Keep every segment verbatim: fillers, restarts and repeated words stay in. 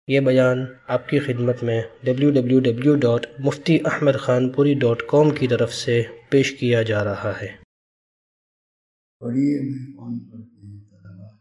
ये बयान आपकी खिदमत में W W W dot Mufti Ahmad Khanpuri dot com की तरफ से पेश किया जा रहा है। पढ़िए में कौन पढ़ते हैं तलबा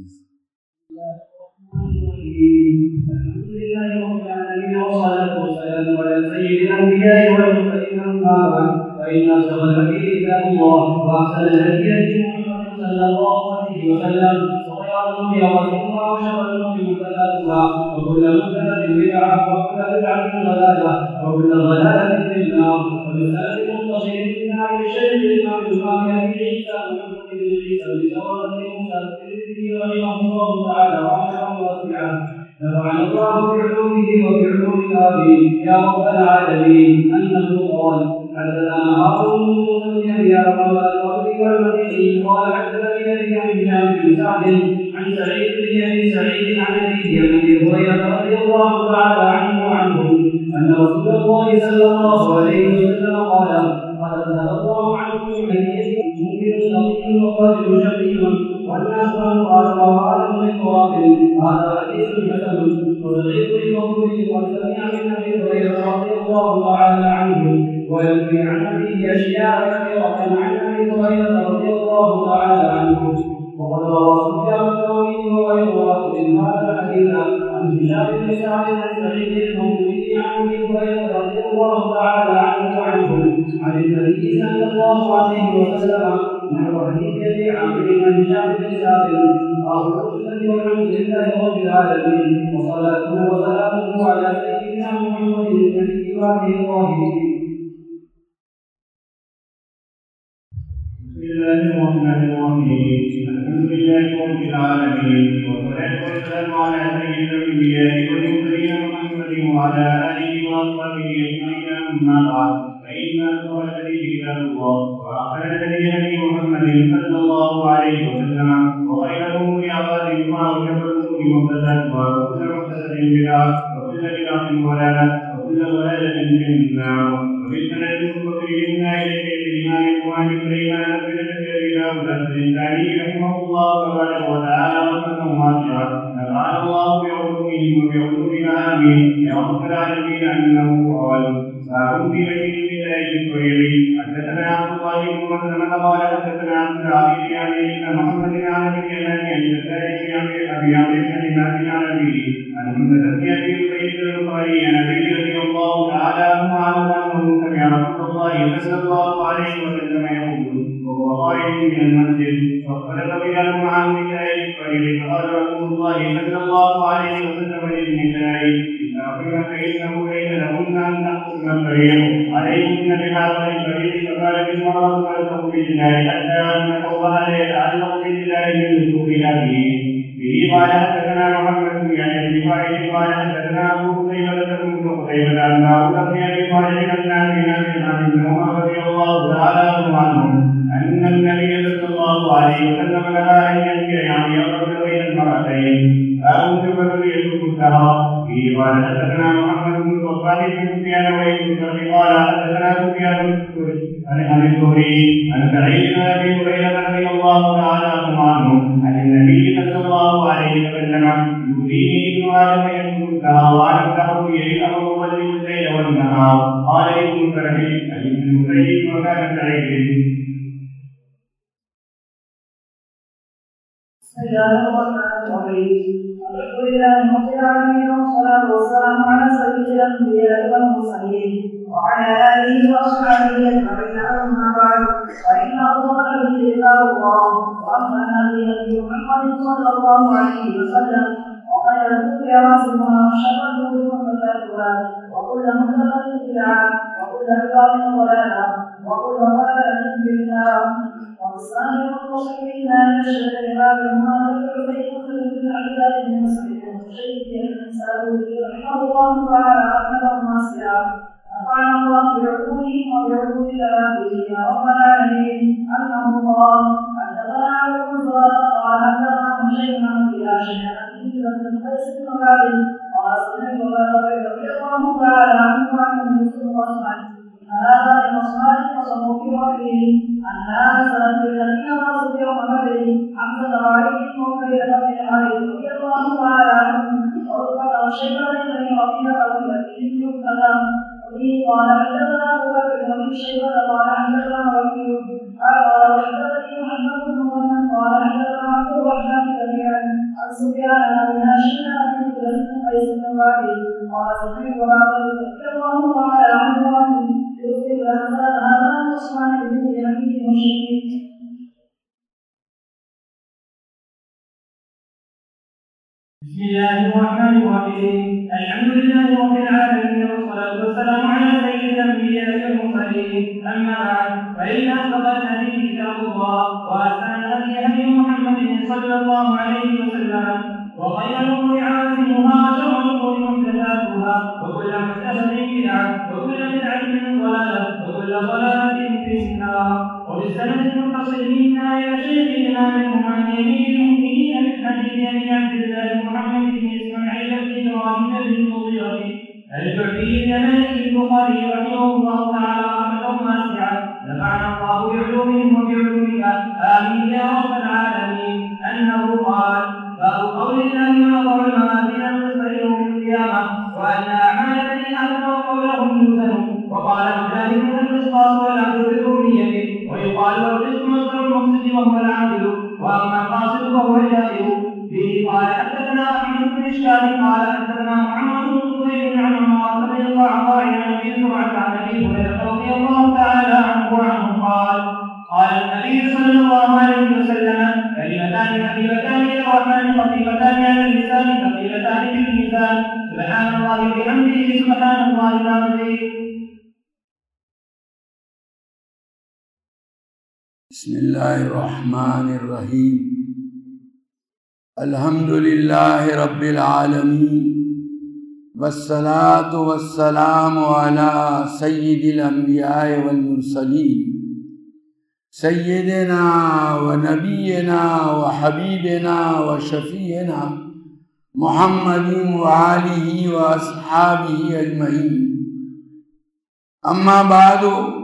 وكل محدثة بدعة وكل بدعة ضلالة وكل ضلالة في النار ومسألة متصل بالنار بشيخ الإمام الإمام أبي عيسى محمد بن عيسى بن ثورة موسى الترمذي رحمه الله تعالى رحمة واسعة نفعنا الله بعلومه وبعلوم آبيه يا رب العالمين أنه قال حدثنا هارون بن موسى بن أبي أرقم الأرضي والمديني قال حدثني أبي عن هشام بن سعد عن سعيد بن أبي سعيد عن أبيه عن أبي هريرة رضي الله تعالى عنه وعنه أن رسول الله صلى الله عليه وسلم قال قد أذهب الله عنكم من مؤمن نقي وقاتل شقي والناس من قال وقال من تراب هذا حديث حسن وسعيد المقبول قد سمع من أبي هريرة رضي الله تعالى عنه ويروي عن أبيه أشياء كثيرة عن أبي هريرة رضي الله تعالى عنه وقد روى سفيان الثوري وغيره من هذا الحديث عن هشام بن سعد عن سعيد المقبول عن أبي هريرة رضي الله تعالى عنه وعنه عن النبي صلى الله عليه وسلم نحو حديث أبي عامر عن هشام بن سعد والحمد لله رب العالمين وصلاته وسلامه على سيدنا محمد النبي وآله الطاهرين. بسم الله الرحمن الرحيم الحمد لله رب العالمين والصلاة والسلام على سيد الأنبياء والمرسلين محمد وعلى آله وأصحابه أجمعين أما بعد فإن أصدق الحديث كتاب الله وأحسن الهدي هدي محمد صلى الله عليه وسلم وخير الأمور عبادتها وشر الأمور محدثاتها وكل محدثة بدعة وكل بدعة ضلالة وكل ضلالة في النار وبالسند المنتصر منا إليك الإمام الإخوان سليمان بن بشير داود السجستاني رحمه الله تبارك وتعالى رحمة واسعة نفعنا الله بعلومه وبعلومنا آمين يا رب العالمين أنه قال فهم في بيت الله الكريم حدثنا عبد الله بن مسلمة قال حدثنا عبد العزيز عن ابن محمد عن ابي اليمان عن النسائي عن ابي عمرو بن حماد عن ابيه عن محمد بن ابي بكر البخاري عن ابي رضي الله تعالى عنه انه سمع رسول الله صلى الله عليه وسلم يقول وهو قائم من المسجد فاختلف بلال مع النساء الكريم فقال رسول الله صلى الله عليه وسلم للنساء فإنه ليس لهن أن تأخذن الفريق عليهن بهذا الفريق فقالت المرأة فلتق بالله حتى أن قولها لا يتعلق بالله من وجوهها به به قال حدثنا محمد بن يحيى بن خالد قال حدثنا أبو قتيبة بن قتيبة أن أبو بكر بن خالد عن نافع عن ابن عمر رضي الله تعالى عنهم أن النبي صلى الله عليه وسلم نهى أن ينكر يعني يقرب بين المرأتين أو تبرر يسوق السهر به قال حدثنا محمد بن صفوان بن سفيان ويوسف قال حدثنا سفيان عن الزهري عن سعيد بن ابي هريره رضي الله تعالى عنه عن النبي صلى الله عليه وسلم يؤذيني ابن ادم يسوق السهر وانا الدهر يلي امر الليل والليل والنهار قال ابن فرحي عن ابن المسيب وكان سعيد. بسم الله الرحمن الرحيم الحمد لله رب العالمين والصلاة والسلام على سيد الأنبياء والمرسلين وعلى آله وأصحابه أجمعين أما بعد فإن أفضل الحديث كتاب الله وأحسن الهدي هدي محمد صلى الله عليه وسلم وخير الهدى راسمها وشر الأمور محدثاتها وكل محدثة بدعة وكل بدعة ضلالة وكل ضلالة في النار والصالح المصلين لا يشهد لباب المهاجر البيت مسلم بن عبد الله بن مسلم وشيخ الانسان رحمه الله تعالى رحمه واسعا نفعنا الله بعلومه وبعلوم كلامه يا رب العالمين انه قال حدثنا عبد الله قال حدثنا شيخا الى شيخا من قيس بن خالد قال سمعت ابا رضي الله تعالى عنه عن يوسف واصحابه هذا لمصالح وصفوا في وحده أن هذا سنة الذين رأسوا يوم بدر حمزة وعلي وخير بن حارث رضي الله تعالى عنهم ورفقه شيبة بن ربيعة الذي يكتب وفيه قال حدثنا أبو بكر بن شيبة قال حدثنا وكيع قال حدثني محمد بن مسلم قال حدثنا عبد الرحمن جميعا عن سفيان بن هاشم عن قيس بن وائل قال سمعت أبا بكر رضي الله تعالى عنه يذكر هذا عثمان بن حنيف المشركين. بسم الله الرحمن الرحيم. الحمد لله رب العالمين والصلاة والسلام على سيد الأنبياء والمرسلين. أما بعد فإن أصدق الحديث كتاب الله وأحسن الهدي هدي محمد صلى الله عليه وسلم وخير الأمور عوازمها وشر الأمور محدثاتها وكل محدثة بدعة وكل بدعة ضلالة وكل ضلالة في النار. وبالسند المتصل منا إلى شيخ الإمام الإمام أمير المؤمنين بالحديث أبي عبد الله محمد بن إسماعيل بن إبراهيم بن المغيرة الجعفي المالكي البخاري رحمه الله تعالى رحمة واسعة نفعنا الله بعلومهم وبعلومك آمين يا رب العالمين. أنه قال: باب قول الله ونضع الموازين القسط يوم القيامة وأن أعمال بني آدم وقولهم يوزن. وقال مجاهد: القسطاس والعدل بالرومية ويقال القسط مصدر المقسط وهو العادل وأما القاسط فهو الجائر. به قال حدثنا أحمد بن إشكال قال حدثنا محمد بن طويل عن عمار بن القعقاع عن أبي زرعة عن أبي هريرة رضي الله تعالى عنه وعنه قال: قال النبي صلى الله عليه وسلم: كلمتان خفيفتان إلى الرحمن خفيفتان على اللسان ثقيلتان في الميزان سبحان الله وبحمده سبحان الله العظيم. بسم الله الرحمن الرحيم. الحمد لله رب العالمين والصلاة والسلام على سيد الأنبياء والمرسلين سيدنا ونبينا وحبيبنا وشفيعنا محمد وآله وأصحابه أجمعين. أما بعد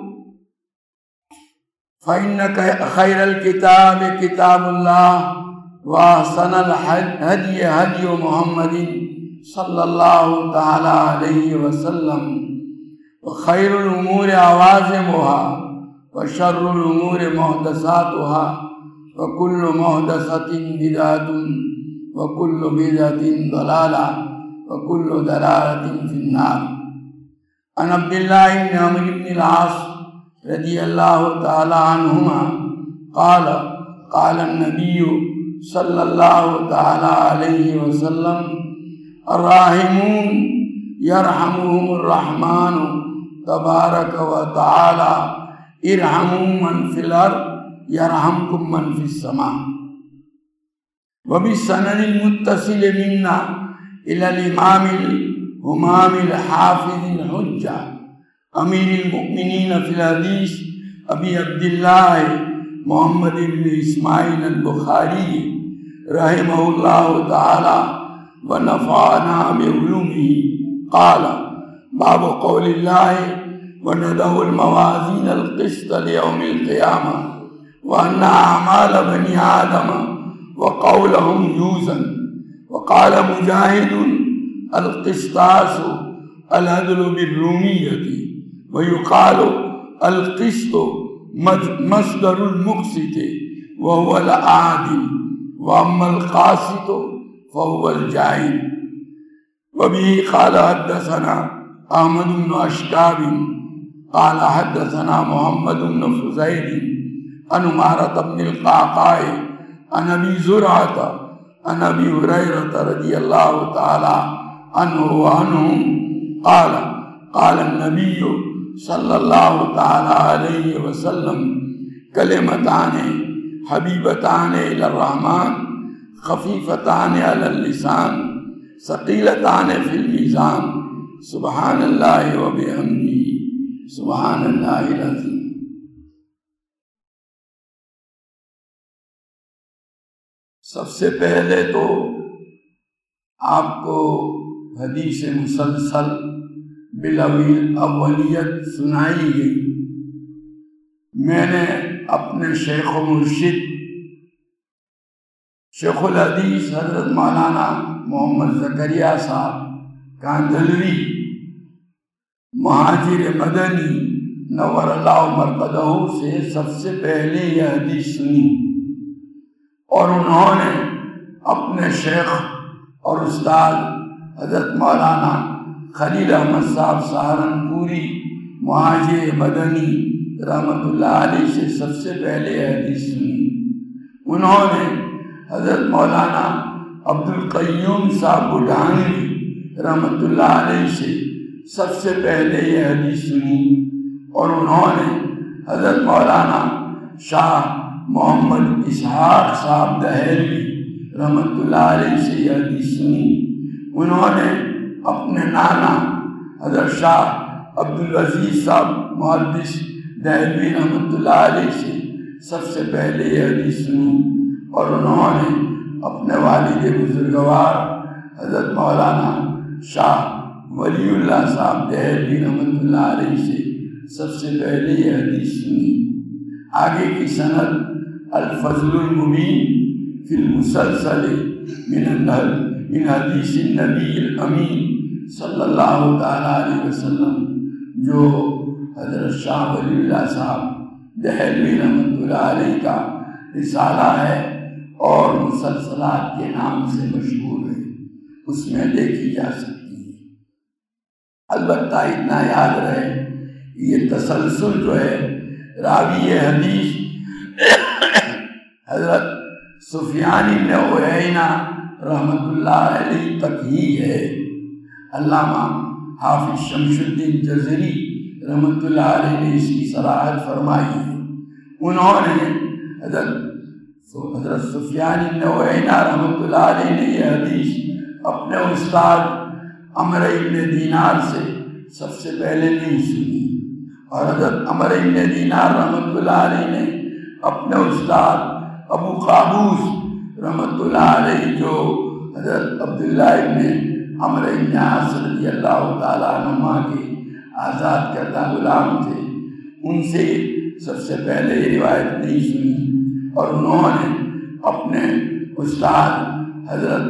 فإن خير الكتاب كتاب الله وأحسن الهدي هدي محمد صلى الله تعالى عليه وسلم وخير الأمور عوازمها وشر الأمور محدثاتها وكل محدثة بدعة وكل بدعة ضلالة وكل ضلالة في النار. عن عبد الله بن عمرو بن العاص رضي الله تعالى عنهما قال: قال النبي صلى الله تعالى عليه وسلم: الراحمون يرحمهم الرحمن تبارك وتعالى ارحموا من في الأرض يرحمكم من في السماء. وبالسند المتصل منا إلى الإمام الهمام الحافظ الحجة أمير المؤمنين في الحديث أبي عبد الله محمد بن إسماعيل البخاري رحمه الله تعالى ونفعنا بعلومه قال: باب قول الله ونضع الموازين القسط ليوم القيامة وأن أعمال بني آدم وقولهم يوزن. وقال مجاهد: القسطاس العدل بالرومية ويقال القسط مصدر المقسط وهو العادل وأما القاسط فهو الجائر. وبه قال حدثنا أحمد بن أشكاب قال حدثنا محمد بن فزيل عن عمارة بن القعقاع عن أبي زرعة عن أبي هريرة رضي الله تعالى عنه وعنهم قال: قال النبي صلى الله تعالى عليه وسلم: كلمتان حبيبتان إلى الرحمن خفيفتان على اللسان ثقيلتان في الميزان سبحان الله وبحمده سبحان الله العظيم. سب سے پہلے تو آپ کو حدیث مسلسل بالاولیت سنائی گئی. میں نے اپنے شیخ و مرشد شیخ الحدیث حضرت مولانا محمد زکریا صاحب کاندھلوی مہاجر مدنی نور اللہ مرقدہ سے سب سے پہلے یہ حدیث سنی، اور انہوں نے اپنے شیخ اور استاد حضرت مولانا خلیل احمد صاحب سہارنپوری مہاجر مدنی رحمۃ اللہ علیہ سے سب سے پہلے یہ حدیث سنی۔ انہوں نے حضرت مولانا عبدالقیوم صاحب بڈھانوی رحمۃ اللہ علیہ سے سب سے پہلے یہ حدیث سنی، اور انہوں نے حضرت مولانا شاہ محمد اسحاق صاحب دہلوی رحمۃ اللہ علیہ سے یہ حدیث سنی۔ انہوں نے اپنے نانا حضرت شاہ عبدالعزیز صاحب محدث دہلوی رحمۃ اللہ علیہ سے سب سے پہلے یہ حدیث سنی، اور انہوں نے اپنے والد بزرگوار حضرت مولانا شاہ ولی اللہ صاحب دہلوی رحمۃ اللہ علیہ سے سب سے پہلے یہ حدیث سنی۔ آگے کی سند الفضل المبین فی المسلسل من النہل من حدیث النبی الامین صلی اللہ تعالیٰ علیہ وسلم، جو حضرت شاہ ولی اللہ صاحب دہلوی رحمۃ اللہ علیہ کا رسالہ ہے اور مسلسلات کے نام سے مشہور ہے، اس میں دیکھی جا سکتی ہے۔ البتہ اتنا یاد رہے، یہ تسلسل جو ہے راوی حدیث حضرت سفیان بن عیینہ رحمۃ اللہ علیہ تک ہی ہے۔ علامہ حافظ شمس الدین جزری رحمۃ اللہ علیہ نے اس کی صراحت فرمائی ہے۔ انہوں نے حضرت حضرت سفیان بن عیینہ رحمۃ اللہ علیہ نے یہ حدیث اپنے استاد عمر بن دینار سے سب سے پہلے نہیں سنی، اور حضرت عمر بن دینار رحمۃ اللہ علیہ نے اپنے استاد ابو قابوس رحمۃ اللہ علیہ جو حضرت عبداللہ ابن عمر بن عاص رضی اللہ تعالیٰ عنہما کے آزاد کردہ غلام تھے، ان سے سب سے پہلے یہ روایت نہیں سنی، اور انہوں نے اپنے استاد حضرت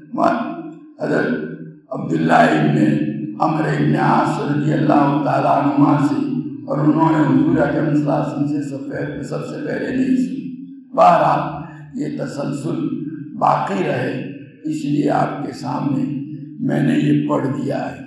حضرت عبداللہ ابن عمر بن عاص رضی اللہ تعالیٰ عنہما سے، اور انہوں نے حضور اکرم صلی اللہ علیہ وسلم سے سب سے پہلے نہیں سنی۔ بہرحال یہ تسلسل باقی رہے، اس لیے آپ کے سامنے میں نے یہ پڑھ دیا ہے۔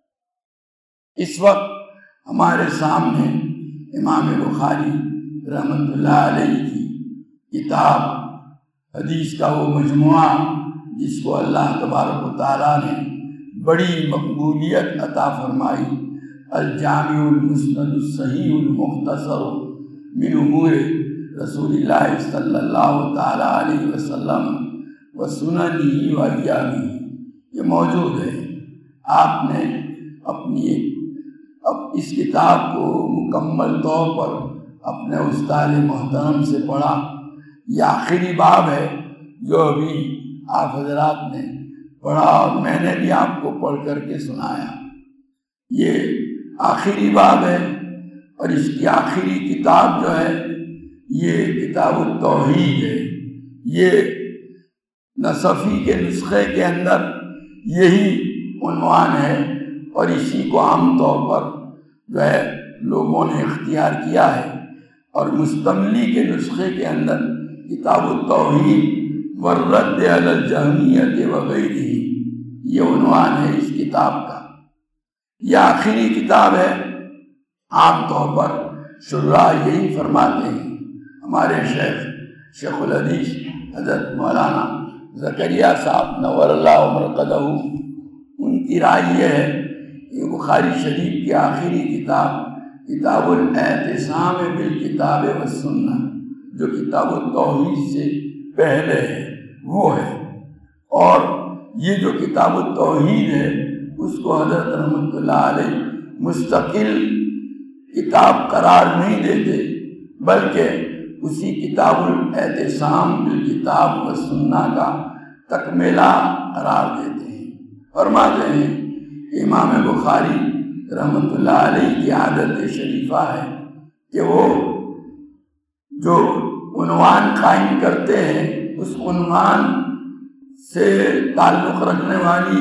اس وقت ہمارے سامنے امام بخاری رحمۃ اللہ علیہ کی کتاب حدیث کا وہ مجموعہ جس کو اللہ تبارک و تعالیٰ نے بڑی مقبولیت عطا فرمائی، الجامع المسند الصحیح المختصر من امور رسول اللہ صلی اللہ تعالیٰ علیہ وسلم و سننہ و ایامہ، یہ موجود ہے۔ آپ نے اپنی اب اس کتاب کو مکمل طور پر اپنے استاد محترم سے پڑھا۔ یہ آخری باب ہے جو ابھی آپ حضرات نے پڑھا، اور میں نے بھی آپ کو پڑھ کر کے سنایا۔ یہ آخری باب ہے، اور اس کی آخری کتاب جو ہے یہ کتاب التوحید ہے۔ یہ نصفی کے نسخے کے اندر یہی عنوان ہے، اور اسی کو عام طور پر جو ہے لوگوں نے اختیار کیا ہے، اور مستملی کے نسخے کے اندر کتاب التوحید والرد علی الجہمیۃ وغیرہ، یہ عنوان ہے اس کتاب کا۔ یہ آخری کتاب ہے۔ عام طور پر شراح یہی فرماتے ہیں، ہمارے شیخ شیخ الحدیث حضرت مولانا زکریا صاحب نور اللہ مرقدہ، ان کی رائے یہ ہے کہ بخاری شریف کی آخری کتاب کتاب الاعتصام بالکتاب والسنہ، جو کتاب التوحید سے پہلے ہے، وہ ہے، اور یہ جو کتاب التوحید ہے اس کو حضرت رحمۃ اللہ علیہ مستقل کتاب قرار نہیں دیتے، بلکہ اسی کتاب الاعتصام بالکتاب والسنہ کا تکملہ قرار دیتے ہیں۔ فرماتے ہیں کہ امام بخاری رحمۃ اللہ علیہ کی عادت شریفہ ہے کہ وہ جو عنوان قائم کرتے ہیں اس عنوان سے تعلق رکھنے والی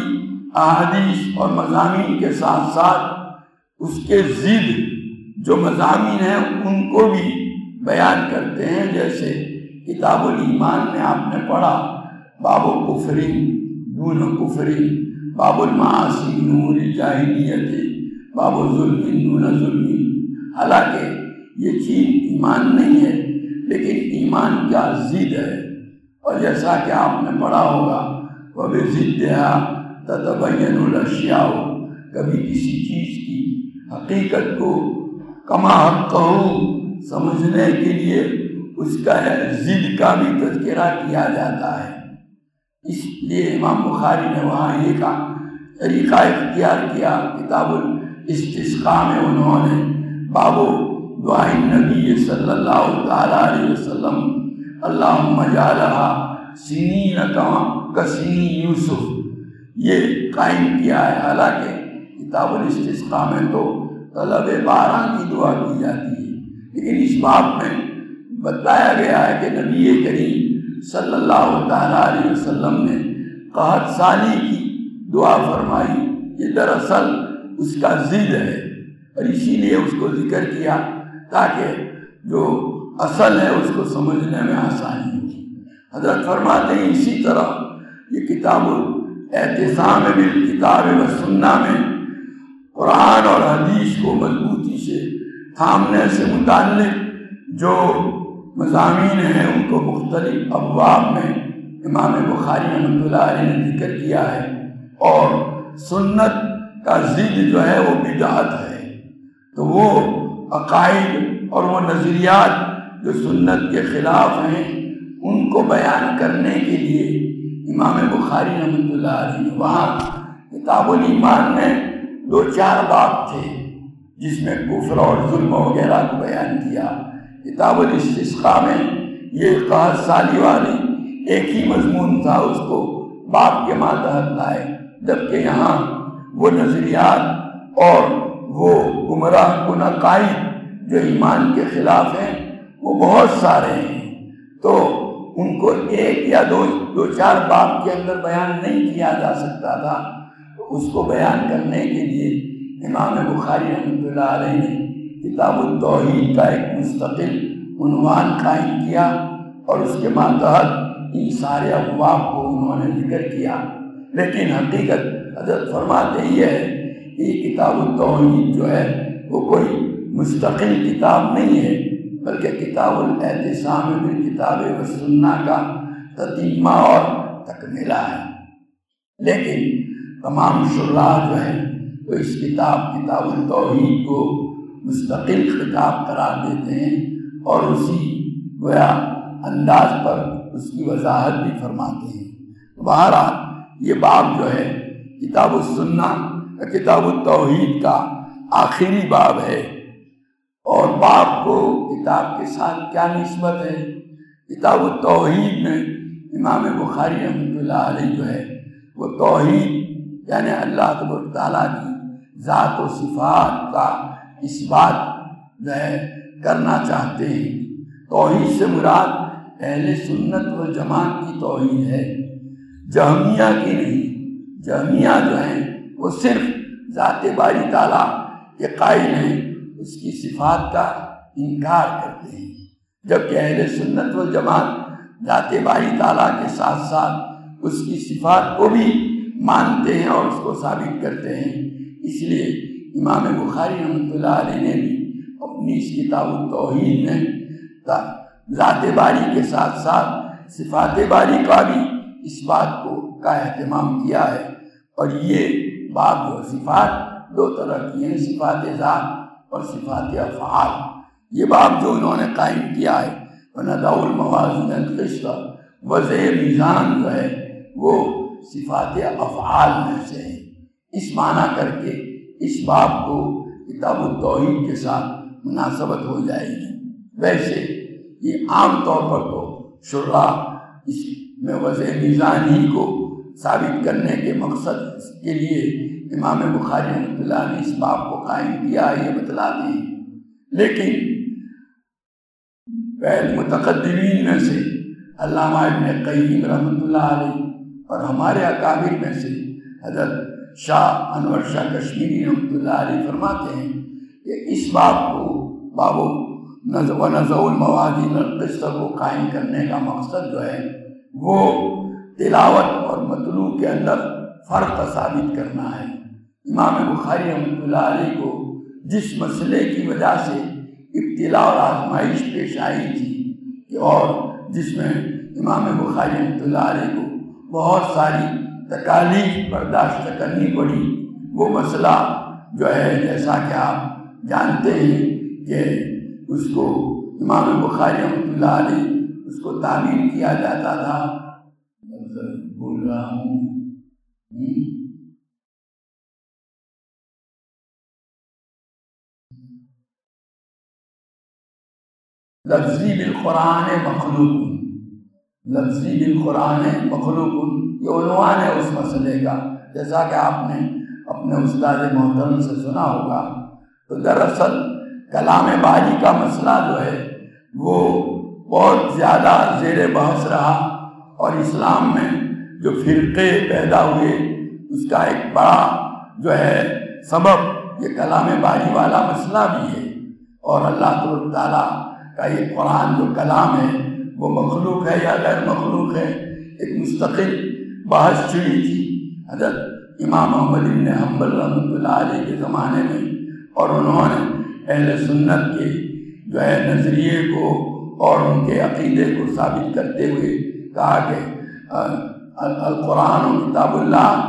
احادیث اور مضامین کے ساتھ ساتھ اس کے ضد جو مضامین ہیں ان کو بھی بیان کرتے ہیں. جیسے کتاب الایمان میں آپ نے پڑھا باب الکفر دون کفر، باب المعاصی نور الجاہلیت، باب الظلم دون ظلم. حالانکہ یہ چیز ایمان نہیں ہے لیکن ایمان کا ضد ہے. اور جیسا کہ آپ نے پڑھا ہوگا وَبِضِدِّهَا تَتَبَيَّنُ الْأَشْيَاءُ، کبھی کسی چیز کی حقیقت کو کما حقہ سمجھنے کے لیے اس کا ضد کا بھی تذکرہ کیا جاتا ہے. اس لیے امام بخاری نے وہاں یہ کا طریقہ اختیار کیا. کتاب الاستسقاء میں انہوں نے باب دعائے نبی صلی اللہ تعالیٰ علیہ وسلم اللہم اجعلھا سنین کسنی یوسف یہ قائم کیا ہے. حالانکہ کتاب الاستسقاء میں تو طلب باران کی دعا کی جاتی ہے، لیکن اس باب میں بتایا گیا ہے کہ نبی کریم صلی اللہ تعالیٰ علیہ وسلم نے قحط سالی کی دعا فرمائی. یہ دراصل اس کا ضد ہے اور اسی لیے اس کو ذکر کیا تاکہ جو اصل ہے اس کو سمجھنے میں آسانی ہوگی. حضرت فرماتے ہیں اسی طرح یہ کتاب الاعتصام بالکتاب والسنہ میں قرآن اور حدیث کو مضبوطی سے تھامنے سے متعلق جو مضامین ہیں ان کو مختلف ابواب میں امام بخاری رحمۃ اللہ علیہ نے ذکر کیا ہے. اور سنت کا ضد جو ہے وہ بدعت ہے، تو وہ عقائد اور وہ نظریات جو سنت کے خلاف ہیں ان کو بیان کرنے کے لیے امام بخاری رحمۃ اللہ علیہ وہاں کتاب الایمان میں دو چار باب تھے جس میں کفر اور ظلم وغیرہ کو بیان کیا. کتاب الاستسقاء میں یہ قحط سالی والی ایک ہی مضمون تھا، اس کو باب کے ماتحت لائے. جبکہ یہاں وہ نظریات اور وہ گمراہ کن عقائد جو ایمان کے خلاف ہیں وہ بہت سارے ہیں، تو ان کو ایک یا دو دو چار باب کے اندر بیان نہیں کیا جا سکتا تھا. اس کو بیان کرنے کے لیے امام بخاری رحمۃ اللہ علیہ نے کتاب التوحید کا ایک مستقل عنوان قائم کیا اور اس کے ماتحت ان سارے ابواب کو انہوں نے ذکر کیا. لیکن حقیقت حضرت فرماتے یہ ہے کہ یہ کتاب التوحید جو ہے وہ کوئی مستقل کتاب نہیں ہے بلکہ کتاب الاعتصام بالکتاب والسنہ کا تتمہ اور تکملہ ہے. لیکن تمام شراح جو ہیں وہ اس کتاب کتاب التوحید کو مستقل کتاب قرار دیتے ہیں اور اسی گویا انداز پر اس کی وضاحت بھی فرماتے ہیں. بہرحال یہ باب جو ہے کتاب السنہ کتاب التوحید کا آخری باب ہے. اور باب کو کتاب کے ساتھ کیا نسبت ہے؟ کتاب التوحید میں امام بخاری رحمۃ اللہ علیہ جو ہے وہ توحید یعنی اللہ تبارک تعالیٰ کی ذات و صفات کا اس بات جو ہے کرنا چاہتے ہیں. توحید سے مراد اہل سنت و جماعت کی توحید ہے، جہمیہ کی نہیں. جہمیہ جو ہیں وہ صرف ذات باری تعالیٰ کے قائل ہیں، اس کی صفات کا انکار کرتے ہیں. جبکہ اہل سنت و جماعت ذات باری تعالیٰ کے ساتھ ساتھ اس کی صفات کو بھی مانتے ہیں اور اس کو ثابت کرتے ہیں. اس لیے امام بخاری رحمۃ اللہ علیہ نے بھی اپنی اس کتاب التوحید میں ذات باری کے ساتھ ساتھ صفات باری کا بھی اس بات کو کا اہتمام کیا ہے. اور یہ باب جو صفات دو طرح کی ہیں، صفات ذات اور صفات افعال. یہ باب جو انہوں نے قائم کیا ہے وَنَضَعُ الْمَوَازِينَ الْقِسْطَ وضع میزان جو ہے وہ صفات افعال میں سے ہے. اس معنی کر کے اس باب کو کتاب التوحید کے ساتھ مناسبت ہو جائے گی. ویسے یہ عام طور پر تو شراح اس میں وضع میزان ہی کو ثابت کرنے کے مقصد کے لیے امام بخاری رحمۃ اللہ نے اس باب کو قائم کیا ہے، یہ بتلاتے ہیں. لیکن پہلے متقدمین میں سے علامہ ابن قیم رحمۃ اللہ علیہ اور ہمارے اکابر میں سے حضرت شاہ انور شاہ کشمیری رحمۃ اللہ علیہ فرماتے ہیں کہ اس باب کو باب و نزع الموازین القسط کو قائم کرنے کا مقصد جو ہے وہ تلاوت اور مطلوع کے اندر فرق ثابت کرنا ہے۔ امام بخاری رحمۃ اللہ علیہ کو جس مسئلے کی وجہ سے ابتلا اور آزمائش پیش آئی تھی اور جس میں امام بخاری رحمۃ اللہ علیہ کو بہت ساری تکالیف برداشت کرنی پڑی، وہ مسئلہ جو ہے جیسا کہ آپ جانتے ہیں کہ اس کو امام بخاری رحمۃ اللہ علیہ اس کو تعبیر کیا جاتا تھا، بول رہا ہوں لفظی بالقرآن مخلوق، لفظی بالقرآن مخلوق یہ عنوان ہے اس مسئلے کا، جیسا کہ آپ نے اپنے استاد محترم سے سنا ہوگا۔ تو دراصل کلام باری کا مسئلہ جو ہے وہ بہت زیادہ زیر بحث رہا، اور اسلام میں جو فرقے پیدا ہوئے اس کا ایک بڑا جو ہے سبب یہ کلام باری والا مسئلہ بھی ہے، اور اللہ تعالیٰ کا یہ قرآن جو کلام ہے وہ مخلوق ہے یا غیر مخلوق ہے، ایک مستقل بحث چھڑی تھی حضرت امام احمد بن حنبل رحمۃ اللہ علیہ کے زمانے میں، اور انہوں نے اہل سنت کے جو ہے نظریے کو اور ان کے عقیدے کو ثابت کرتے ہوئے کہا کہ القرآن و کتاب اللہ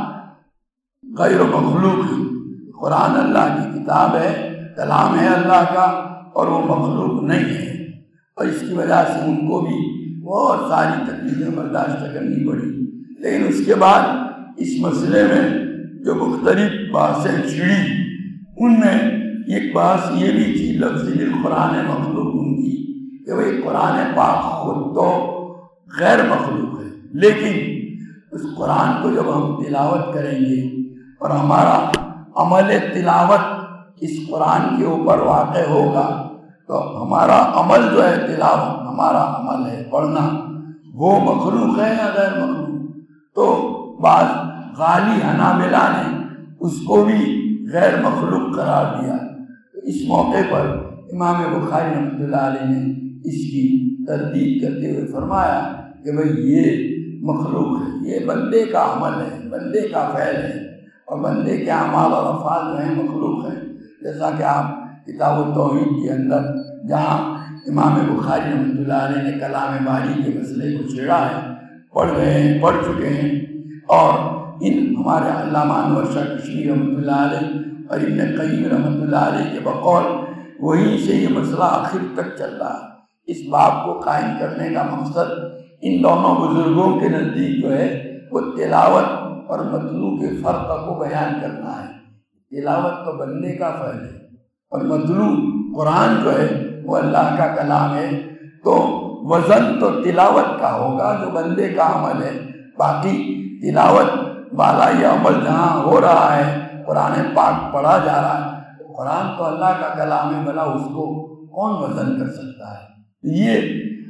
غیر مخلوق، قرآن اللہ کی کتاب ہے، کلام ہے اللہ کا، اور وہ مخلوق نہیں ہے، اور اس کی وجہ سے ان کو بھی بہت ساری تکلیفیں برداشت کرنی پڑی۔ لیکن اس کے بعد اس مسئلے میں جو مختلف بحثیں چھڑی ان میں ایک بحث یہ بھی تھی لفظی بالقرآن مخلوق ان کی، کہ وہی قرآن پاک خود تو غیر مخلوق ہے، لیکن اس قرآن کو جب ہم تلاوت کریں گے اور ہمارا عمل تلاوت اس قرآن کے اوپر واقع ہوگا تو ہمارا عمل جو ہے تلاوت ہمارا عمل ہے پڑھنا، وہ مخلوق ہے یا غیر مخلوق؟ تو بعض غالی حنابلہ نے اس کو بھی غیر مخلوق قرار دیا۔ اس موقع پر امام بخاری رحمۃ اللہ علیہ نے اس کی تردید کرتے ہوئے فرمایا کہ بھئی یہ مخلوق ہے، یہ بندے کا عمل ہے، بندے کا فعل ہے، اور بندے کے اعمال اور افعال جو ہیں مخلوق ہیں، جیسا کہ آپ کتاب التوحید کے اندر جہاں امام بخاری رحمۃ اللہ علیہ نے کلام باری کے مسئلے کو چھیڑا ہے پڑھ گئے ہیں، پڑھ چکے ہیں، اور ان ہمارے علامہ انور شاہ کشمیری رحمۃ اللہ علیہ اور ابن قیم رحمۃ اللہ علیہ کے بقول وہیں سے یہ مسئلہ آخر تک چل رہا ہے۔ اس باب کو قائم کرنے کا مقصد ان دونوں بزرگوں کے نزدیک جو ہے وہ تلاوت اور مطلوع کے فرق کو بیان کرنا ہے۔ تلاوت تو بندے کا فعل ہے اور مطلوع قرآن جو ہے وہ اللہ کا کلام ہے، تو وزن تو تلاوت کا ہوگا جو بندے کا عمل ہے، باقی تلاوت والا یہ عمل جہاں ہو رہا ہے، قرآن پاک پڑھا جا رہا ہے، قرآن تو اللہ کا کلام ہے، بھلا اس کو کون وزن کر سکتا ہے؟ یہ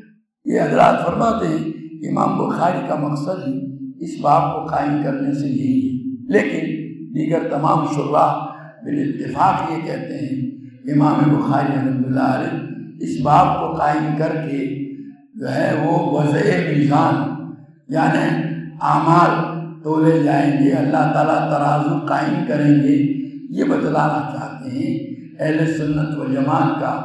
یہ حضرات فرماتے ہیں امام بخاری کا مقصد ہی اس باب کو قائم کرنے سے یہی ہے، لیکن دیگر تمام شراح بالاتفاق یہ کہتے ہیں امام بخاری رحمۃ اللہ علیہ اس باب کو قائم کر کے جو ہے وہ وضع میزان یعنی اعمال تولے جائیں گے، اللہ تعالیٰ ترازو قائم کریں گے، یہ بتلانا چاہتے ہیں۔ اہل سنت و جماعت کا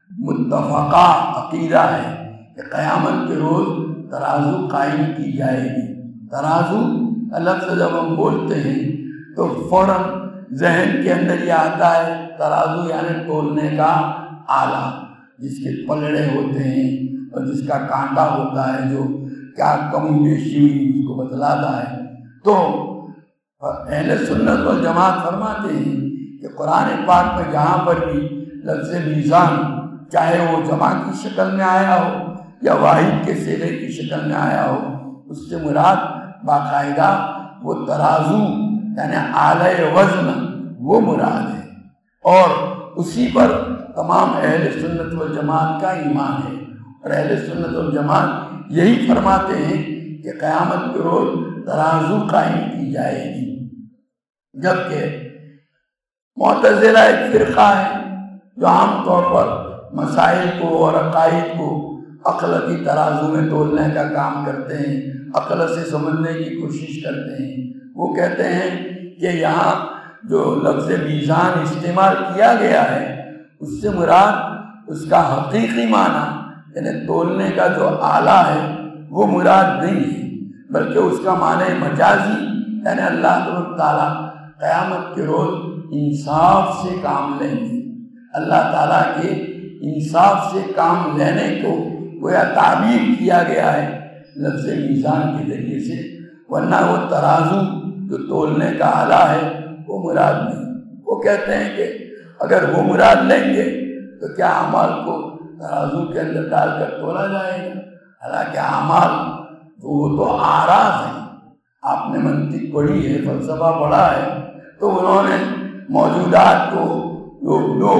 متفقہ عقیدہ ہے کہ قیامت کے روز ترازو قائم کی جائے گی۔ ترازو الگ سے جب ہم بولتے ہیں تو فوراً ذہن کے اندر یہ آتا ہے ترازو یعنی تولنے کا آلہ، جس کے پلڑے ہوتے ہیں اور جس کا کانٹا ہوتا ہے جو کیا کمی بیشی ہوئی اس کو بتلاتا ہے۔ تو اہل سنت والجماعت فرماتے ہیں کہ قرآن پاک میں جہاں پر بھی لفظ میزان چاہے وہ جمع کی شکل میں آیا ہو یا واحد کے صیغے کی شکل میں آیا ہو، اس سے مراد باقاعدہ وہ ترازو یعنی آلہ وزن وہ مراد ہے، اور اسی پر تمام اہل سنت والجماعت کا ایمان ہے، اور اہل سنت والجماعت یہی فرماتے ہیں کہ قیامت کے روز ترازو قائم کی جائے گی۔ جبکہ معتزلہ ایک فرقہ ہے جو عام طور پر مسائل کو اور عقائد کو عقل کی ترازو میں تولنے کا کام کرتے ہیں، عقل سے سمجھنے کی کوشش کرتے ہیں۔ وہ کہتے ہیں کہ یہاں جو لفظ میزان استعمال کیا گیا ہے اس سے مراد اس کا حقیقی معنی یعنی تولنے کا جو آلہ ہے وہ مراد نہیں ہے، بلکہ اس کا معنی مجازی یعنی اللہ تعالیٰ قیامت کے روز انصاف سے کام لیں گے۔ اللہ تعالیٰ کے انصاف سے کام لینے کو گویا تعبیر کیا گیا ہے لفظ میزان کے ذریعے سے، ورنہ وہ ترازو جو تولنے کا آلہ ہے وہ مراد نہیں۔ وہ کہتے ہیں کہ اگر وہ مراد لیں گے تو کیا اعمال کو ترازو کے اندر ڈال کر تولا جائے گا؟ حالانکہ اعمال وہ تو آراز ہیں۔ آپ نے منطق پڑھی ہے، فلسفہ پڑھا ہے، تو انہوں نے موجودات کو جو دو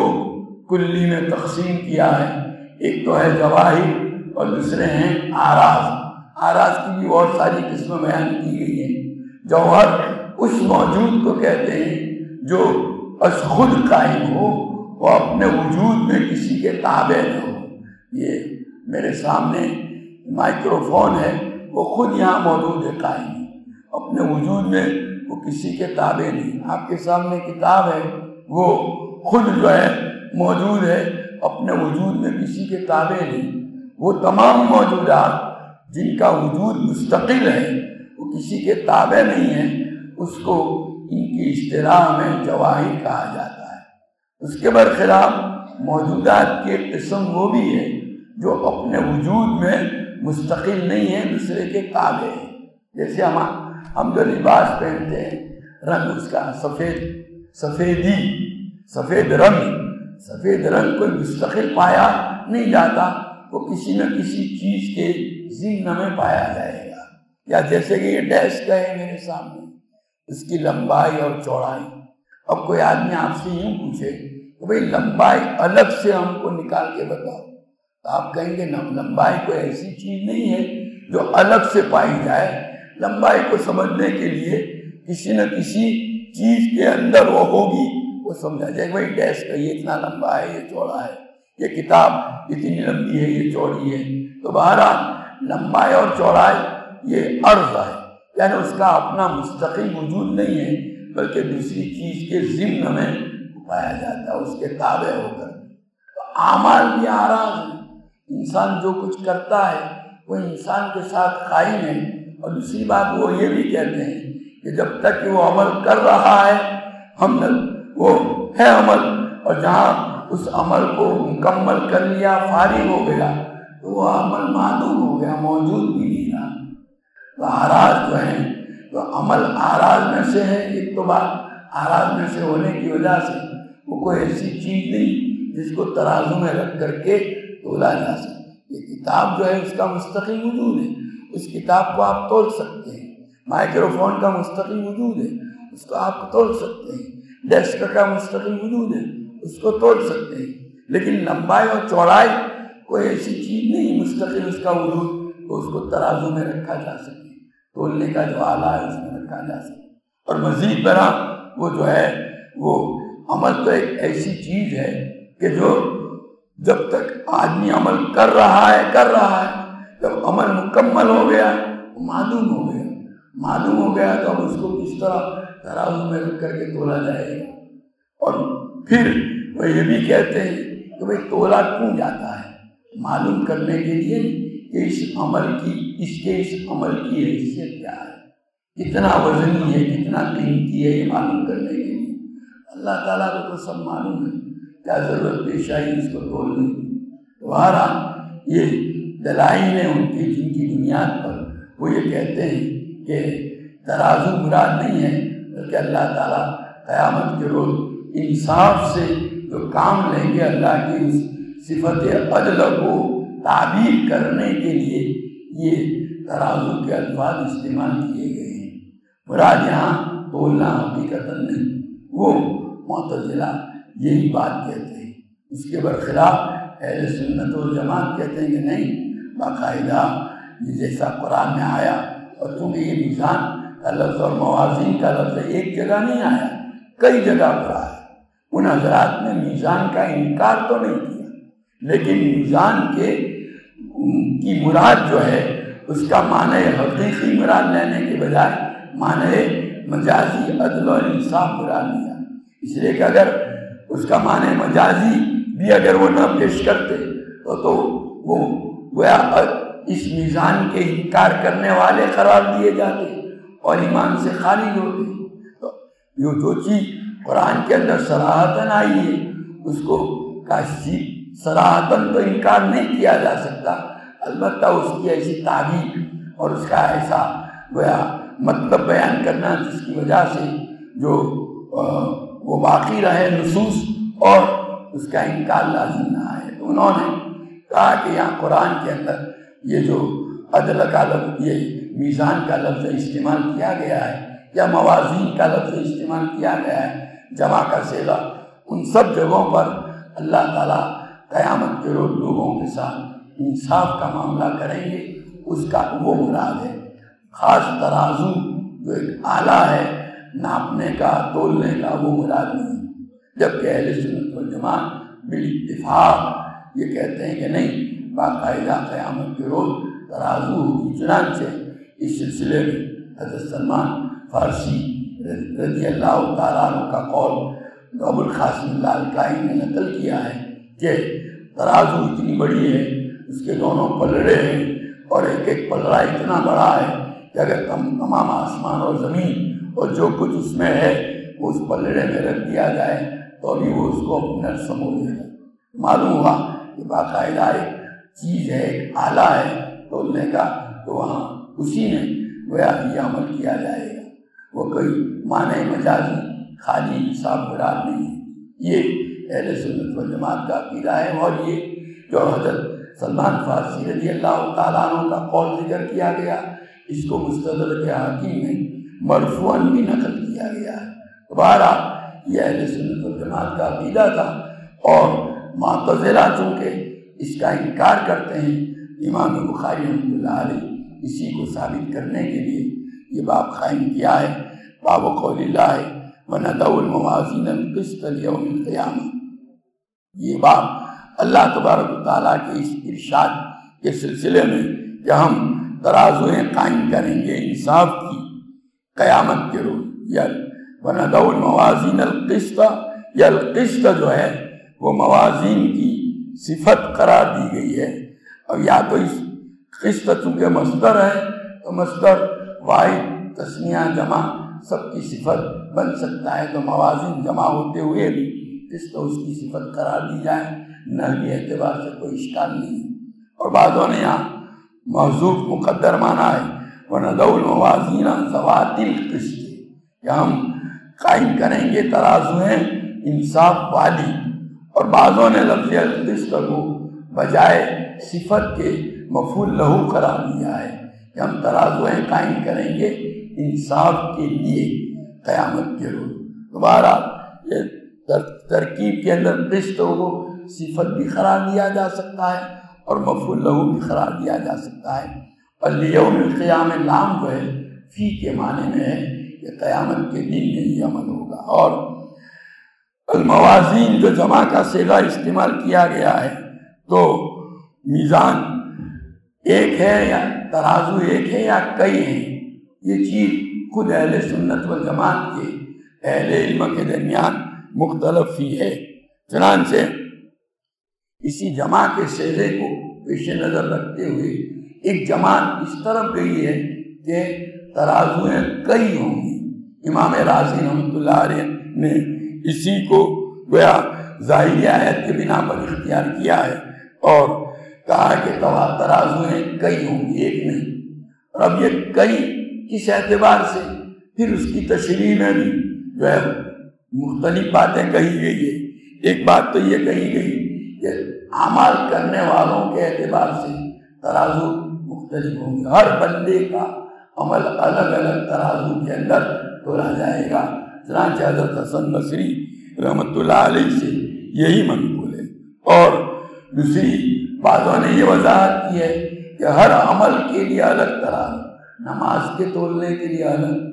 کلی میں تقسیم کیا ہے، ایک تو ہے جواہر اور دوسرے ہیں آراز۔ آراز کی بھی بہت ساری قسمیں بیان کی گئی ہیں۔ جوہر اس موجود کو کہتے ہیں جو از خود قائم ہو، وہ اپنے وجود میں کسی کے تابع نہ ہو۔ یہ میرے سامنے مائکروفون ہے، وہ خود یہاں موجود ہے، قائم ہے، اپنے وجود میں وہ کسی کے تابع نہیں۔ آپ کے سامنے کتاب ہے، وہ خود جو ہے موجود ہے، اپنے وجود میں کسی کے تابع نہیں۔ وہ تمام موجودات جن کا وجود مستقل ہے، وہ کسی کے تابع نہیں ہے، اس کو ان کی اصطلاح میں جواہر کہا جاتا ہے۔ اس کے برخلاف موجودات کی قسم وہ بھی ہے جو اپنے وجود میں مستقل نہیں ہے، دوسرے کے تابع ہے۔ جیسے ہم ہم جو لباس پہنتے ہیں، رنگ اس کا سفید سفیدی سفید رنگ سفید رنگ کوئی مستقل پایا نہیں جاتا، وہ کسی نہ کسی چیز کے ضمن میں پایا جائے گا۔ یا جیسے کہ یہ ڈیسک ہے میرے سامنے، اس کی لمبائی اور چوڑائی، اب کوئی آدمی آپ سے یوں پوچھے کہ بھئی لمبائی الگ سے ہم کو نکال کے بتاؤ، تو آپ کہیں گے لمبائی کوئی ایسی چیز نہیں ہے جو الگ سے پائی جائے۔ لمبائی کو سمجھنے کے لیے کسی نہ کسی چیز کے اندر وہ ہوگی، وہ سمجھا جائے کہ بھئی ڈیسک ہے، یہ اتنا لمبا ہے، یہ چوڑا ہے، یہ کتاب اتنی لمبی ہے، یہ چوڑی ہے۔ تو بہرحال لمبائی اور چوڑائی یہ عرض ہے، یعنی اس کا اپنا مستقل وجود نہیں ہے، بلکہ دوسری چیز کے ضمن میں پایا جاتا ہے، اس کے تابع ہو کر۔ تو اعمال بھی آراز ہیں، انسان جو کچھ کرتا ہے وہ انسان کے ساتھ قائم ہے۔ اور دوسری بات وہ یہ بھی کہتے ہیں کہ جب تک وہ عمل کر رہا ہے ہم وہ ہے عمل، اور جہاں اس عمل کو مکمل کر لیا، فارغ ہو گیا، تو وہ عمل معدوم ہو گیا، موجود بھی نہیں رہا۔ تو آراز جو ہیں تو عمل آراز میں سے ہے۔ ایک تو بات آراز میں سے ہونے کی وجہ سے وہ کوئی ایسی چیز نہیں جس کو ترازو میں رکھ کر کے تولا جا سکے۔ یہ کتاب جو ہے اس کا مستقل وجود ہے، اس کتاب کو آپ تول سکتے ہیں۔ مائکروفون کا مستقل وجود ہے، اس کو آپ تول سکتے ہیں۔ ڈیسک کا مستقل وجود ہے، اس کو تول سکتے ہیں۔ لیکن لمبائی اور چوڑائی کوئی ایسی چیز نہیں مستقل اس کا وجود تو اس کو ترازو میں رکھا جا سکے، تولنے کا جو آلہ ہے اس میں رکھا جا سکے۔ اور مزید برآں وہ جو ہے وہ عمل تو ایک ایسی چیز ہے کہ جو جب تک آدمی عمل کر رہا ہے کر رہا ہے جب عمل مکمل ہو گیا وہ معدوم ہو گیا معدوم ہو گیا تو اب اس کو کس طرح ترازو میں رکھ کر کے تولا جائے گا۔ اور پھر وہ یہ بھی کہتے ہیں کہ بھئی تولا کیوں جاتا ہے، معلوم کرنے کے لیے کہ اس عمل کی اس کے اس عمل کی حیثیت کیا ہے، کتنا وزنی ہے، کتنا قیمتی ہے، یہ معلوم کرنے کے لیے۔ اللہ تعالیٰ کو تو سب معلوم ہے، کیا ضرورت پیش آئی اس کو تولنے کی۔ بہرحال یہ دلائل ہیں ان کی جن کی بنیاد پر وہ یہ کہتے ہیں کہ ترازو مراد نہیں ہے، بلکہ اللہ تعالیٰ قیامت کے روز انصاف سے جو کام لیں گے، اللہ کی اس صفت عدل کو تعبیر کرنے کے لیے یہ ترازو کے الفاظ استعمال کیے گئے ہیں۔ مراد یہاں تولنا حقیقتاً نہیں، وہ معتزلہ یہی بات کہتے ہیں۔ اس کے برخلاف اہل سنت والجماعت کہتے ہیں کہ نہیں، باقاعدہ جیسا قرآن میں آیا، اور چونکہ یہ میزان کا لفظ اور موازین کا لفظ ایک جگہ نہیں آیا، کئی جگہ پر آیا۔ ان حضرات نے میزان کا انکار تو نہیں کیا، لیکن میزان کے کی مراد جو ہے اس کا معنی حقیقی مراد لینے کے بجائے معنی مجازی عدل و انصاف مراد لیا، اس لیے کہ اگر اس کا معنی مجازی بھی اگر وہ نہ پیش کرتے تو تو وہ گویا اس میزان کے انکار کرنے والے قرار دیے جاتے اور ایمان سے خارج ہوتے۔ تو یہ جو چیز قرآن کے اندر صراحتاً آئی ہے اس کو کاشی صراحتاً تو انکار نہیں کیا جا سکتا، البتہ اس کی ایسی تعبیر اور اس کا ایسا گویا مطلب بیان کرنا جس کی وجہ سے جو وہ باقی رہے نصوص اور اس کا انکار لازم نہ آئے۔ تو انہوں نے کہا کہ یہاں قرآن کے اندر یہ جو عدل کا لفظ، یہ میزان کا لفظ استعمال کیا گیا ہے یا موازین کا لفظ استعمال کیا گیا ہے جمع کا صیغہ، ان سب جگہوں پر اللہ تعالیٰ قیامت کے روز لوگوں کے ساتھ انصاف کا معاملہ کریں گے، اس کا وہ مراد ہے۔ خاص ترازو جو ایک آلہ ہے ناپنے کا تولنے کا، وہ مراد نہیں، جبکہ اہل سنت والجماعت بالاتفاق یہ کہتے ہیں کہ نہیں، باقاعدہ قیامت کے روز ترازو ہوگی۔ چنانچہ اس سلسلے میں حضرت سلمان فارسی رضی اللہ تعالیٰ عنہ کا قول ابو القاسم اللہ الکائی نے نقل کیا ہے کہ ترازو اتنی بڑی ہے، اس کے دونوں پلڑے ہیں اور ایک ایک پلڑا اتنا بڑا ہے کہ اگر تمام آسمان اور زمین اور جو کچھ اس میں ہے وہ اس پلڑے میں رکھ دیا جائے تو ابھی وہ اس کو اپنے سمو لے گا۔ معلوم ہوا کہ باقاعدہ ایک چیز ہے، ایک آلہ ہے تولنے کا، تو وہاں اسی میں گویا یہ عمل کیا جائے گا، وہ کوئی معنی مجازی خالی انصاف مراد نہیں ہے۔ یہ اہل سنت والجماعت کا عقیدہ ہے، اور یہ جو حضرت سلمان فارسی رضی اللہ تعالیٰ عنہ کا قول ذکر کیا گیا، اس کو مستدرک حاکم میں مرفوعاً بھی نقل کیا گیا ہے۔ بہرحال یہ اہل سنت والجماعت کا عقیدہ تھا، اور معتزلہ چونکہ اس کا انکار کرتے ہیں، امام بخاری رحمۃ اللہ علیہ اسی کو ثابت کرنے کے لیے یہ باب قائم کیا ہے، باب قول اللہ وَنَضَعُ الْمَوَازِينَ الْقِسْطَ لِيَوْمِ الْقِيَامَةِ۔ یہ باب اللہ تبارک و تعالیٰ کے اس ارشاد کے سلسلے میں کہ ہم ترازویں قائم کریں گے انصاف کی قیامت کے روز، یا وَنَضَعُ الْمَوَازِينَ الْقِسْطَ، یا القسط جو ہے وہ موازین کی صفت قرار دی گئی ہے، اور یا تو اس قسط چونکہ مصدر ہے تو مصدر واحد تثنیہ جمع سب کی صفت بن سکتا ہے، تو موازین جمع ہوتے ہوئے بھی قسط اس کی صفت قرار دی جائے، نحوی اعتبار سے کوئی اشکال نہیں ہے۔ اور بعضوں نے یہاں محذوف مقدر مانا ہے وَنَضَعُ الْمَوَازِينَ ذَوَاتِ الْقِسْطِ، کہ ہم قائم کریں گے ترازویں انصاف والی، اور بعضوں نے لفظ القسط کو بجائے صفت کے مفعول لہو قرار دیا ہے کہ ہم ترازویں قائم کریں گے انصاف کے لیے قیامت کے روز۔ دوبارہ یہ ترکیب کے اندر قسط کو صفت بھی قرار دیا جا سکتا ہے اور مفعول لہو بھی قرار دیا جا سکتا ہے، اور لیوم القیامہ لام جو ہے فی کے معنی میں ہے کہ قیامت کے دن میں یہ عمل ہوگا۔ اور الموازین جو جمع کا صیغہ استعمال کیا گیا ہے، تو میزان ایک ہے یا ترازو ایک ہے یا کئی ہیں، یہ چیز خود اہل سنت والجماعت کے اہل علم کے درمیان مختلف ہی ہے۔ چنانچہ اسی جمع کے صیغے کو پیش نظر رکھتے ہوئے ایک جماعت اس طرف گئی ہے کہ ترازویں کئی ہوں گی۔ امام رازی رحمۃ اللہ علیہ نے اسی کو گویا ظاہری آیت کے بنا پر اختیار کیا ہے اور کہا کہ ترازویں کئی ہوں گی، ایک نہیں۔ اور اب یہ کئی کس اعتبار سے، پھر اس کی تشریح میں بھی جو ہے مختلف باتیں کہی گئی ہے۔ ایک بات تو یہ کہی گئی کہ اعمال کرنے والوں کے اعتبار سے ترازو مختلف ہوں گے، ہر بندے کا عمل الگ الگ ترازو کے اندر تولا جائے گا۔ چنانچہ حضرت حسن بصری رحمۃ اللہ علیہ سے یہی منقول ہے۔ اور دوسری بعضوں نے یہ وضاحت کی ہے کہ ہر عمل کے لیے الگ ترازو، نماز کے تولنے کے لیے الگ،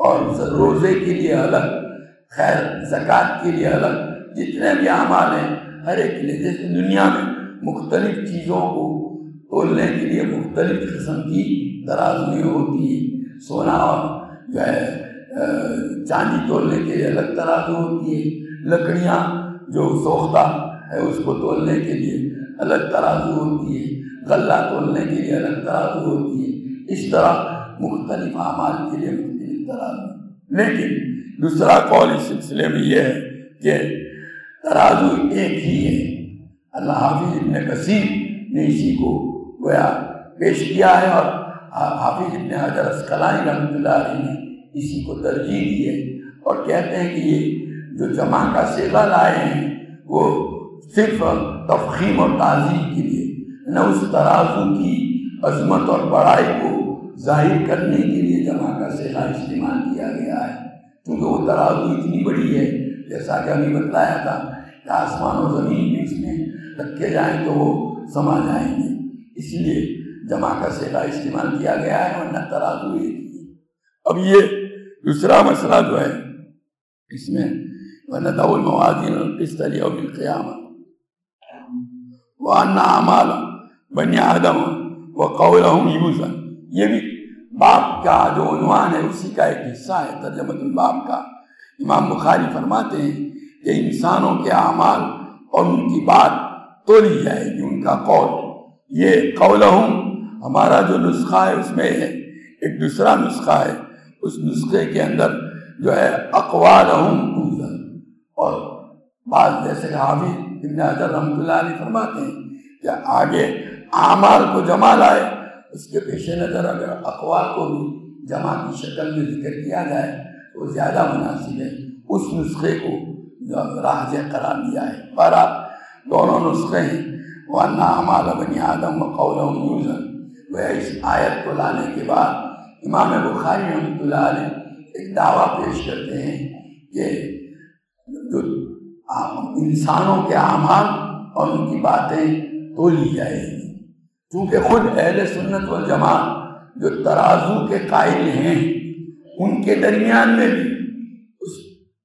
اور روزے کے لیے الگ، خیر زکوٰۃ کے لیے الگ، جتنے بھی اعمال ہیں ہر ایک کے لیے. جیسے دنیا میں مختلف چیزوں کو تولنے کے لیے مختلف قسم کی ترازویں ہوتی ہیں. سونا اور جو ہے چاندی تولنے کے لیے الگ ترازو ہوتی ہے، لکڑیاں جو سوختہ ہے اس کو تولنے کے لیے الگ ترازو ہوتی ہے، غلہ تولنے کے لیے الگ ترازو ہوتی ہے. اس طرح مختلف اعمال کے لیے مختلف ترازو. لیکن دوسرا قول اس سلسلے میں یہ ہے کہ ترازو ایک ہی ہے. اللہ حافظ ابن کثیر نے اسی کو گویا پیش کیا ہے، اور حافظ ابن حجر عسقلانی رحمۃ اللہ علیہ نے اسی کو ترجیح دی ہے، اور کہتے ہیں کہ یہ جو جمع کا صیغہ لائے ہیں وہ صرف تفخیم اور تعظیم کے لیے، نہ اس ترازو کی عظمت اور بڑائی کو ظاہر کرنے کے لیے جمع کا صیغہ استعمال کیا گیا ہے. کیونکہ وہ ترازو اتنی بڑی ہے، جیسا کہ ابھی بتلایا تھا کہ آسمان و زمین بھی اس میں رکھے جائیں تو وہ سما جائیں گے، اس لیے جمع کا صیغہ استعمال کیا گیا ہے، ورنہ ترازو ایک ہی. اب یہ دوسرا مسئلہ جو ہے اس میں وَنَضَعُ الْمَوَازِينَ الْقِسْطَ لِيَوْمِ الْقِيَامَةِ وَأَنَّ أَعْمَالَ بَنِي آدَمَ وَقَوْلَهُمْ يُوزَنُ. یہ بھی باب کا جو عنوان ہے اسی کا ایک حصہ ہے، ترجمۃ الباب کا. امام بخاری فرماتے ہیں کہ انسانوں کے اعمال اور ان کی بات تولی جائے گی، ان کا قول. یہ قولہم ہمارا جو نسخہ ہے اس میں ہے، ایک دوسرا نسخہ ہے، اس نسخے کے اندر جو ہے اقوالہم توزن. اور بعض جیسے کہ حافظ ابن حجر رحمۃ اللہ علیہ فرماتے ہیں کہ آگے اعمال کو جمع لائے، اس کے پیش نظر اگر اقوال کو بھی جمع کی شکل میں ذکر کیا جائے تو زیادہ مناسب ہے. اس نسخے کو راجح قرار دیا ہے. بہرحال دونوں نسخے ہیں. وَأَنَّ أَعْمَالَ بَنِي آدَمَ وَقَوْلَهُمْ يُوزَنُ. وہ اس آیت کو لانے کے بعد امام بخاری رحمۃ اللہ علیہ ایک دعویٰ پیش کرتے ہیں کہ جو انسانوں کے اعمال اور ان کی باتیں تولی جائے گی. کیونکہ خود اہل سنت والجماعت جو ترازو کے قائل ہیں ان کے درمیان میں بھی اس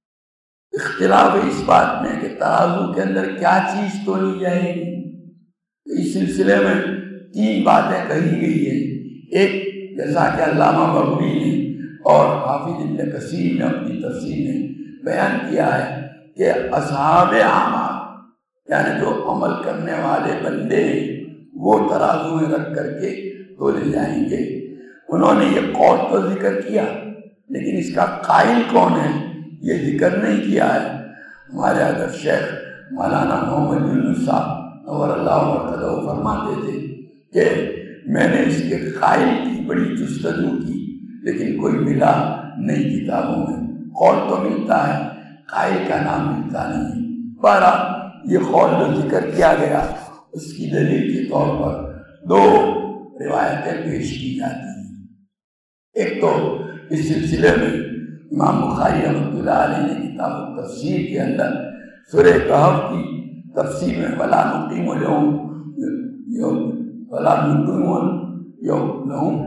اختلاف اس بات میں کہ ترازو کے اندر کیا چیز تولی جائے گی. اس سلسلے میں تین باتیں کہی گئی ہیں. ایک جیسا کہ علامہ بغوی نے اور حافظ ابن کثیر نے اپنی تفسیر میں بیان کیا ہے کہ اصحاب اعمال یعنی جو عمل کرنے والے بندے وہ ترازو میں رکھ کر کے تولے جائیں گے. انہوں نے یہ قول تو ذکر کیا لیکن اس کا قائل کون ہے یہ ذکر نہیں کیا ہے. ہمارے حضرت شیخ مولانا محمد یونس صاحب نور اللہ مرتضی فرماتے تھے کہ میں نے اس کے قائل کی بڑی جستجو کی لیکن کوئی ملا نہیں کتابوں میں. قول تو ملتا ہے، قائل کا نام ملتا نہیں. بہرحال یہ قول جو ذکر کیا گیا اس کی دلیل کے طور پر دو روایتیں پیش کی جاتی ہیں. ایک تو اس سلسلے میں امام بخاری رحمۃ اللہ علیہ نے کتاب التفسیر کے اندر سورہ کہف کی تفسیر میں وَلَا نُقِیمُ لَهُمْ وَلَا نُقِیمُ لَهُمْ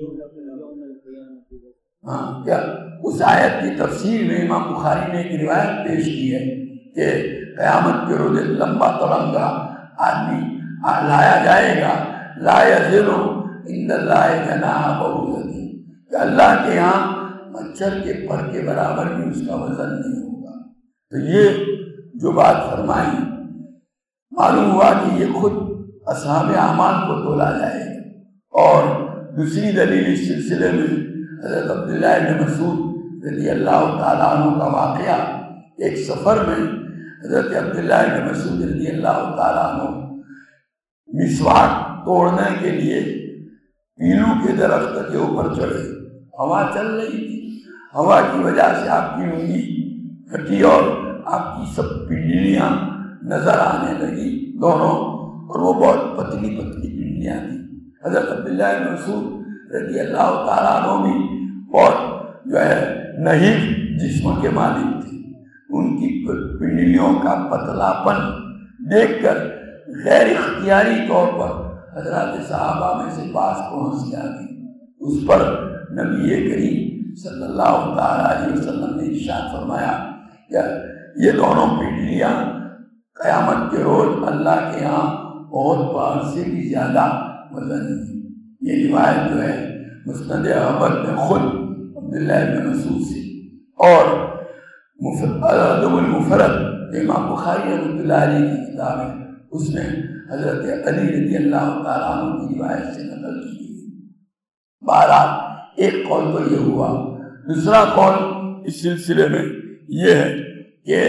ہاں کیا اس آیت کی تفسیر میں امام بخاری نے ایک روایت پیش کی ہے کہ قیامت کے روز لمبا ترنگا آدمی لایا جائے گا لا یزن عند اللہ جناح بعوضۃ کہ اللہ کے یہاں مچھر کے پر کے برابر بھی اس کا وزن نہیں ہوگا. تو یہ جو بات فرمائی معلوم ہوا کہ یہ خود اصحاب اعمال کو تولا جائے گا. اور دوسری دلیل اس سلسلے میں حضرت عبداللہ بن مسعود رضی اللہ تعالیٰ عنہ کا واقعہ. ایک سفر میں حضرت عبداللہ بن مسعود رضی اللہ تعالیٰ عنہ مسواک توڑنے کے لیے پیلو کے درخت کے اوپر چڑھے. ہوا چل رہی تھی، ہوا کی وجہ سے آپ کی انگلی پھٹی اور آپ کی سب پنڈلیاں نظر آنے لگی دونوں، اور وہ بہت پتلی پتلی پنڈلیاں تھیں. حضرت عبداللہ بن مسعود رضی اللہ تعالیٰ عنہ بھی بہت جو ہے نحیف جسم کے مالک تھے. ان کی پنڈلیوں کا پتلا پن دیکھ کر غیر اختیاری طور پر حضرات صحابہ میں سے بعض کو ہنسی آ گئی. اس پر نبی کریم صلی اللہ تعالیٰ علیہ وسلم نے ارشاد فرمایا کہ یہ دونوں پیٹلیاں قیامت کے روز اللہ کے ہاں بہت پہاڑ سے بھی زیادہ وزن ہے۔ یہ روایت جو ہے مسند احمد میں خود عبداللہ بن مسعود سے، اور الادب المفرد امام بخاری رحمۃ اللہ علیہ کی کتاب ہے، اس میں حضرت علی رضی اللہ تعالیٰ عنہ کی روایت سے نقل کی گئی۔ بہرحال ایک قول تو یہ ہوا، دوسرا قول اس سلسلے میں یہ ہے کہ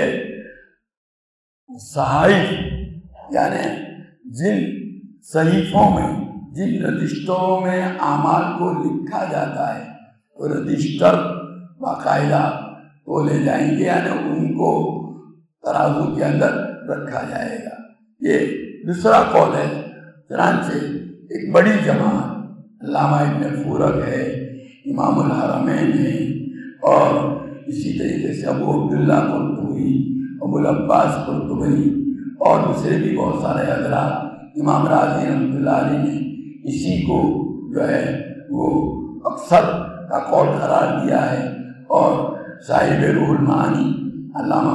صحائف یعنی جن صحیفوں میں، جن رجسٹروں میں اعمال کو لکھا جاتا ہے وہ رجسٹر باقاعدہ تولے جائیں گے، یعنی ان کو ترازو کے اندر رکھا جائے گا۔ یہ دوسرا قول ہے۔ چنانچہ ایک بڑی جماعت علامہ ابن فورک ہے، امام الحرمین ہے، اور اسی طریقے سے ابو عبداللہ قرطبی، ابو العباس قرطبی اور دوسرے بھی بہت سارے حضرات، امام راضی رحمۃ اللہ علیہ نے اسی کو جو ہے وہ اکثر کا قول قرار دیا ہے، اور صاحب روح المعانی علامہ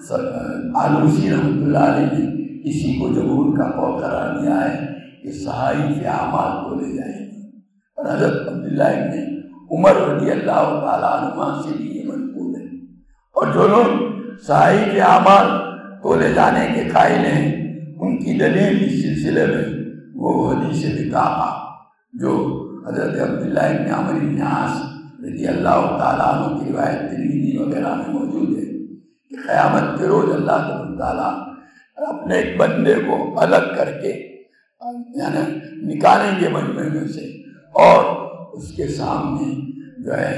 آلوسی رحمۃ اللہ علیہ نے اسی کو جمہور کا قول قرار دیا ہے کہ صحائف اعمال کو لے جائیں گے۔ اور حضرت عبداللہ ابن عمر رضی اللہ تعالیٰ عنہ سے بھی یہ منقول ہے۔ اور جو لوگ صحائف اعمال کو لے جانے کے قائل ہیں، ان کی دلیل اس سلسلے میں وہ حدیث بطاقہ جو حضرت عبداللہ ابن عمرو بن عاص رضی اللہ تعالیٰ عنہ کی روایت ترمذی وغیرہ میں موجود ہے کہ قیامت کے روز اللہ تبارک تعالیٰ اپنے ایک بندے کو الگ کر کے یعنی نکالیں گے مجمع میں سے، اور اس کے سامنے جو ہے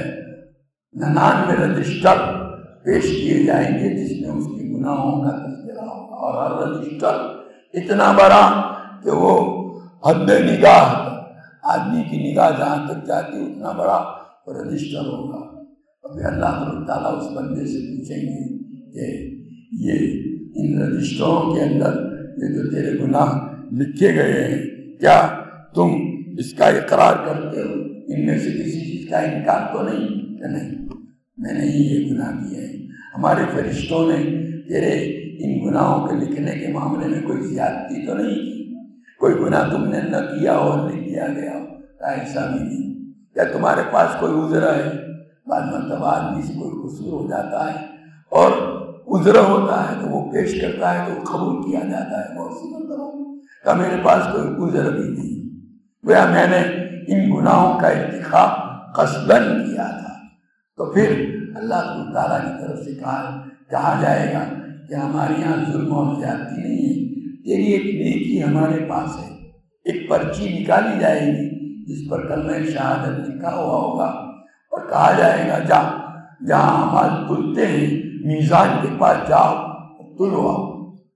ننانوے رجسٹر پیش کیے جائیں گے جس میں اس کے گناہوں کا تذکرہ ہوگا، اور ہر رجسٹر اتنا بڑا کہ وہ حد نگاہ، آدمی کی نگاہ جہاں تک جاتی اتنا بڑا رجسٹر ہوگا۔ اور پھر اللہ تعالیٰ اس بندے سے پوچھیں گے کہ یہ ان رجسٹروں کے اندر یہ جو تیرے گناہ لکھے گئے ہیں، کیا تم اس کا اقرار کرتے ہو؟ ان میں سے کسی چیز کا انکار تو نہیں کہ نہیں، میں نے ہی یہ گناہ کیے ہیں۔ ہمارے فرشتوں نے تیرے ان گناہوں کے لکھنے کے معاملے میں کوئی زیادتی تو نہیں کی، کوئی گناہ تم نے نہ کیا ہو اور نہیں کیا گیا ہو، ایسا بھی نہیں۔ کیا تمہارے پاس کوئی عذر ہے؟ بعض مرتبہ آدمی سے کوئی قصور ہو جاتا ہے اور عذر ہوتا ہے تو وہ پیش کرتا ہے تو قبول کیا جاتا ہے۔ بہت سی مرتبہ کہ میرے پاس کوئی عذر بھی نہیں، گویا میں نے ان گناہوں کا ارتکاب قصداً کیا تھا۔ تو پھر اللہ تعالیٰ کی طرف سے کہا کہا جائے گا کہ ہمارے یہاں ظلم اور زیادتی نہیں ہے، تیری ایک نیکی ہمارے پاس ہے۔ ایک پرچی نکالی جائے گی جس پر کلمہ شہادت لکھا ہوا ہوگا، اور کہا جائے گا جا جہاں اعمال تلتے ہیں میزان کے پاس جاؤ تلو آؤ۔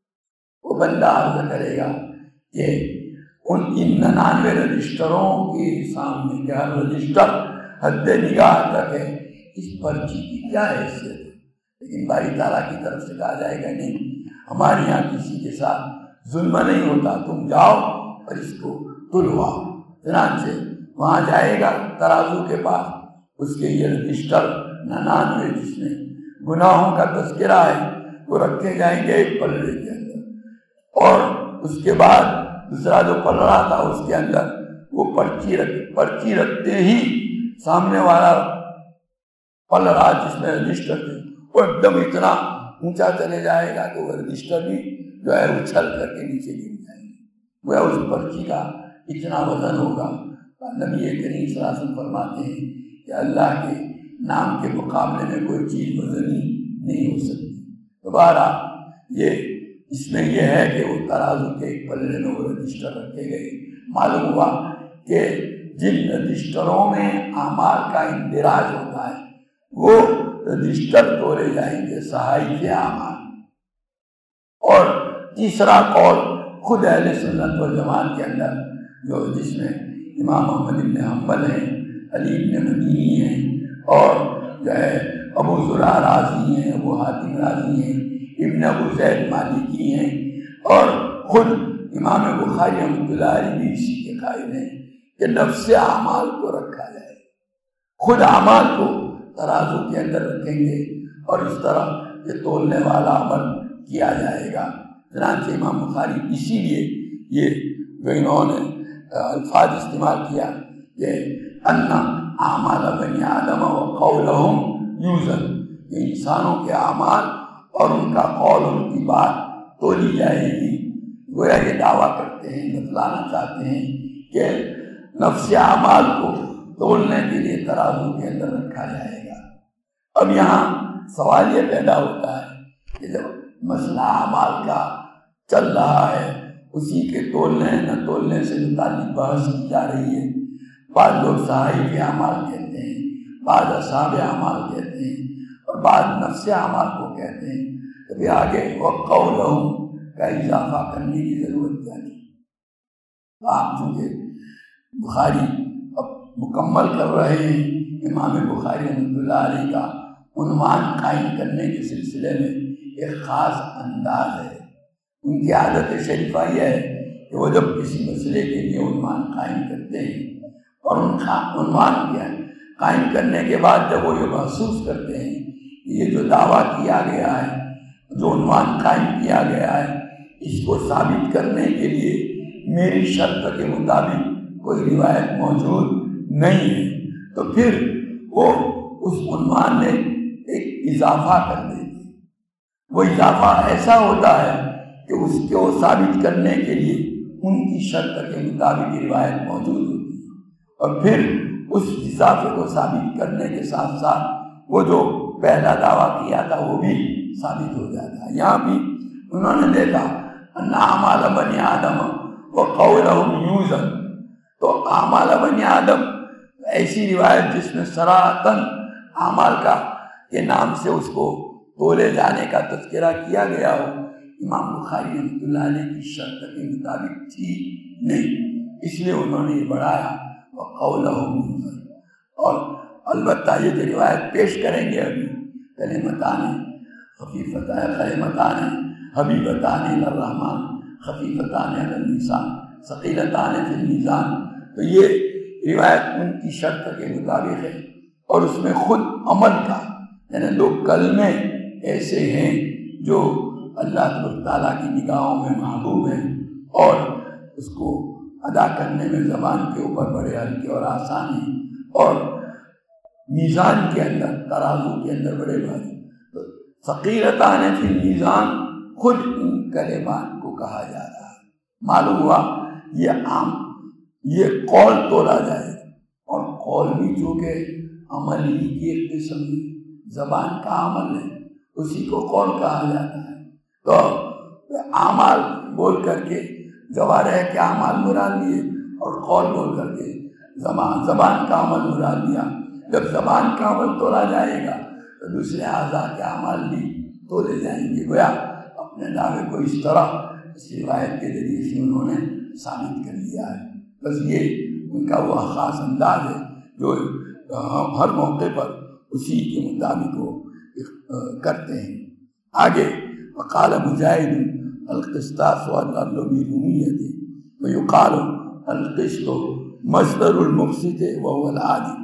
وہ بندہ عرض کرے گا کہ ان ان ننانوے رجسٹروں کے سامنے کہ ہر رجسٹر حد نگاہ تک ہے، اس پرچی کی کیا حیثیت ہے؟ لیکن باری تعالیٰ کی طرف سے کہا جائے گا نہیں، ہمارے یہاں کسی کے ساتھ ظلم نہیں ہوتا، تم جاؤ اور اس کو تلواؤ۔ چنانچہ وہاں جائے گا ترازو کے پاس، اس کے یہ رجسٹر ننانوے جس میں گناہوں کا تذکرہ ہے وہ رکھے جائیں گے ایک پلڑے کے اندر، اور اس کے بعد دوسرا جو پلڑا تھا اس کے اندر وہ پرچی رکھ پرچی رکھتے ہی سامنے والا پلڑا جس میں رجسٹر تھے وہ ایک دم اتنا اونچا چلے جائے گا کہ وہ رجسٹر بھی جو ہے اچھل کر کے نیچے گر جائیں گے، وہ اس پرچی کا اتنا وزن ہوگا۔ نبی کریم صلی اللہ علیہ وسلم فرماتے ہیں کہ اللہ کے نام کے مقابلے میں کوئی چیز وزنی نہیں ہو سکتی۔ دوبارہ یہ اس میں یہ ہے کہ وہ ترازو کے ایک پلڑے میں وہ رجسٹر رکھے گئے۔ معلوم ہوا کہ جن رجسٹروں میں اعمال کا اندراج ہوتا ہے وہ رجسٹر تولے جائیں گے صحائف اعمال۔ اور تیسرا قول خود اہل سنت والجماعت کے اندر جو جس میں امام احمد بن حنبل ہیں، علی بن مدینی ہیں، اور جو ہے ابو زرع رازی ہیں، ابو حاتم رازی ہیں، ابن ابو زید مالکی ہیں، اور خود امام بخاری رحمۃ اللہ علیہ بھی اسی کے قائل ہیں کہ نفس اعمال کو رکھا جائے، خود اعمال کو ترازو کے اندر رکھیں گے اور اس طرح یہ تولنے والا عمل کیا جائے گا۔ چنانچہ امام بخاری اسی لیے یہ جو انہوں نے الفاظ استعمال کیا کہ ان اعمال بنی آدم و قولہم یوزن، کہ انسانوں کے اعمال اور ان کا قول، ان کی بات تولی جائے گی۔ گویا یہ دعویٰ کرتے ہیں، بتلانا چاہتے ہیں کہ نفس اعمال کو تولنے کے لیے ترازو کے اندر رکھا جائے گا۔ اب یہاں سوال یہ پیدا ہوتا ہے کہ جب مسئلہ اعمال کا چل رہا ہے، اسی کے تولنے نہ تولنے سے متعلق بحث کی جا رہی ہے، بعض لوگ صحائف اعمال کہتے ہیں، بعض اصحاب اعمال کہتے ہیں اور بعض نفس اعمال کو کہتے ہیں، تو پھر آگے وقولہم کا اضافہ کرنے کی ضرورت کیا تھی؟ آپ چونکہ بخاری اب مکمل کر رہے ہیں، امام بخاری رحمۃ اللہ علیہ کا عنوان قائم کرنے کے سلسلے میں ایک خاص انداز ہے۔ ان کی عادت شریفہ یہ ہے کہ وہ جب کسی مسئلے کے لیے عنوان قائم کرتے ہیں اور ان کا عنوان کیا ہے قائم کرنے کے بعد جب وہ یہ محسوس کرتے ہیں کہ یہ جو دعویٰ کیا گیا ہے، جو عنوان قائم کیا گیا ہے، اس کو ثابت کرنے کے لیے میری شرط کے مطابق کوئی روایت موجود نہیں ہے، تو پھر وہ اس عنوان میں ایک اضافہ کر دیتے ہیں۔ وہ اضافہ ایسا ہوتا ہے کہ اس کو ثابت کرنے کے لیے ان کی شرط کے مطابق روایت موجود ہوتی ہے، اور پھر اس اضافے کو ثابت کرنے کے ساتھ ساتھ وہ جو پہلا دعویٰ کیا تھا وہ بھی ثابت ہو جاتا ہے۔ یہاں بھی انہوں نے دیکھا ان اعمال بنی آدم وقولہم یوزن، تو اعمال بنی آدم ایسی روایت جس میں صراحتاً اعمال کا کے نام سے اس کو تولے جانے کا تذکرہ کیا گیا ہو، امام بخاری رحمۃ اللہ علیہ کی شرط کے مطابق تھی نہیں، اس لیے انہوں نے یہ بڑھایا وقولہم یوزن۔ اور البتہ یہ جو روایت پیش کریں گے ابھی، کلمتان خفیفتان کلمتان حبیبتان الی الرحمن خفیفتان علی اللسان ثقیلتان فی المیزان، تو یہ روایت ان کی شرط کے مطابق ہے، اور اس میں خود عمل کا، یعنی دو کلمے ایسے ہیں جو اللہ تعالیٰ کی نگاہوں میں محبوب ہیں اور اس کو ادا کرنے میں زبان کے اوپر بڑے ہلکے اور آسان ہیں، اور میزان کے اندر، ترازو کے اندر بڑے بھاری۔ تو ثقیلتان فی المیزان خود ان کلمات کو کہا جا رہا ہے۔ معلوم ہوا یہ عام یہ قول تولا جائے، اور قول بھی چونکہ عمل ہی کی ایک قسم ہے، زبان کا عمل ہے، اسی کو قول کہا جاتا ہے۔ تو اعمال بول کر کے جوارح کے اعمال مراد لیے اور قول بول کر کے زبان زبان کا عمل مراد لیا۔ جب زبان کا عمل تولا جائے گا تو دوسرے اعضاء کے اعمال بھی تولے جائیں گے۔ گویا اپنے دعوے کو اس طرح اس روایت کے ذریعے سے انہوں نے ثابت کر دیا ہے۔ بس یہ ان کا وہ خاص انداز ہے جو ہر موقع پر اسی کے مطابق وہ کرتے ہیں۔ آگے وقال مجاہد القسطاس والرومیت ویقال القسط مصدر المقسط وهو العادل۔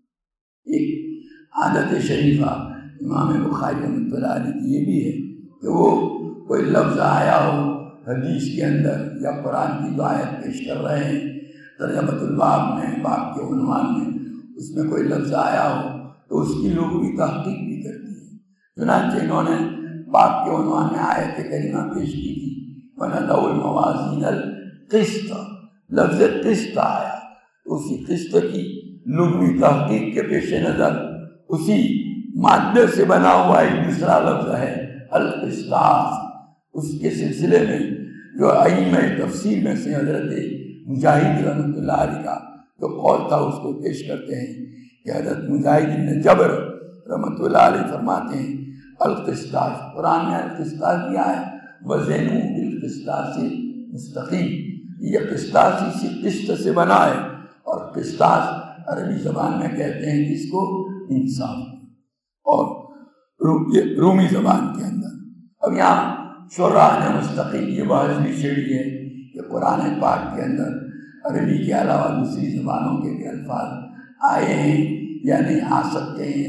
ایک عادت شریفہ امام بخاری رحمۃ اللہ علیہ کی یہ بھی ہے کہ وہ کوئی لفظ آیا ہو حدیث کے اندر یا قرآن کی جو آیت پیش کر رہے ہیں، ترجمۃ الباب میں، باب کے عنوان میں اس میں کوئی لفظ آیا ہو تو اس کی لغوی تحقیق بھی کرتی ہے۔ چنانچہ انہوں نے باب کے عنوان میں آیت کریمہ پیش کی تھی وَنَضَعُ الْمَوَازِينَ الْقِسْطَ، لفظ قسط آیا، اسی قسط کی لغوی تحقیق کے پیش نظر اسی مادے سے بنا ہوا ایک دوسرا لفظ ہے القسطاس۔ اس کے سلسلے میں جو ائمہ تفسیر میں سے حضرت مجاہد رحمۃ اللہ علیہ کا جو قول تھا اس کو پیش کرتے ہیں کہ حضرت مجاہد بن جبر رحمۃ اللہ علیہ فرماتے ہیں القسطاس، قرآن میں القسطاس دیا ہے وَزِنُوا بِالْقِسْطَاسِ الْمُسْتَقِيمِ، یہ قسطاس اسی قسط سے بنا ہے، اور قسطاس عربی زبان میں کہتے ہیں جس کو انصاف، اور رومی زبان کے اندر۔ اب یہاں شراح نے مستقل یہ بحث بھی چھیڑی ہے کہ قرآن پاک کے اندر عربی کے علاوہ دوسری زبانوں کے بھی الفاظ آئے ہیں یا نہیں آ سکتے ہیں،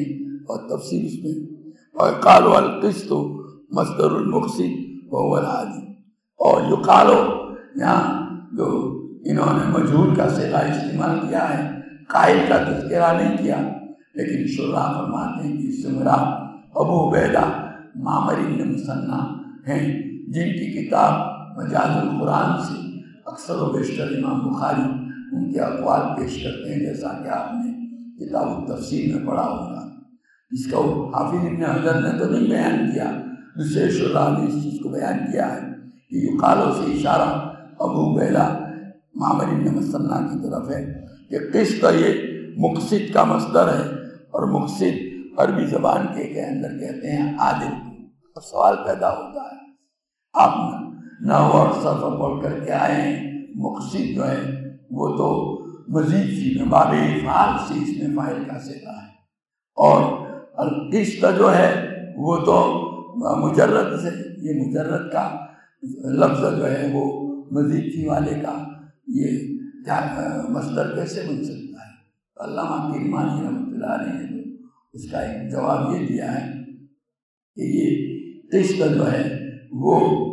اور تفصیل اس میں اور قالوا القسط مصدر المقسط وهو العادل. اور یقالو یہاں جو انہوں نے مجہول کا صیغہ استعمال کیا ہے، قائل کا تذکرہ نہیں کیا، لیکن شراح فرماتے ہیں کہ اس سے مراد ابو عبیدہ معمر بن مثنیٰ ہیں، جن کی کتاب مجاز القرآن سے اکثر و بیشتر امام بخاری ان کے اقوال پیش کرتے ہیں، جیسا کہ آپ نے کتاب التفسیر میں پڑھا ہوگا. اس کا حافظ ابن حجر نے تو نہیں بیان کیا، دوسرے شراح نے اس چیز کو بیان کیا ہے کہ یقالو سے اشارہ ابو عبیدہ معمر بن مثنیٰ کی طرف ہے کہ قسط یہ مقسط کا مصدر ہے، اور مقسط عربی زبان کے کے اندر کہتے ہیں عادل. اور سوال پیدا ہوتا ہے، آپ نحو اور صرف پڑھ کر کے آئے ہیں، مقسط جو ہے وہ تو مزید سی میں باب افعال سے اس میں فاعل کا صیغہ ہے، اور القسط جو ہے وہ تو مجرد سے، یہ مجرد کا لفظ جو ہے وہ مزید سی والے کا یہ کیا مصدر کیسے بن سکتا ہے؟ علامہ کرمانی رحمۃ اللہ علیہ نے اس کا ایک جواب یہ دیا ہے کہ یہ قسط جو ہے وہ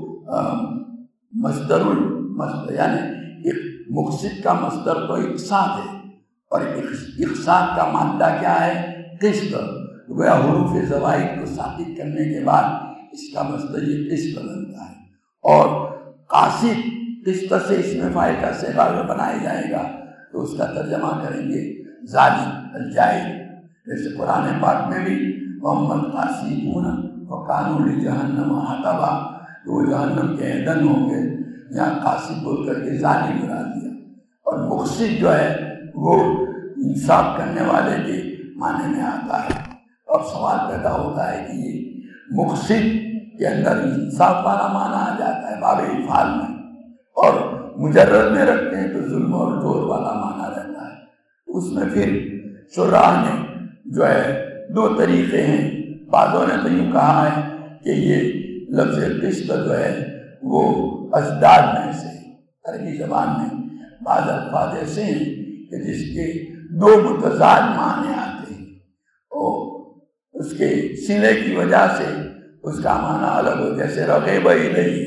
مصدر المصدر یعنی ایک مقسط کا مصدر تو اقساط ہے، اور اقساط کا مادہ کیا ہے؟ قسط. گویا حروف زوائد کو ثابت کرنے کے بعد اس کا مصدر یہ قسط بنتا ہے. اور قاصد قسط سے اس میں فاعل کا صیغہ بنایا جائے گا تو اس کا ترجمہ کریں گے ظالم الجائر. جیسے قرآن پاک میں بھی محمد قاسدون وقانوا لجہنم حطبا، تو وہ جہنم کے ایندھن ہوں گے، یہاں قاصد بول کر کے ظالم بنا دیا. اور مقسط جو ہے وہ انصاف کرنے والے کے معنی میں آتا ہے. اور سوال پیدا ہوتا ہے کہ یہ مقسط کے اندر انصاف والا معنی آ جاتا ہے باب افعال میں، اور مجرد میں رکھتے ہیں تو ظلم اور جور والا معنی رہتا ہے. اس میں پھر شراح نے جو ہے دو طریقے ہیں. بعضوں نے تو یوں کہا ہے کہ یہ لفظ قسط جو ہے وہ ازداد میں سے، عربی زبان میں بعض الفاظ ایسے ہیں کہ جس کے دو متضاد معنی آتے ہیں، اور اس کے سلے کی وجہ سے اس کا معنی الگ ہو. جیسے رغب الیہ،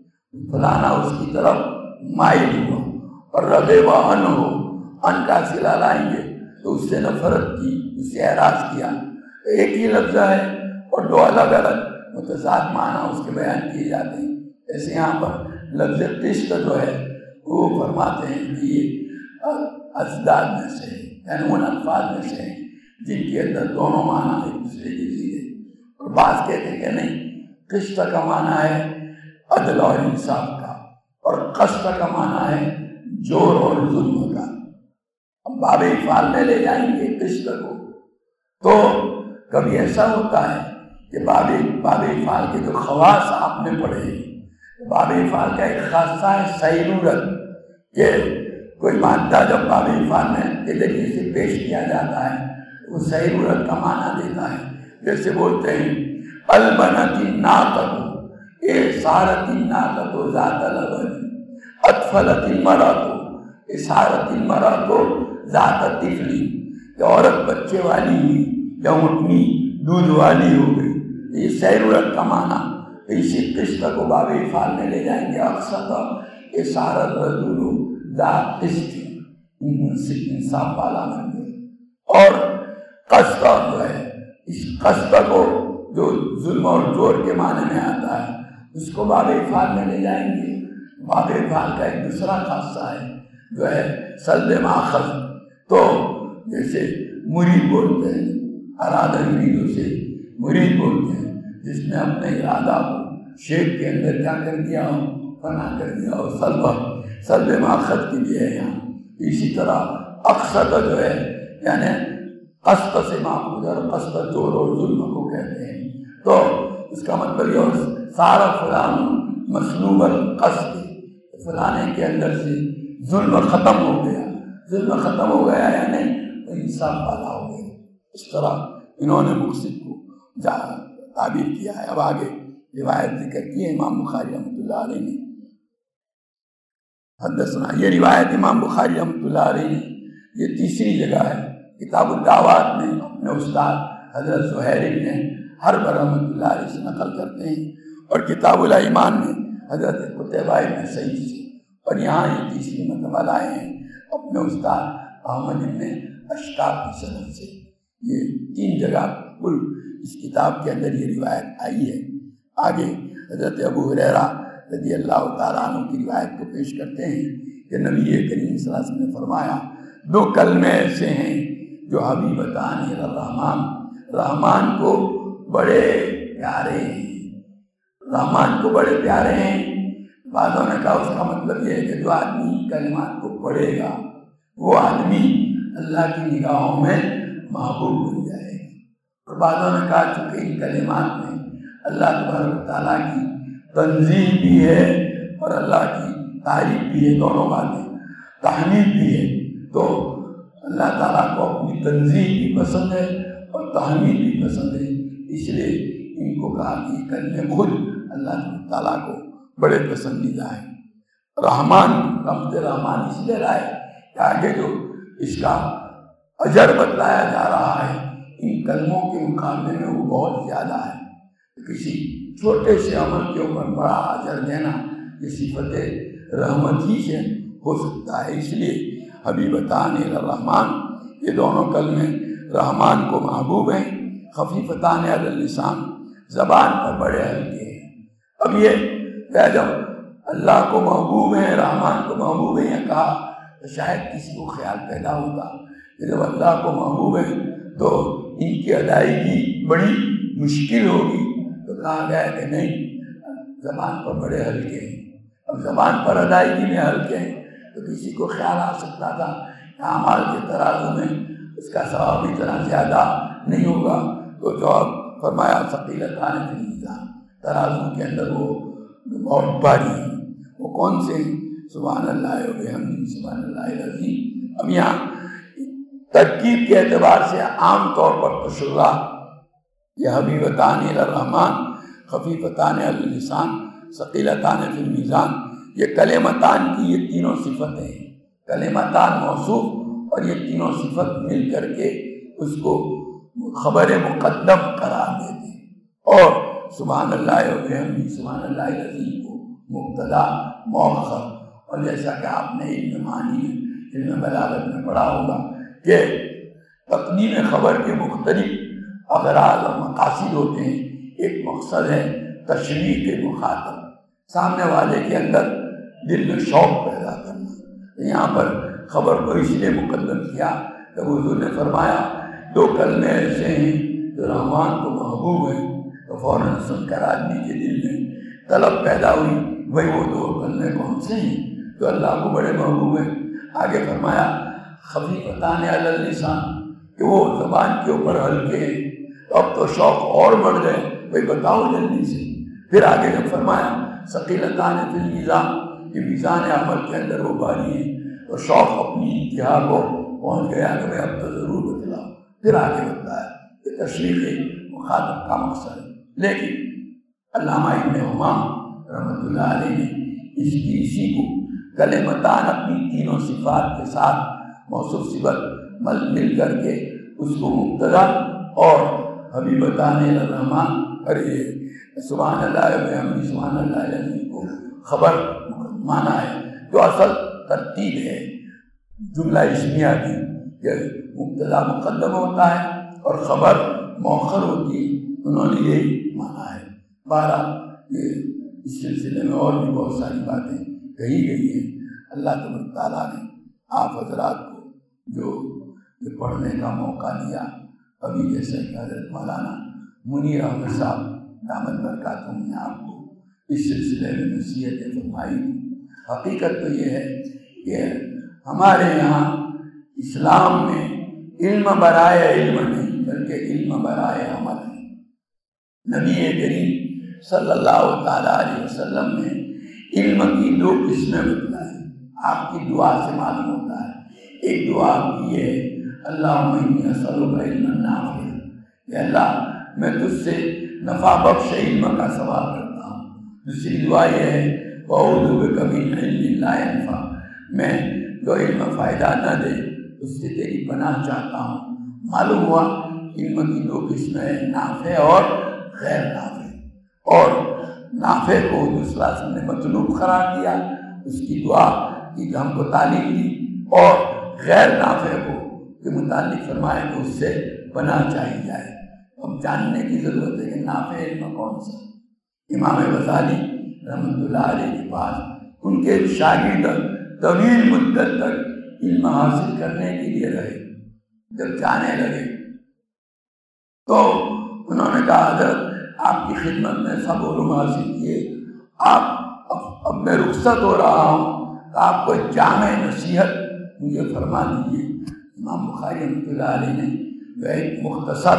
فلانا اس کی طرف مائل ہوا، اور رغب ان ہو، ان کا صلہ لائیں گے تو اس سے نفرت کی، اس سے اعراض کیا. ایک ہی لفظ ہے اور دو الگ الگ متضاد معنی اس کے بیان کیے جاتے ہیں. ایسے یہاں پر لفظ قسط جو ہے وہ فرماتے ہیں کہ یہ ازداد میں سے ہے، یعنی ان الفاظ میں سے ہے جن کے اندر دونوں معنی ایک دوسرے کے سیدھے. اور بعض کہتے ہیں کہ نہیں، قسط کا معنی ہے عدل اور انصاف کا، اور قسط کا معنی ہے جور اور ظلم کا. اب باب افعال میں لے جائیں گے قسط کو تو کبھی ایسا ہوتا ہے کہ باب باب افعال کے جو خواص آپ نے پڑھے ہیں، باب افعال کا ایک خاصہ ہے سیرورت، کہ کوئی مادہ جب باب افعال میں کے ذریعے سے پیش کیا جاتا ہے وہ سیرورت کا معنی دیتا ہے. جیسے بولتے ہیں البنت الناقۃ اے سارت الناقۃ ذات لبن، اطفلت المرأۃ اے سارت المرأۃ ذات طفل، کہ عورت بچے والی ہوئی یا اونٹنی دودھ والی ہو گئی. یہ سیرورت کا معنی. اسی قسط کو باب افعال میں لے جائیں گے اقسط اے سارت رجل ذات قسط، انصاف والا بن گئے. اور قسط جو ہے، اس قسط کو جو ظلم اور جور کے معنی میں آتا ہے اس کو باب افعال میں لے جائیں گے. باب افعال کا ایک دوسرا خاصہ ہے جو ہے سلب ماخذ. تو جیسے مرید بولتے ہیں، ارادہ یریدو سے مرید بولتے ہیں، جس نے اپنے ارادہ کو شیخ کے اندر کیا کر دیا ہو، فنا کر دیا ہو. سلب سلب ماخذ کے لیے ہے یہاں. اسی طرح اقسط جو ہے یعنی قسط سے معقول، اور قسط جور اور ظلم کو کہتے ہیں. تو اس کا مطلب یہ سارا فلان مسلوب القسط، فلانے کے اندر سے ظلم ختم ہو گیا. ظلم ختم ہو گیا یعنی انصاف والا ہو گیا. اس طرح انہوں نے مقصد کو تعبیر کیا ہے. اب آگے روایت ذکر کی ہے امام بخاری رحمۃ اللہ علیہ نے. حدثنا، یہ روایت امام بخاری رحمۃ اللہ علیہ نے، یہ تیسری جگہ ہے کتاب الدعوات میں اپنے استاد حضرت زہیر بن حرب رحمۃ اللہ علیہ سے نقل کرتے ہیں، اور کتاب الایمان میں حضرت قتیبہ بن سعید سے، اور یہاں یہ تیسری مرتبہ لائے ہیں اپنے استاد احمد بن اشتاق کی سند سے۔ یہ تین جگہ کل اس کتاب کے اندر یہ روایت آئی ہے۔ آگے حضرت ابو ہریرہ رضی اللہ تعالیٰ عنہ کی روایت کو پیش کرتے ہیں کہ نبی کریم صلی اللہ علیہ وسلم نے فرمایا، دو کلمے ایسے ہیں جو حبیبتان الرحمن، رحمان کو بڑے پیارے ہیں، رحمان کو بڑے پیارے ہیں۔ بعضوں نے کہا اس کا مطلب یہ ہے کہ جو آدمی کلمات کو پڑھے گا وہ آدمی اللہ کی نگاہوں میں محبوب بن جائے گا۔ اور بعضوں نے کہا چونکہ ان کلمات میں اللہ تبارک تعالیٰ کی تنزیہ بھی ہے اور اللہ کی تعریف بھی ہے، دونوں باتیں، تحمید بھی ہے، تو اللہ تعالیٰ کو اپنی تنزیہ بھی پسند ہے اور تحمید بھی پسند ہے، اس لیے ان کو کہا کہ یہ کلمے خود اللہ تعالیٰ کو بڑے پسندیدہ ہیں۔ رحمان، رحمت رحمان اس لیے لائے کہ آگے جو اس کا اجر بتلایا جا رہا ہے ان کلموں کے مقابلے میں وہ بہت زیادہ ہے۔ کسی چھوٹے سے عمل کے اوپر بڑا اجر دینا یہ صفت رحمت ہی سے ہو سکتا ہے، اس لیے حبیبتان الرحمن یہ دونوں کلمے رحمان کو محبوب ہیں، خفیفتان علی اللسان زبان پر بڑے ہلکے ہیں۔ اب یہ جب اللہ کو محبوب ہے، رحمان کو محبوب ہے یہ کہا تو شاید کسی کو خیال پیدا ہوتا کہ جب اللہ کو محبوب ہے تو ان کی ادائیگی بڑی مشکل ہوگی، تو کہا گیا کہ نہیں، زبان پر بڑے ہلکے ہیں۔ اب زبان پر ادائیگی میں ہلکے ہیں تو کسی کو خیال آ سکتا تھا کہ اعمال کے ترازو میں اس کا ثواب اتنا زیادہ نہیں ہوگا، تو جواب فرمایا ثقیلتان فی المیزان، ترازو کے اندر وہ بہت بھاری ہیں۔ وہ کون سے ہیں؟ سبحان اللہ و بحمدہ سبحان اللہ العظیم۔ اب یہاں ترکیب کے اعتبار سے عام طور پر تشرع یہ حبیبتان الرحمن، خفیفتان علی اللسان، ثقیلتان فی المیزان، یہ کلمتان کی یہ تینوں صفتیں ہیں۔ کلمتان موصوف اور یہ تینوں صفت مل کر کے اس کو خبر مقدم قرار دیتے ہیں، اور سبحان اللہ و بحمدہ سبحان اللہ العظیم کو مبتدا مؤخر۔ اور جیسا کہ آپ نے علم معنی علم بلاغت میں پڑھا ہوگا کہ تقدیم خبر کے مختلف اغراض اور مقاصد ہوتے ہیں۔ ایک مقصد ہے تشریح کے مخاطب، سامنے والے کے اندر دل میں شوق پیدا کرنا۔ یہاں پر خبر کو اس لیے مقدم کیا کہ حضور نے فرمایا دو کلمے ایسے ہیں جو رحمان کو محبوب ہیں، تو فوراً سن کر آدمی کے دل میں طلب پیدا ہوئی بھائی وہ دو کلمے کون سے ہیں جو اللہ کو بڑے محبوب ہیں۔ آگے فرمایا خفیفتان علی اللسان کہ وہ زبان کے اوپر ہلکے ہیں، اب تو شوق اور بڑھ گئے بھائی بتاؤ جلدی سے۔ پھر آگے جب فرمایا ثقیلتان فی المیزان، یہ میزان عمل کے اندر وہ بھاری ہیں، تو شوق اپنی انتہا کو پہنچ گیا کہ اب تو ضرور بتلاؤ۔ پھر آگے بتلایا کہ تشریح مخاطب کا مقصد ہے۔ لیکن علامہ ابن حمام رحمۃ اللہ علیہ نے اس کی اسی کو کلمتان اپنی تینوں صفات کے ساتھ موصوف صفت مل مل کر کے اس کو مبتدا اور حبیبتان الرحمن اور یہ سبحان اللہ و بحمدہ سبحان اللہ العظیم کو خبر مانا ہے، جو اصل ترتیب ہے جملہ اسمیہ کی کہ مبتدا مقدم ہوتا ہے اور خبر مؤخر ہوتی ہے، انہوں نے یہی مانا ہے۔ بارہ یہ اس سلسلے میں اور بھی بہت ساری باتیں کہی گئی ہیں۔ اللہ تبارک تعالیٰ نے آپ حضرات کو جو یہ پڑھنے کا موقع دیا، ابھی جیسے کہ حضرت مولانا منیر احمد صاحب دامت برکاتہم نے آپ کو اس سلسلے میں نصیحتیں فرمائی۔ حقیقت تو یہ ہے کہ ہمارے یہاں اسلام میں علم برائے علم نہیں بلکہ علم برائے عمل ہے۔ نبی کریم صلی اللہ تعالیٰ علیہ وسلم نے علم کی دو قسمیں بتلائی، آپ کی دعا سے معلوم ہوتا ہے۔ ایک دعا کی یہ ہے اللہم انی اسألک علما نافعا، کہ اللہ میں تجھ سے نفع بخش علم کا سوال کرتا ہوں۔ دوسری دعا یہ ہے وَأَعُوذُ بِكَ مِنْ عِلْمٍ لَا يَنفع، میں جو علم فائدہ نہ دے اس سے تیری پناہ چاہتا ہوں۔ معلوم ہوا علم کی دو قسمیں ہیں، نافع اور غیر نافع، اور نافع کو حضور صلی اللہ علیہ وسلم نے مطلوب قرار دیا، اس کی دعا کی جو ہم کو تعلیم دی، اور غیر نافع کو کے متعلق فرمائے کہ اس سے پناہ چاہی جائے۔ ہم جاننے کی ضرورت ہے کہ نافع علم کون سا۔ امام غزالی رحمۃ اللہ علیہ کے پاس ان کے شاگرد طویل مدت تک علم حاصل کرنے کے لیے رہے، جب جانے لگے تو انہوں نے کہا حضرت آپ کی خدمت میں سب علوم حاصل کیے، آپ اب, اب میں رخصت ہو رہا ہوں، تو آپ کو جامع نصیحت مجھے فرما دیجیے۔ امام بخاری رحمۃ اللہ علیہ نے جو ایک مختصر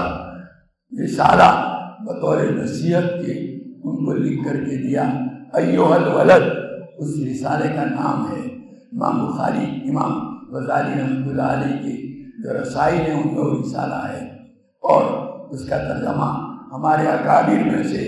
رسالہ بطور نصیحت کے ان کو لکھ کر کے دیا، ایھا الولد، اس رسالے کا نام ہے۔ امام بخاری امام غزالی رحمۃ اللہ علیہ کے جو رسائل ہیں ان میں وہ رسالہ ہے، اور اس کا ترجمہ ہمارے اکابر میں سے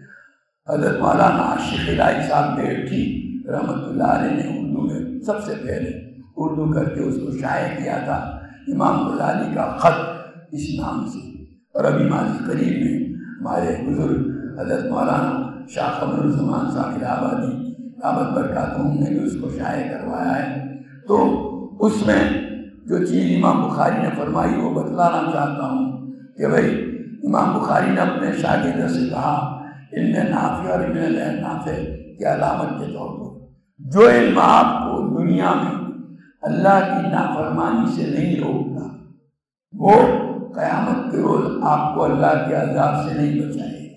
حضرت مولانا عاشق الہی صاحب بیٹھی رحمۃ اللہ علیہ نے اردو میں سب سے پہلے اردو کر کے اس کو شائع کیا تھا، امام غزالی کا خط اس نام سے۔ اور ابھی ماضی قریب میں ہمارے بزرگ حضرت مولانا شاہ قمر الزمان صاحب الہ آبادی دامت برکاتہم نے بھی اس کو شائع کروایا ہے۔ تو اس میں جو چیز امام بخاری نے فرمائی وہ بتلانا چاہتا ہوں کہ بھئی امام بخاری نے اپنے شاگردوں سے کہا علم نافع اور علم غیر نافع کی علامت کے طور پر جو علم آپ کو دنیا میں اللہ کی نافرمانی سے نہیں روکتا، وہ قیامت کے روز آپ کو اللہ کے عذاب سے نہیں بچائے گا۔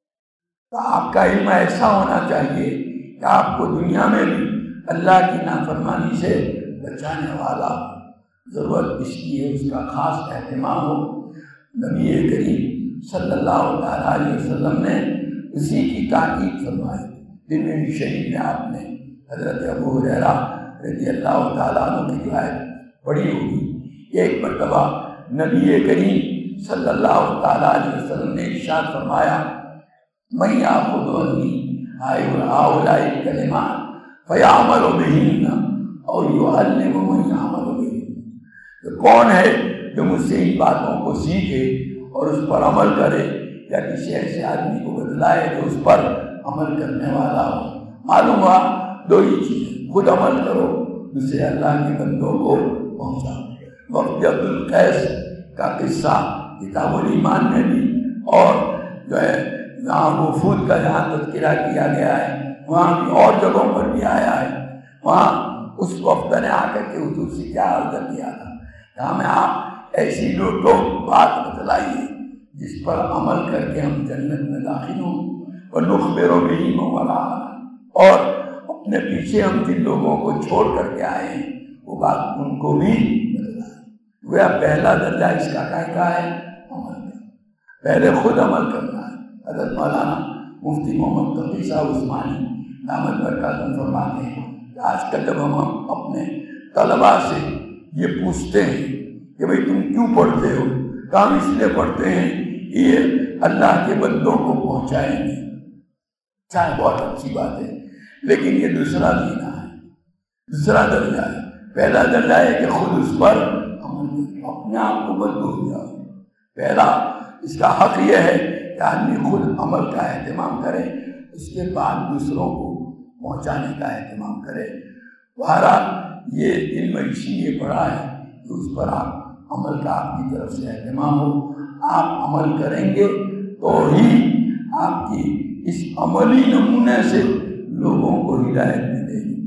تو آپ کا علم ایسا ہونا چاہیے کہ آپ کو دنیا میں بھی اللہ کی نافرمانی سے بچانے والا ہو۔ ضرورت اس کی ہے اس کا خاص اہتمام ہو۔ نبی کریم صلی اللہ تعالیٰ علیہ وسلم نے اسی کی تاکید فرمائی۔ دن شریف میں آپ نے حضرت ابو ہریرہ رضی اللہ تعالیٰ عنہ کی روایت پڑھی ہوگی، ایک مرتبہ نبی کریم صلی اللہ تعالیٰ علیہ وسلم نے ارشاد فرمایا، من یأخذ عنی ہؤلاء الکلمات فیعمل بہن اور یعلم من یعمل بہن، کون ہے جو مجھ سے ان باتوں کو سیکھے اور اس پر عمل کرے، یا کسی ایسے آدمی کو بتلائے جو اس پر عمل کرنے والا ہو۔ معلوم ہوا دو ہی چیزیں، خود عمل کرو، دوسرے اللہ کے بندوں کو پہنچاؤ۔ وقت عبد القیس کا قصہ کتاب الایمان میں بھی، اور جو ہے جہاں وفود کا جہاں تذکرہ کیا گیا ہے وہاں بھی اور جگہوں پر بھی آیا ہے۔ وہاں اس وقت نے آ کر کے حضور سے کیا عرض کیا تھا کہ ہمیں آپ ایسی دو دو بات بتلائیے جس پر عمل کر کے ہم جنت میں داخل ہوں، اور نخبر بہ من وراءنا، اور اپنے پیچھے ہم جن لوگوں کو چھوڑ کر کے آئے ہیں وہ بات ان کو بھی بتلائیں۔ وہ پہلا درجہ اس کا کیا ہے؟ عمل کا، پہلے خود عمل کرنا ہے۔ حضرت مولانا مفتی محمد تقی صاحب عثمانی دامت برکاتہم فرماتے ہیں کہ آج کل جب ہم اپنے طلباء سے یہ پوچھتے ہیں کہ بھئی تم کیوں پڑھتے ہو، کہ ہم اس لیے پڑھتے ہیں کہ یہ اللہ کے بندوں کو پہنچائیں گے، چاہے بہت اچھی بات ہے، لیکن یہ دوسرا زینہ ہے، دوسرا درجہ ہے۔ پہلا درجہ ہے کہ خود اس پر عمل کرو، اپنے آپ کو مت بھول جاؤ۔ پہلا اس کا حق یہ ہے کہ آدمی خود عمل کا اہتمام کرے، اس کے بعد دوسروں کو پہنچانے کا اہتمام کرے۔ بہرحال یہ علم اسی لیے پڑھا ہے کہ اس پر آپ عمل کا آپ کی طرف سے اہتمام ہو۔ آپ عمل کریں گے تو ہی آپ کی اس عملی نمونے سے لوگوں کو ہدایت ملے گی۔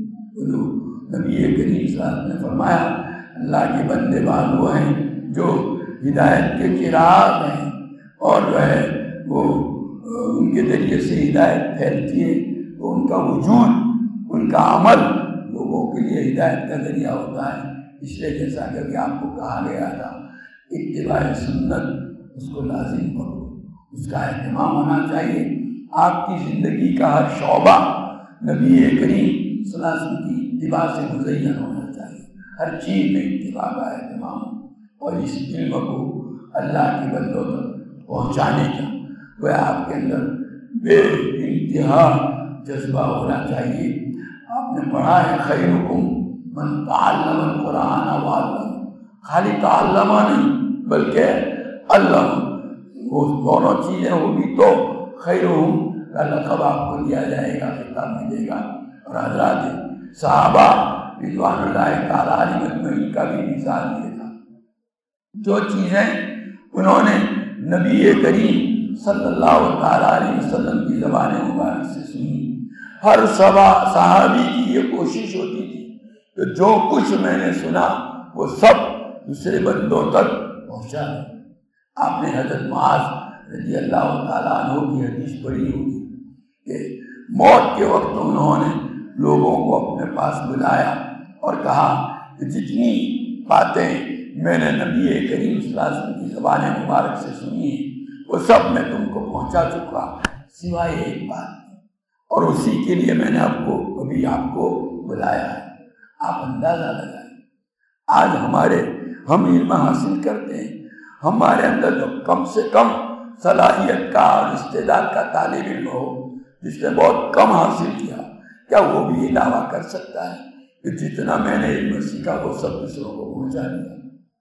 نبی کریم صلی اللہ علیہ وسلم نے فرمایا اللہ کے بندے بعض وہ ہیں جو ہدایت کے چراغ ہیں، اور جو ہے وہ ان کے ذریعے سے ہدایت پھیلتی ہے، تو ان کا وجود، ان کا عمل لوگوں کے لیے ہدایت کا ذریعہ ہوتا ہے۔ اس لیے جیسا کہ ابھی آپ کو کہا گیا تھا، اتباع سنت اس کو لازم کرو، اس کا اہتمام ہونا چاہیے۔ آپ کی زندگی کا ہر شعبہ نبی کریم صلی اللہ علیہ وسلم کی اتباع سے مزین ہونا چاہیے، ہر چیز میں اتباع کا اہتمام ہو، اور اس علم کو اللہ کے بندوں تک پہنچانے کا وہ آپ کے اندر بے انتہا جذبہ ہونا چاہیے۔ آپ نے پڑھا ہے خیرکم من تعلم القرآن وعلم، خالی تعلمہ نہیں بلکہ اللہ وہ دونوں چیزیں ہوگی تو خیر ہوں، لقب آپ کو دیا جائے گا، خطاب ملے گا۔ اور حضرات صحابہ رضوان اللہ تعالیٰ علیہ مجمعین کا بھی مثال یہ تھا، جو چیزیں انہوں نے نبی کریم صلی اللہ تعالیٰ علیہ وسلم کی زبان مبارک سے سنی، ہر صحابی کی یہ کوشش ہوتی تھی کہ جو کچھ میں نے سنا وہ سب دوسرے بندوں تک پہنچا دیں۔ آپ نے حضرت معاذ رضی اللہ تعالیٰ عنہ کی حدیث پڑھی ہوگی کہ موت کے وقت انہوں نے لوگوں کو اپنے پاس بلایا اور کہا کہ جتنی باتیں میں نے نبی کریم صلی اللہ علیہ وسلم کی زبان مبارک سے سنی ہیں وہ سب میں تم کو پہنچا چکا سوائے ایک بات، اور اسی کے لیے میں نے آپ کو ابھی آپ کو بلایا ہے۔ آپ اندازہ لگائیں، آج ہمارے ہم علم حاصل کرتے ہیں، ہمارے اندر جو کم سے کم صلاحیت کا اور استعداد کا طالب علم ہو جس نے بہت کم حاصل کیا، کیا وہ بھی یہ دعویٰ کر سکتا ہے کہ جتنا میں نے علم سیکھا وہ سب دوسروں کو پہنچا دیا؟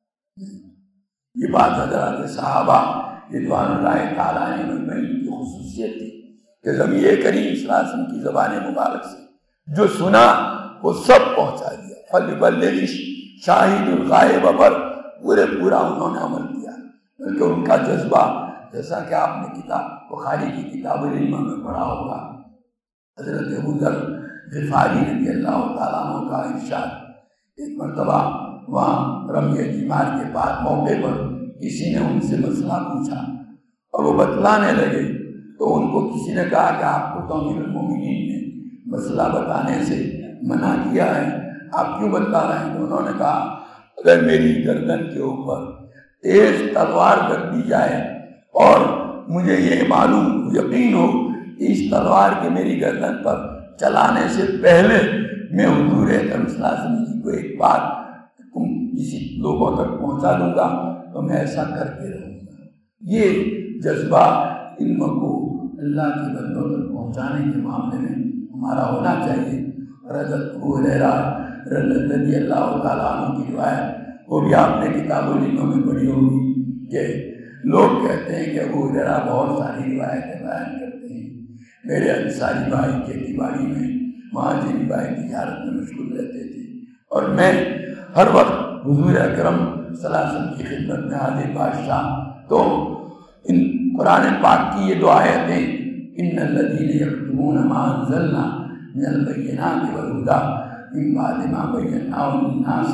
یہ بات حضرات صحابہ رضوان اللہ تعالیٰ علیہ مجمعین کی خصوصیت تھی کہ نبی کریم صلی اللہ علیہ وسلم کی زبان مبارک سے جو سنا وہ سب پہنچا دیا۔ فَلْيُبَلِّغِ شَاهِدُ الْغَائِبَ پر پورے پورا انہوں نے عمل کیا، بلکہ ان کا جذبہ جیسا کہ آپ نے کتاب بخاری کی کتاب العلم میں پڑھا ہوگا، حضرت ابو ذر غفاری رضی اللہ تعالیٰ عنہ کا ارشاد، ایک مرتبہ وہاں رمی جمار کے بعد موقع پر کسی نے ان سے مسئلہ پوچھا اور وہ بتلانے لگے، تو ان کو کسی نے کہا کہ آپ کو تو امیر المومنین نے مسئلہ بتانے سے منع کیا ہے، آپ کیوں بتلا رہے ہیں؟ تو انہوں نے کہا اگر میری گردن کے اوپر تیز تلوار کر دی جائے اور مجھے یہ معلوم یقین ہو کہ اس تلوار کے میری گردن پر چلانے سے پہلے میں حضور اکرم صلی اللہ علیہ وسلم کو ایک بات تم کسی لوگوں تک پہنچا دوں گا تو میں ایسا کر کے رہوں گا۔ یہ جذبہ علم کو اللہ کے بندوں تک پہنچانے کے معاملے میں ہمارا ہونا چاہیے۔ اور حضرت ابو ہریرہ رضی اللہ تعالیٰ عنہ کی روایت وہ بھی آپ نے کتاب العلم میں پڑھی ہوگی کہ لوگ کہتے ہیں کہ ابو ہریرہ بہت ساری روایتیں بیان کرتے ہیں، میرے انصاری بھائی کھیتی باڑی میں مہاجری بھائی تجارت میں مشغول رہتے تھے اور میں ہر وقت حضور اکرم صلی اللہ علیہ وسلم کی خدمت میں حاضر بادشاہ۔ تو ان قرآن پاک کی یہ دو آیتیں، ان الذین یکتمون ما انزلنا من البینات والہدی من بعد ما بیناہ للناس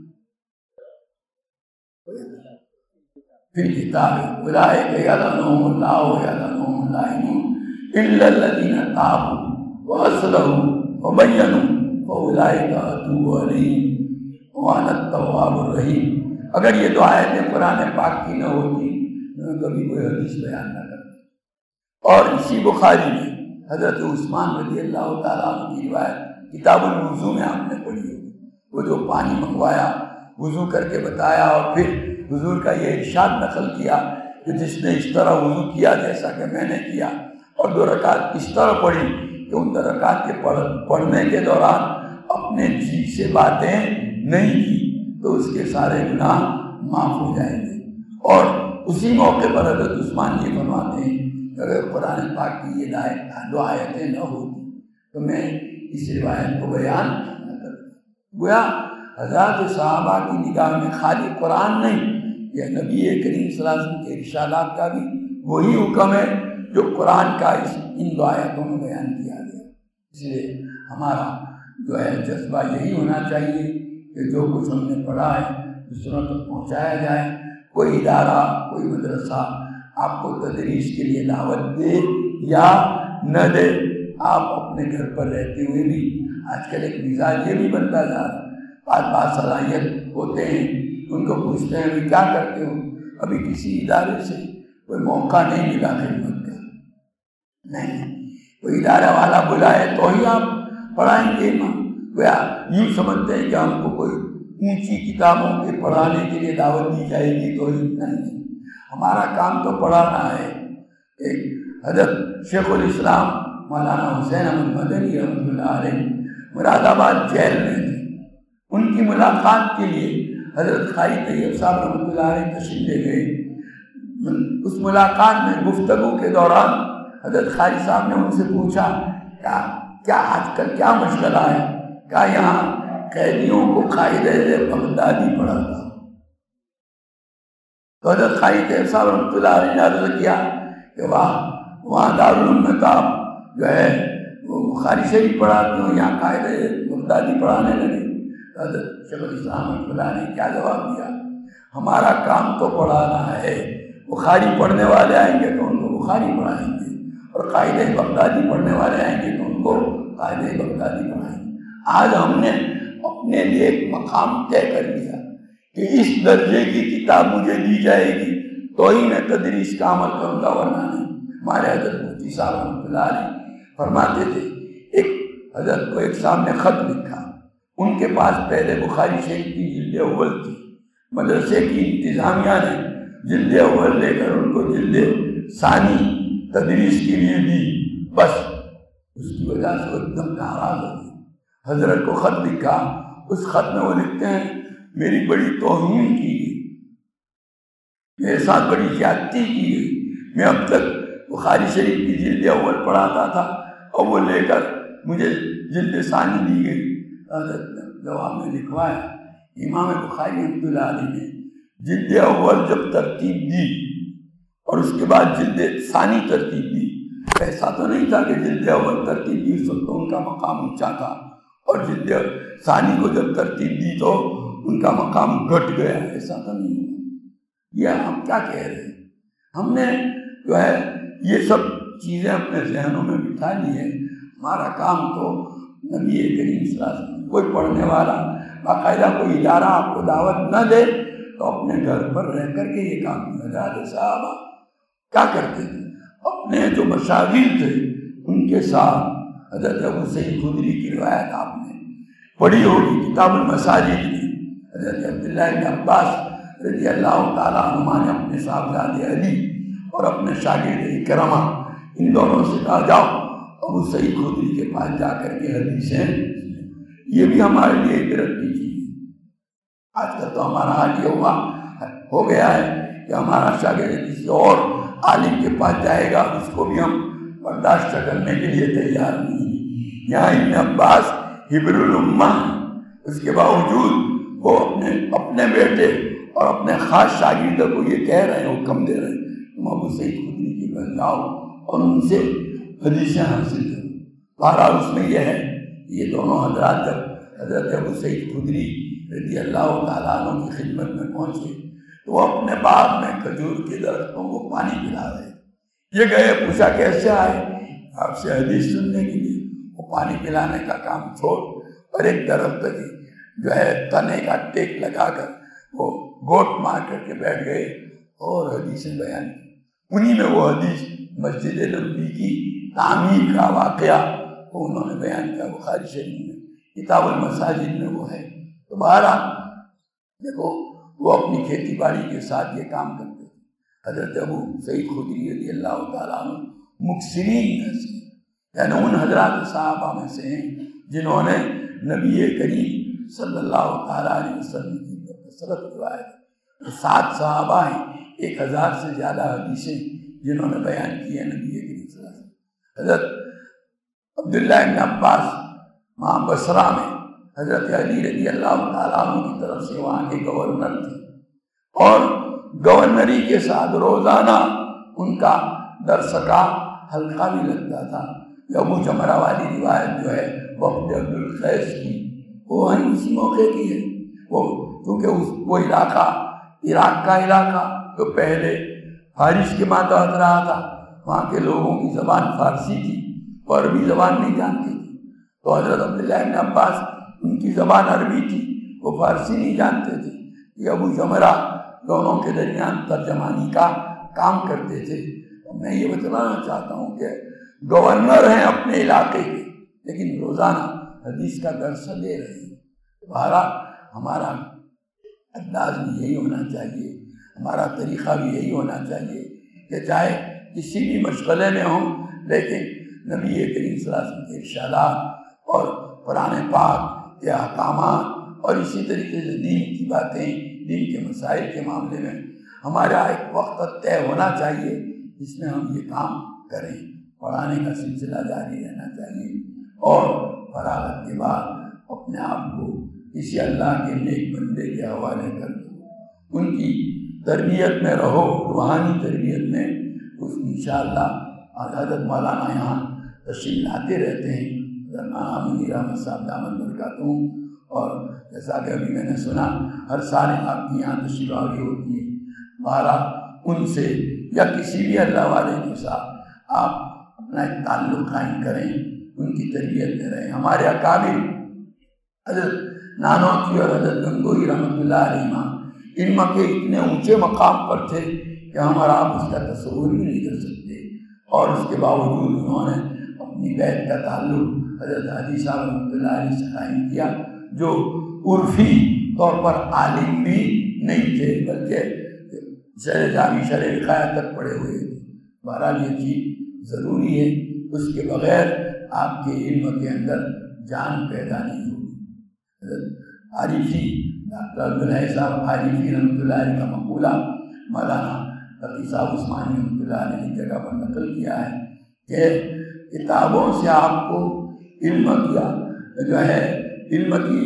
فی الکتاب اولئک یلعنهم اللہ ویلعنهم اللاعنون الا الذین تابوا واصلحوا وبینوا فاولئک اتوب علیہم وانا التواب الرحیم۔ اگر یہ دو آیتیں قرآن پاک کی نہ ہوتی میں کبھی کوئی حدیث بیان نہ کرتا۔ اور اسی بخاری میں حضرت عثمان رضی اللہ تعالیٰ عنہ کی روایت کتاب الوضو میں آپ نے پڑھی ہوگی، وہ جو پانی منگوایا وضو کر کے بتایا اور پھر حضور کا یہ ارشاد نقل کیا کہ جس نے اس طرح وضو کیا جیسا کہ میں نے کیا اور دو رکعت اس طرح پڑھی کہ ان دو رکعت کے پڑھ پڑھنے کے دوران اپنے جی سے باتیں نہیں کی تو اس کے سارے گناہ معاف ہو جائیں گے۔ اور اسی موقع پر حضرت عثمان یہ فرماتے ہیں کہ اگر قرآن پاک کی یہ دو آیتیں نہ ہوتی تو میں اس روایت کو بیان نہ کرتا۔ گویا حضرات صحابہ کی نگاہ میں خالی قرآن نہیں، یہ نبی کریم صلی اللہ علیہ وسلم کے ارشادات کا بھی وہی حکم ہے جو قرآن کا اس ان دو آیتوں میں بیان کیا گیا۔ اس لیے ہمارا جو ہے جذبہ یہی ہونا چاہیے کہ جو کچھ ہم نے پڑھا ہے دوسروں تک پہنچایا جائے۔ کوئی ادارہ کوئی مدرسہ آپ کو تدریس کے لیے دعوت دے یا نہ دے، آپ اپنے گھر پر رہتے ہوئے بھی آج کل ایک مزاج یہ بھی بنتا جا رہا ہے، بات بات صلاحیت ہوتے ہیں ان کو پوچھتے ہیں ابھی کیا کرتے ہو، ابھی کسی ادارے سے کوئی موقع نہیں ملا خدمت کا، نہیں کوئی ادارہ والا بلائے تو ہی آپ پڑھائیں گے۔ گویا یوں سمجھتے ہیں کہ ہم کو کوئی اونچی کتابوں کے پڑھانے کے لیے دعوت دی جائے گی تو ہی نہیں، ہمارا کام تو پڑھانا ہے۔ ایک حضرت شیخ الاسلام مولانا حسین احمد مدنی رحمۃ اللہ علیہ مراد آباد جیل میں تھے، ان کی ملاقات کے لیے حضرت قاری طیب صاحب رحمۃ اللہ علیہ تشریف لے گئے۔ اس ملاقات میں گفتگو کے دوران حضرت قاری صاحب نے ان سے پوچھا کیا کیا آج کل کیا مشغلہ ہے؟ کیا یہاں قیدیوں کو قاعدہ بغدادی پڑھاتا؟ تو حضرت قاری صاحب رحمۃ اللہ علیہ نے عرض کیا کہ واہ، وہاں دارالعلوم میں تو آپ جو ہے وہ بخاری شریف پڑھاتے ہو، یہاں قاعدہ بغدادی پڑھانے لگے۔ حضرت شیخ الاسلام رحمۃ اللہ نے کیا جواب دیا؟ ہمارا کام تو پڑھانا ہے، بخاری پڑھنے والے آئیں گے تو ان کو بخاری پڑھائیں گے، اور قاعدہ بغدادی پڑھنے والے آئیں گے تو ان کو قاعدہ بغدادی پڑھائیں گے۔ آج ہم نے اپنے لیے ایک مقام طے کر لیا کہ اس درجے کی کتاب مجھے دی جائے گی تو ہی میں تدریس کا عمل کروں گا، ورنہ نہیں۔ ہمارے حضرت مفتی صاحب رحمۃ اللہ علیہ فرماتے تھے، ایک حضرت کو ایک صاحب نے خط لکھا، ان کے پاس پہلے بخاری شریف کی جلد اول تھی، مدرسے کی انتظامیہ نے جلد اول لے کر ان کو جلد ثانی تدریس کے لیے دی، بس اس کی وجہ سے وہ ایک دم ناراض ہو گئی۔ حضرت کو خط لکھا، اس خط میں وہ لکھتے ہیں میری بڑی توہین کی گئی، میرے ساتھ بڑی زیادتی کی گئی، میں اب تک بخاری شریف کی جلد اول پڑھاتا تھا اور وہ لے کر مجھے جلد ثانی دی گئی۔ حضرت نے جواب میں لکھوایا، امام بخاری رحمۃ اللہ علیہ نے جلد اول جب ترتیب دی اور اس کے بعد جلد ثانی ترتیب دی، ایسا تو نہیں تھا کہ جلد اول ترتیب دی اس وقت ان کا مقام اونچا تھا اور جلد ثانی کو جب ترتیب دی تو ان کا مقام گھٹ گیا، ایسا تو نہیں ہوا۔ یہ ہم کیا کہہ رہے ہیں؟ ہم نے جو ہے یہ سب چیزیں اپنے ذہنوں میں بٹھا لی ہے۔ ہمارا کام تو نبی کریم صلی اللہ علیہ وسلم، کوئی پڑھنے والا باقاعدہ کوئی ادارہ آپ کو دعوت نہ دے تو اپنے گھر پر رہ کر کے یہ کام کیا جائے۔ صحابہ کیا کرتے تھے؟ اپنے جو مشاغل تھے ان کے ساتھ، حضرت ابو سعید خدری کی روایت آپ نے پڑھی ہوگی کتاب المساجد میں، حضرت عبداللہ بن عباس رضی اللہ تعالیٰ عنہ نے اپنے صاحبزادے علی اور اپنے شاگرد اکرمہ ان دونوں سے کہا جاؤ ابو سعید خدری کے پاس جا کر کے حدیثیں، یہ بھی ہمارے لیے عبرت کی چیز ہے۔ آج کل تو ہمارا حال یہ ہوا ہو گیا ہے کہ ہمارا شاگرد کسی اور عالم کے پاس جائے گا، اس کو بھی ہم برداشت کرنے کے لیے تیار نہیں ہیں۔ یہاں ابن عباس حبر الامہ، اس کے باوجود وہ اپنے اپنے بیٹے اور اپنے خاص شاگردوں کو یہ کہہ رہے ہیں، حکم دے رہے ہیں تم ابو سعید خدری کے پاس جاؤ اور ان سے حدیثیں حاصل کرو۔ بہرحال اس میں یہ ہے، یہ دونوں حضرات جب حضرت ابو سعید خدری رضی اللہ تعالیٰ عنہ کی خدمت میں پہنچے تو وہ اپنے باغ میں کھجور کے درختوں کو پانی پلا رہے، یہ گئے، پوچھا کیسے آئے؟ آپ سے حدیث سننے کے لیے۔ وہ پانی پلانے کا کام چھوڑ اور ایک درخت کی جو ہے تنے کا ٹیک لگا کر وہ گوٹ مار کر کے بیٹھ گئے اور حدیثیں بیان کی۔ انہی میں وہ حدیث مسجد نبوی کی تعمیر کا واقعہ وہ انہوں نے بیان کیا، بخاری شریف میں کتاب المساجد میں وہ ہے۔ تو بہرحال دیکھو وہ اپنی کھیتی باڑی کے ساتھ یہ کام کرتے تھے۔ حضرت ابو سعید خدری رضی اللہ تعالیٰ عنہ مکثرین میں سے، یعنی ان حضرات صحابہ میں سے ہیں جنہوں نے نبی کریم صلی اللہ تعالیٰ علیہ وسلم کی کثرت روایت، سات صحابہ ہیں، ایک ہزار سے زیادہ حدیثیں جنہوں نے بیان کی ہیں نبی کریم صلی اللہ علیہ وسلم۔ حضرت عبداللہ بن عباس وہاں بصرہ میں حضرت علی رضی اللہ تعالیٰ عنہ کی طرف سے وہاں کے گورنر تھے، اور گورنری کے ساتھ روزانہ ان کا درس کا حلقہ بھی لگتا تھا۔ ابو جمرہ والی روایت جو ہے وفد عبد القیس کی، وہ وہیں اسی موقع کی ہے۔ وہ کیونکہ وہ علاقہ عراق کا علاقہ جو پہلے فارس کے ماتحت رہا تھا، وہاں کے لوگوں کی زبان فارسی تھی، وہ عربی زبان نہیں جانتی تھی، تو حضرت عبداللہ بن عباس ان کی زبان عربی تھی، وہ فارسی نہیں جانتے تھے۔ یہ ابو جمرہ دونوں کے درمیان ترجمانی کا کام کرتے تھے۔ میں یہ بتلانا چاہتا ہوں کہ گورنر ہیں اپنے علاقے کے، لیکن روزانہ حدیث کا درس دے رہے ہیں۔ بہرحال ہمارا انداز بھی یہی ہونا چاہیے، ہمارا طریقہ بھی یہی ہونا چاہیے کہ چاہے کسی بھی مشغلے میں ہوں، لیکن نبی کریم صلی اللہ علیہ وسلم کے ارشادات اور قرآن پاک کے احکامات اور اسی طریقے سے دین کی باتیں، دین کے مسائل کے معاملے میں ہمارا ایک وقت طے ہونا چاہیے جس میں ہم یہ کام کریں. پڑھانے کا سلسلہ جاری رہنا چاہیے اور فراغت کے بعد اپنے آپ کو کسی اللہ کے نیک بندے کے حوالے کر دو، ان کی تربیت میں رہو، روحانی تربیت میں. اس انشاءاللہ حضرت مولانا یہاں تشریف لاتے رہتے ہیں، مولانا منیر احمد صاحب دامت برکاتہم، اور جیسا کہ ابھی میں نے سنا ہر سال آپ کی یہاں تشریف آوری ہوتی ہے. بہرحال ان سے یا کسی بھی اللہ والے کے ساتھ آپ اپنا ایک تعلق قائم کریں، ان کی تربیت میں رہیں. ہمارے اکابر حضرت نانوتوی اور حضرت گنگوئی رحمۃ اللہ علیہ علم کے اتنے اونچے مقام پر تھے کہ ہم اور آپ اس کا تصور بھی نہیں کر سکتے، اور اس کے باوجود انہوں نے اپنی بیت کا تعلق حضرت حاجی صاحب رحمۃ اللہ علیہ سے قائم کیا، جو عرفی طور پر عالم بھی نہیں تھے بلکہ شرح جامی شرح وقایت تک پڑھے ہوئے تھے. بہرحال یہ چیز ضروری ہے، اس کے بغیر آپ کے علم کے اندر جان پیدا نہیں ہوگی. حضرت عارفی ڈاکٹر عبدالحی صاحب عارفی رحمۃ اللہ علیہ کا مقولہ مولانا تقی صاحب عثمانی رحمۃ اللہ علیہ کی جگہ پر نقل کیا ہے کہ کتابوں سے آپ کو علم کیا جو ہے علم کی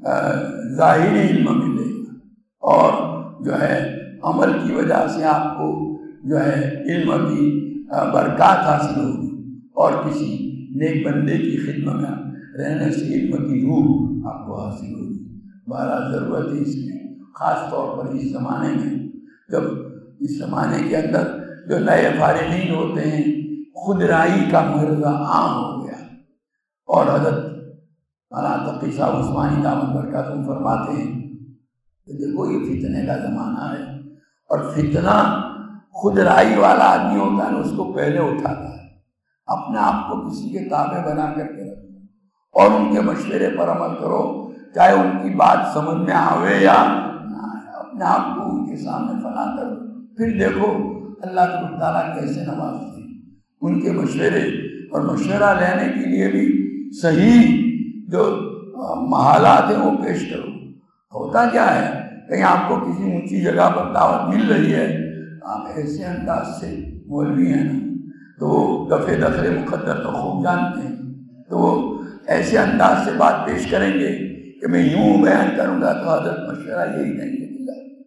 ظاہری علم ملے گا، اور جو ہے عمل کی وجہ سے آپ کو جو ہے علم کی برکات حاصل ہوگی، اور کسی نیک بندے کی خدمت میں رہنے سے علم کی روح آپ کو حاصل ہوگی. بہرحال ضرورت ہے اس میں، خاص طور پر اس زمانے میں، جب اس زمانے کے اندر جو نئے فارغین ہوتے ہیں خود رائی کا مرضہ عام ہو گیا. اور حضرت مولانا تقی صاحب عثمانی دامت برکاتہم فرماتے ہیں کہ دیکھو یہ فتنے کا زمانہ ہے، اور فتنہ خود رائی والا آدمی ہوتا ہے نا، اس کو پہلے اٹھاتا ہے. اپنے آپ کو کسی کے تابع بنا کر کے رکھو اور ان کے مشورے پر عمل کرو، چاہے ان کی بات سمجھ میں آوے یا نہ آئے. اپنے آپ کو ان کے سامنے فنا کرو، پھر دیکھو اللہ تعالیٰ کیسے نوازتے ہیں. ان کے مشورے اور مشورہ لینے کے لیے بھی صحیح جو محالات ہیں وہ پیش کرو. ہوتا کیا ہے، کہیں آپ کو کسی اونچی جگہ پر دعوت مل رہی ہے، آپ ایسے انداز سے مولوی ہیں نا تو وہ دفع دفع مقدر تو خوب جانتے ہیں، تو وہ ایسے انداز سے بات پیش کریں گے کہ میں یوں بیان کروں گا تو حضرت مشورہ یہی نہیں ہے،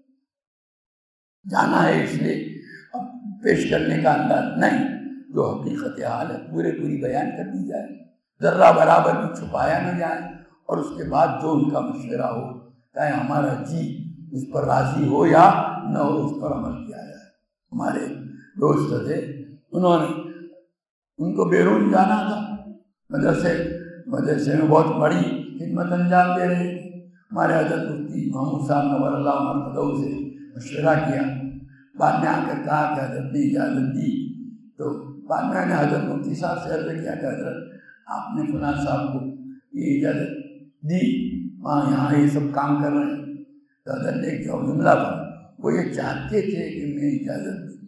جانا ہے اس لیے اب پیش کرنے کا انداز نہیں، جو حقیقت حال ہے پورے پوری بیان کر دی جائے، ذرہ برابر بھی چھپایا نہ جائے، اور اس کے بعد جو ان کا مشورہ ہو چاہے ہمارا جی اس پر راضی ہو یا نہ ہو اس پر عمل کیا جائے. ہمارے دوست تھے، انہوں نے ان کو بیرون جانا تھا، مدرسے مدرسے میں بہت بڑی خدمت انجام دے رہے تھے. ہمارے حضرت مفتی محمود صاحب نور اللہ مرتضی سے مشورہ کیا، بعد میں آ کر کہا کہ حضرت نے اجازت دی. تو بعد میں نے حضرت مفتی صاحب سے عرض کیا کہ حضرت آپ نے فلاں صاحب کو یہ اجازت دی، وہاں یہاں یہ سب کام کر رہے ہیں. تو حضرت نے ایک جملہ پر وہ یہ چاہتے تھے کہ میں اجازت دوں،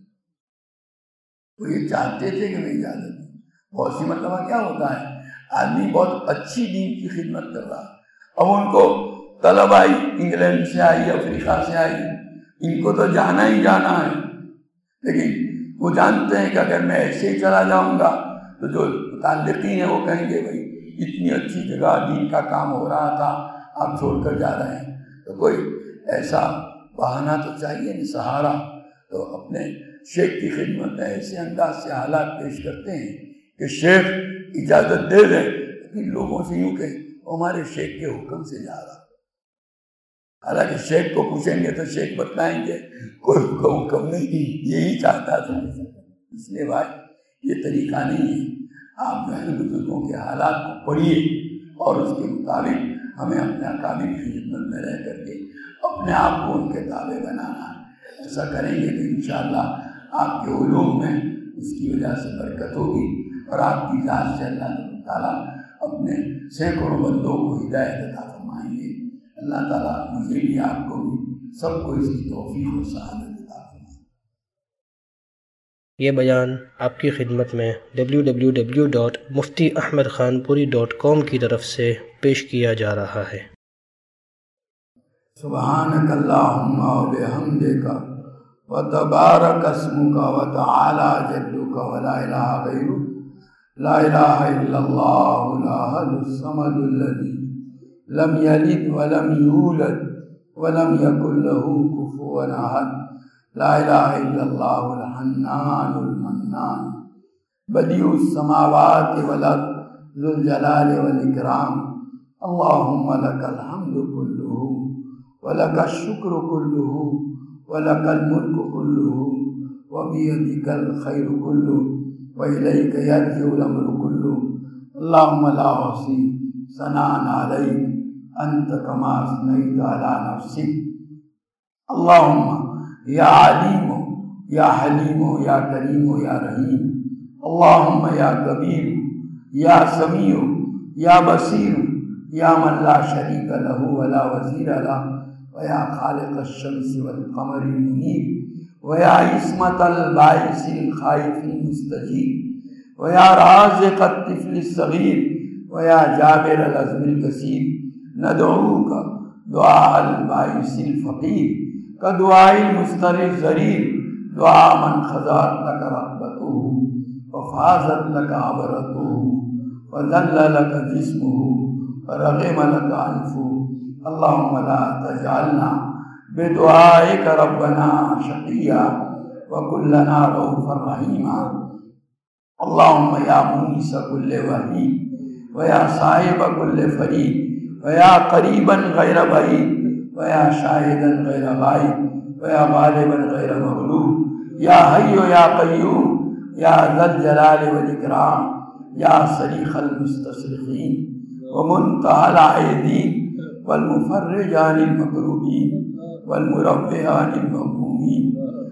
وہ یہ چاہتے تھے کہ میں اجازت دوں. بہت سی مرتبہ کیا ہوتا ہے، آدمی بہت اچھی دین کی خدمت کر رہا، اب ان کو طلب آئی انگلینڈ سے آئی، افریقہ سے آئی، ان کو تو جانا ہی جانا ہے، لیکن وہ جانتے ہیں کہ اگر میں ایسے ہی چلا جاؤں گا تو جو متعلقین ہیں وہ کہیں گے بھائی اتنی اچھی جگہ دین کا کام ہو رہا تھا آپ چھوڑ کر جا رہے ہیں. تو کوئی ایسا بہانہ تو چاہیے نہیں، سہارا. تو اپنے شیخ کی خدمت میں ایسے انداز سے حالات پیش کرتے ہیں کہ شیخ اجازت دے دیں، لیکن لوگوں سے یوں کہ ہمارے شیخ کے حکم سے جا رہا. حالانکہ شیخ کو پوچھیں گے تو شیخ بتلائیں گے کوئی حکم نہیں، یہی چاہتا تھا. اس لیے بھائی یہ طریقہ نہیں ہے. آپ جو ہے بزرگوں کے حالات کو پڑھیے اور اس کے مطابق ہمیں اپنے اکابر کی خدمت میں رہ کر کے اپنے آپ کو ان کے تابع بنانا ہے. ایسا کریں گے تو انشاءاللہ آپ کے علوم میں اس کی وجہ سے برکت ہوگی، اور آپ کی ذات سے اللہ تعالیٰ اپنے سینکڑوں بندوں کو ہدایت عطا فرمائیں گے. اللہ تعالیٰ مجھے بھی آپ کو بھی سب کو اس کی توفیق و سعادت عطا فرمائے. یہ بیان آپ کی خدمت میں W W W dot Mufti Ahmad Khanpuri dot کام کی طرف سے پیش کیا جا رہا ہے. سبحانک اللہم و بحمدک وتبارك اسمك وتعالى جدك ولا إله غيرك لا إله إلا الله الأحد الصمد الذي لم يلد ولم يولد ولم يكن له كفوا أحد لا إله إلا الله الحنان المنان بديع السماوات والأرض ذو الجلال والإكرام اللهم لك الحمد كله ولك الشكر كله ولك الملك كله وبيدك الخير كله وإليك يرجع الأمر كله اللهم لا أحصي ثناء عليك أنت كما أثنيت على نفسك اللهم يا عليم يا حليم يا كريم يا رحيم اللهم يا كبير يا سميع يا بصير يا من لا شريك له ولا وزير له ويا خالق الشمس والقمر المنير ويا عصمة البائس الخائف المستجيب ويا رازق الطفل الصغير ويا جابر العزم الكثير ندعوك دعاء البائس الفقير كدعاء المستر الزرير دعاء من خضعت لك رغبته وفازت لك عبرته وذل لك جسمه ورغم لك أنفه اللهم لا تجعلنا بدعائك ربنا شقيا وكلنا رؤوفا رحيما اللهم يا مونس كل وحيد ويا صاحب كل فريد ويا قريبا غير بعيد ويا شاهدا غير غائب ويا غالبا غير مغلوب يا حي يا قيوم يا ذا الجلال والإكرام يا صريخ المستصرخين ومنتهى العائدين والمفرج عن المكروبين والمربع عن المغمومين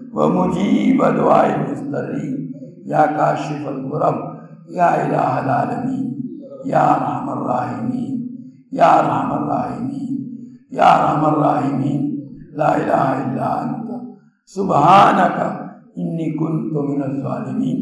ومجيب دعاء المضطرين يا كاشف الكرب يا إله العالمين يا أرحم الراحمين يا أرحم الراحمين يا أرحم الراحمين لا إله إلا أنت سبحانك إني كنت من الظالمين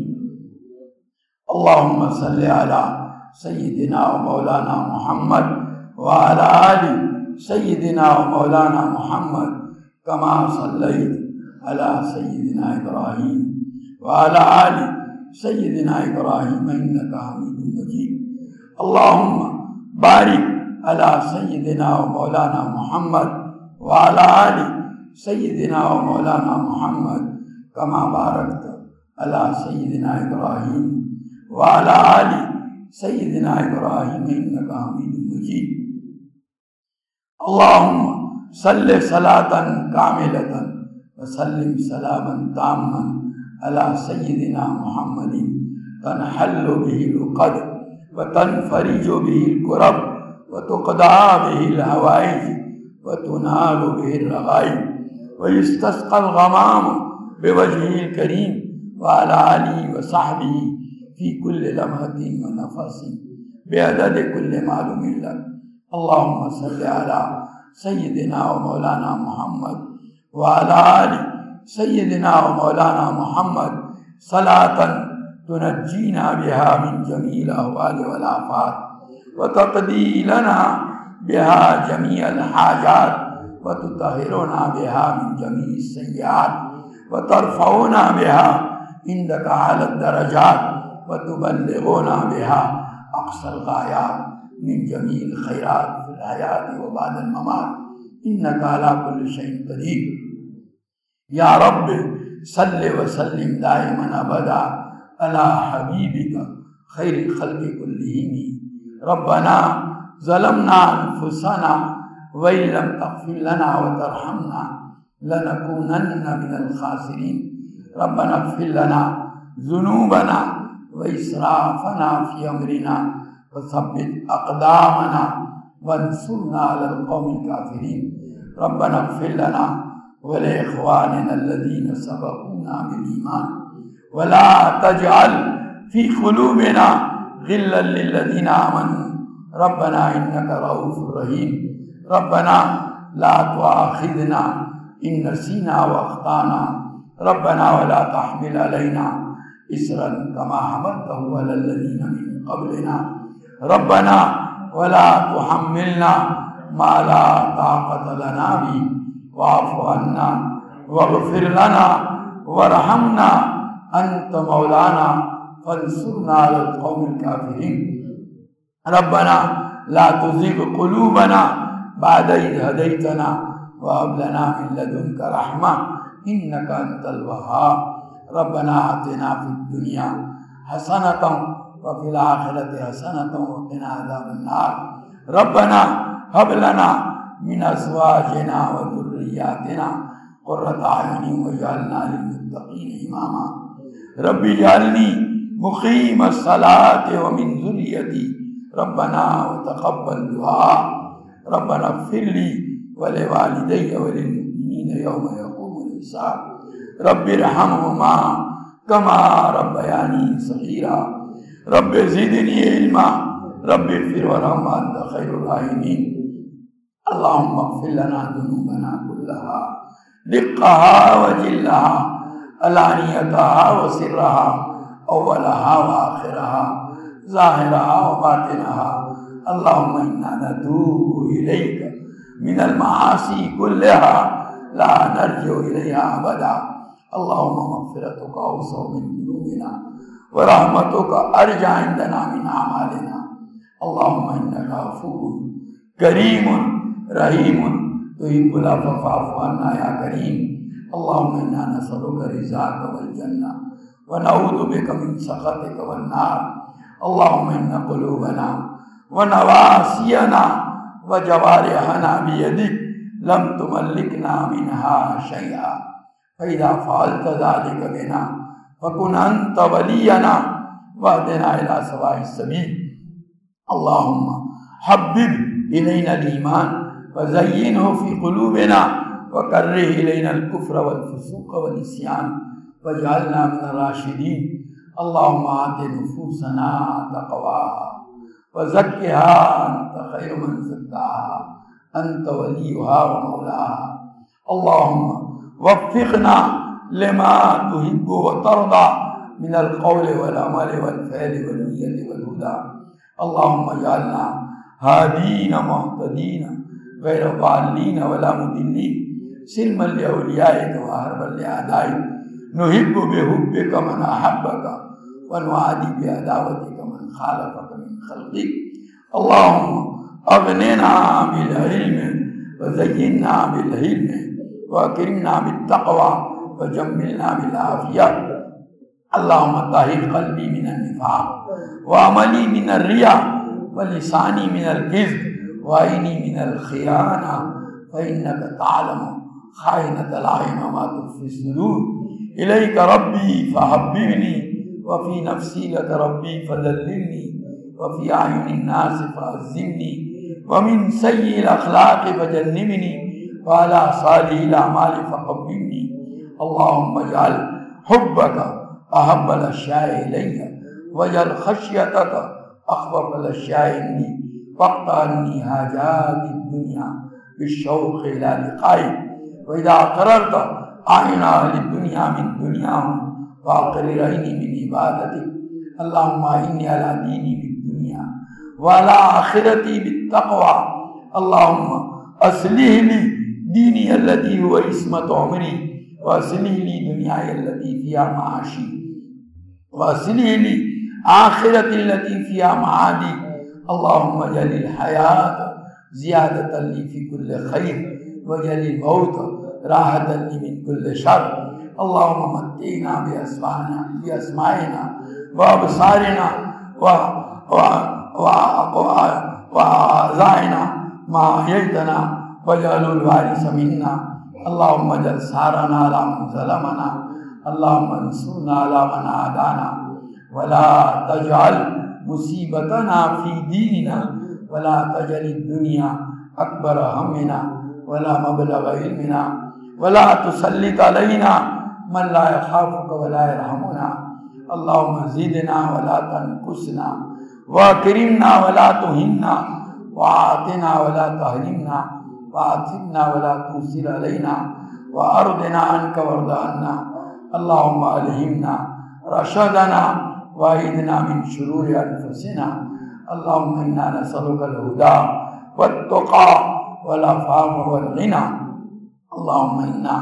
اللهم صل على سيدنا ومولانا محمد وعلى آل سيدنا ومولانا محمد كما صليت على سيدنا إبراهيم وعلى آل سيدنا إبراهيم إنك حميد مجيد اللهم بارك على سيدنا ومولانا محمد وعلى آل سيدنا ومولانا محمد كما باركت على سيدنا إبراهيم وعلى آل سيدنا إبراهيم إنك حميد مجيد اللهم صل صلاة كاملة وسلم سلاما تاما على سيدنا محمد تنحل به العقد وتنفرج به الكرب وتقضى به الهوائج وتنال به الرغائب ويستسقى الغمام بوجهه الكريم وعلى آله وصحبه في كل لمحة ونفس بعدد كل معلوم لك اللهم صل على سيدنا ومولانا محمد وعلى آل سيدنا ومولانا محمد صلاة تنجينا بها من جميع الأهوال والآفات وتقضي لنا بها جميع الحاجات وتطهرنا بها من جميع السيئات وترفعنا بها عندك على الدرجات وتبلغنا بها أقصى الغايات من جميع الخيرات في الحياة وبعد الممات إنك على كل شيء قدير يا رب صل وسلم دائما أبدا على حبيبك خير الخلق كلهم ربنا ظلمنا أنفسنا وإن لم تغفر لنا وترحمنا لنكونن من الخاسرين ربنا اغفر لنا ذنوبنا وإسرافنا في أمرنا وثبت أقدامنا وانصرنا على القوم الكافرين ربنا اغفر لنا ولإخواننا الذين سبقونا بالإيمان ولا تجعل في قلوبنا غلا للذين آمنوا ربنا إنك رؤوف رحيم ربنا لا تؤاخذنا إن نسينا وأخطأنا ربنا ولا تحمل علينا إسرا كما حملته على الذين من قبلنا ربنا ولا تحملنا ما لا طاقة لنا به واعف عنا واغفر لنا وارحمنا أنت مولانا فانصرنا على القوم الكافرين. ربنا لا تزغ قلوبنا بعد إذ هديتنا وهب لنا من لدنك رحمة إنك أنت الوهاب. ربنا آتنا في الدنيا حسنة وفي الآخرة حسنة وقنا عذاب النار. ربنا هب لنا من أزواجنا وذرياتنا قرة أعين واجعلنا للمتقين إماما. رب اجعلني مقيم الصلاة ومن ذريتي ربنا وتقبل دعاء. ربنا اغفر لي ولوالدي وللمؤمنين يوم يقوم الحساب. رب ارحمهما كما ربياني صغيرا. رب زدني علما. رب اغفر وارحم وأنت خير الراحمين. اللهم اغفر لنا ذنوبنا كلها دقها وجلها علانيتها وسرها أولها وآخرها ظاهرها وباطنها. اللهم إنا نتوب إليك من المعاصي كلها لا نرجع إليها أبدا. اللهم مغفرتك أوسع من ذنوبنا ورحمتك أرجى عندنا من أعمالنا. اللهم إنك عفو كريم رحيم تحب العفو فاعف عنا يا كريم. اللهم إنا نسألك رضاك والجنة ونعوذ بك من سخطك والنار. اللهم إن قلوبنا ونواسينا وجوارحنا بيدك لم تملكنا منها شيئا فإذا فعلت ذلك بنا فكن أنت ولينا واهدنا إلى سواء السبيل. اللهم حبب إلينا الإيمان وزينه في قلوبنا وكره إلينا الكفر والفسوق والعصيان واجعلنا من الراشدين. اللهم آت نفوسنا تقواها وزكها أنت خير من زكاها أنت وليها ومولاها. اللهم وفقنا لما تحب وترضى من القول والعمل والفعل والنية والهدى. اللهم اجعلنا هادين مهتدين غير ضالين ولا مضلين سلما لأوليائك وحربا لأعدائك. نحب بحبك من أحبك ونعادي بعداوتك من خالفك من خلقك. اللهم أغننا بالعلم وزينا بالعلم وأكرمنا بالتقوى وجملنا بالعافية. اللهم طهر قلبي من النفاق وعملي من الرياء ولساني من الكذب وعيني من الخيانة فإنك تعلم خائنة الأعين وما تخفي الصدور. إليك ربي فحببني وفي نفسي لك ربي فذللني وفي أعين الناس فعزمني ومن سيء الأخلاق فجنبني وعلى صالح الأعمال فقبلني. اللهم اجعل حبك أحب الأشياء إلي واجعل خشيتك أخوف الأشياء عندي واقطع عني حاجات الدنيا بالشوق إلى لقائك. وإذا قررت أعين أهل الدنيا من دنياهم وأقرر عيني من عبادتك. اللهم أعني على ديني بالدنيا وعلى آخرتي بالتقوى. اللهم أصلح لي ديني الذي هو عصمة عمري وأصلح لي دنياي التي فيها معاشي وأصلح لي آخرتي التي فيها معادي. اللهم اجعل الحياة زيادة لي في كل خير واجعل الموت راحة لي من كل شر. اللهم متعنا بأسمائنا بأسمائنا وأبصارنا وأعضائنا ما أحييتنا واجعله الوارث منا. اللهم اجعل ثارنا على من ظلمنا. اللهم انصرنا على من عادانا ولا تجعل مصيبتنا في ديننا ولا تجعل الدنيا أكبر همنا ولا مبلغ علمنا ولا تسلط علينا من لا يخافك ولا يرحمنا. اللهم زدنا ولا تنقصنا واكرمنا ولا تهنا وأعطنا ولا تحرمنا وآثرنا ولا تؤثر علينا وأرضنا عنك وارض عنا. اللهم ألهمنا رشدنا وأعذنا من شرور أنفسنا. اللهم إنا نسألك الهدى والتقى والعفاف والغنى. اللهم إنا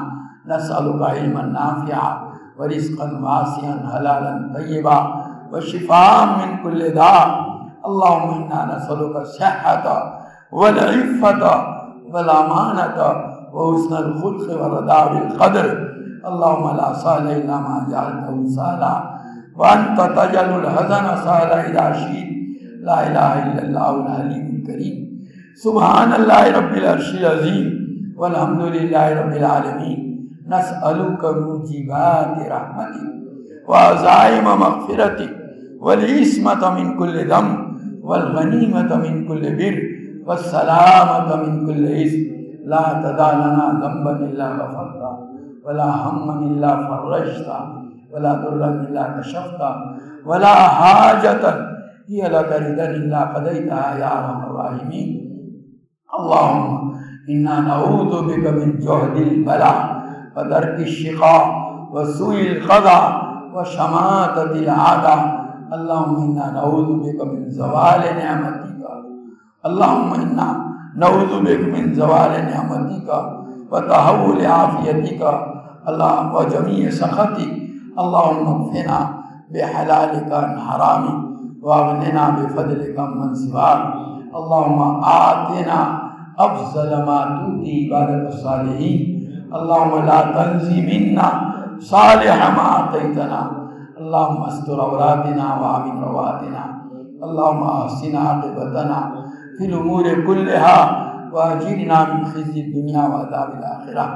نسألك علما نافعا ورزقا واسعا حلالا طيبا وشفاء من كل داء. اللهم إنا نسألك الصحة والعفة والأمانة وحسن الخلق والرضا بالقدر. اللهم لا سهل إلا ما جعلته سهلا وأنت تجعل الحزن سهلا إذا شئت. لا إله إلا الله العلي الكريم. سبحان الله رب العرش العظيم والحمد لله رب العالمين. نسألك موجبات رحمتك وعزائم مغفرتك والعصمة من كل ذنب والغنيمة من كل بر والسلامة من كل إثم. لا تدع لنا ذنبا إلا غفرته ولا هما إلا فرجته ولا ضرا إلا كشفته ولا حاجة هي لك رضا إلا قضيتها يا أرحم الراحمين. اللهم إنا نعوذ بك من جهد البلاء ودرك الشقاء وسوء القضاء وشماتة الأعداء. اللهم إنا نعوذ بك من زوال نعمتك. اللهم إنا نعوذ بك من زوال نعمتك وتحول عافيتك اللهم وجميع سخطك. اللهم اكفنا بحلالك عن حرامك واغننا بفضلك من سواك. اللهم آتنا أفضل ما تؤتي عبادك الصالحين. اللهم لا تنزي منا صالح ما أعطيتنا. اللهم استر عوراتنا وآمن رواتنا. اللهم أحسن عاقبتنا في الأمور كلها وأجرنا من خزي الدنيا وعذاب الآخرة.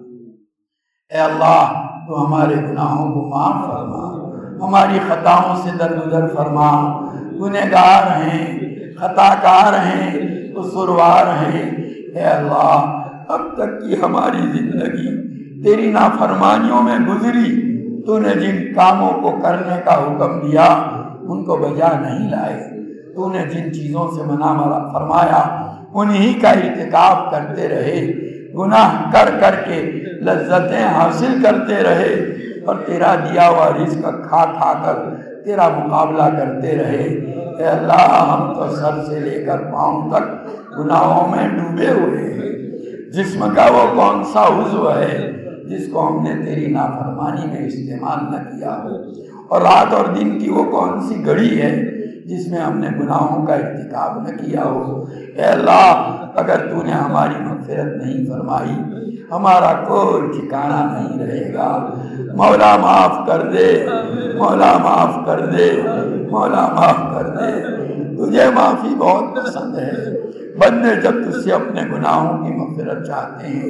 اے اللہ تو ہمارے گناہوں کو معاف فرما، ہماری خطاؤں سے درگزر فرما. گنہگار ہیں، خطا کار ہیں، قصوروار ہیں. اے اللہ اب تک کی ہماری زندگی تیری نافرمانیوں میں گزری. تو نے جن کاموں کو کرنے کا حکم دیا ان کو بجا نہیں لائے. تو نے جن چیزوں سے منع فرمایا انہی کا ارتکاب کرتے رہے. گناہ کر کر کے لذتیں حاصل کرتے رہے اور تیرا دیا ہوا رزق کھا کھا کر تیرا مقابلہ کرتے رہے. اے اللہ ہم تو سر سے لے کر پاؤں تک گناہوں میں ڈوبے ہوئے ہیں. جسم کا وہ کون سا عضو ہے جس کو ہم نے تیری نافرمانی میں استعمال نہ کیا ہو، اور رات اور دن کی وہ کون سی گھڑی ہے جس میں ہم نے گناہوں کا ارتکاب نہ کیا ہو. اے اللہ اگر تو نے ہماری مغفرت نہیں فرمائی ہمارا کوئی ٹھکانہ نہیں رہے گا. مولا معاف کر دے، مولا معاف کر دے، مولا معاف کر دے. تجھے معافی بہت پسند ہے. بندے جب تجھ سے اپنے گناہوں کی مغفرت چاہتے ہیں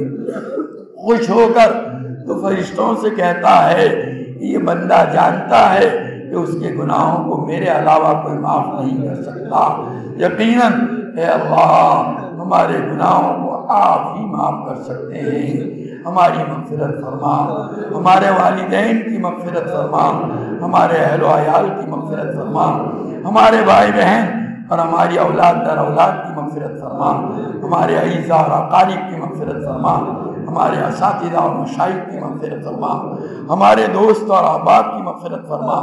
خوش ہو کر تو فرشتوں سے کہتا ہے یہ بندہ جانتا ہے کہ اس کے گناہوں کو میرے علاوہ کوئی معاف نہیں کر سکتا. یقیناً اے اللہ ہمارے گناہوں کو آپ ہی معاف کر سکتے ہیں. ہماری مغفرت فرما، ہمارے والدین کی مغفرت فرما، ہمارے اہل و عیال کی مغفرت فرما، ہمارے بھائی بہن اور ہماری اولاد در اولاد کی مغفرت فرما، ہمارے اعزاء اور اقارب کی مغفرت فرما، ہمارے اساتذہ اور مشائخ کی مغفرت فرما، ہمارے دوست اور احباب کی مغفرت فرما.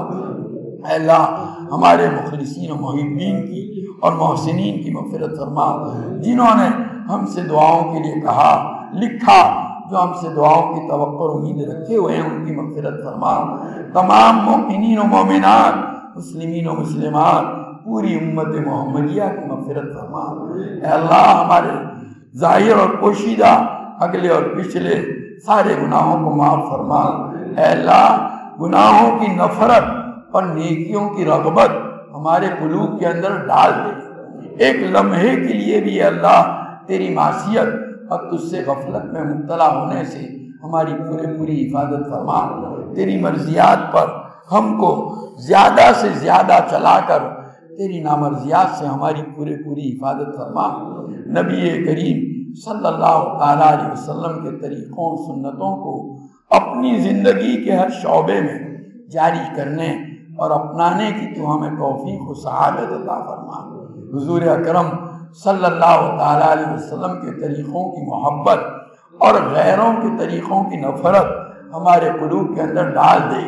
اے اللہ ہمارے مخلصین و محبین کی اور محسنین کی مغفرت فرما. جنہوں نے ہم سے دعاؤں کے لیے کہا، لکھا، جو ہم سے دعاؤں کی توقع اور امید رکھے ہوئے ہیں ان کی مغفرت فرما. تمام مومنین و مومنات، مسلمین و مسلمات، پوری امت محمدیہ کی مغفرت فرما. اے اللہ ہمارے ظاہر اور پوشیدہ اگلے اور پچھلے سارے گناہوں کو معاف فرما. اے اللہ گناہوں کی نفرت اور نیکیوں کی رغبت ہمارے قلوب کے اندر ڈال دے. ایک لمحے کے لیے بھی اے اللہ تیری معصیت اور تجھ سے غفلت میں مبتلا ہونے سے ہماری پورے پوری حفاظت فرما. تیری مرضیات پر ہم کو زیادہ سے زیادہ چلا کر تیری نامرضیات سے ہماری پورے پوری حفاظت فرما. نبی کریم صلی اللہ تعالیٰ علیہ وسلم کے طریقوں اور سنتوں کو اپنی زندگی کے ہر شعبے میں جاری کرنے اور اپنانے کی تو ہمیں توفیق و سعادت عطا فرما. حضور اکرم صلی اللہ تعالیٰ علیہ وسلم کے طریقوں کی محبت اور غیروں کے طریقوں کی نفرت ہمارے قلوب کے اندر ڈال دے.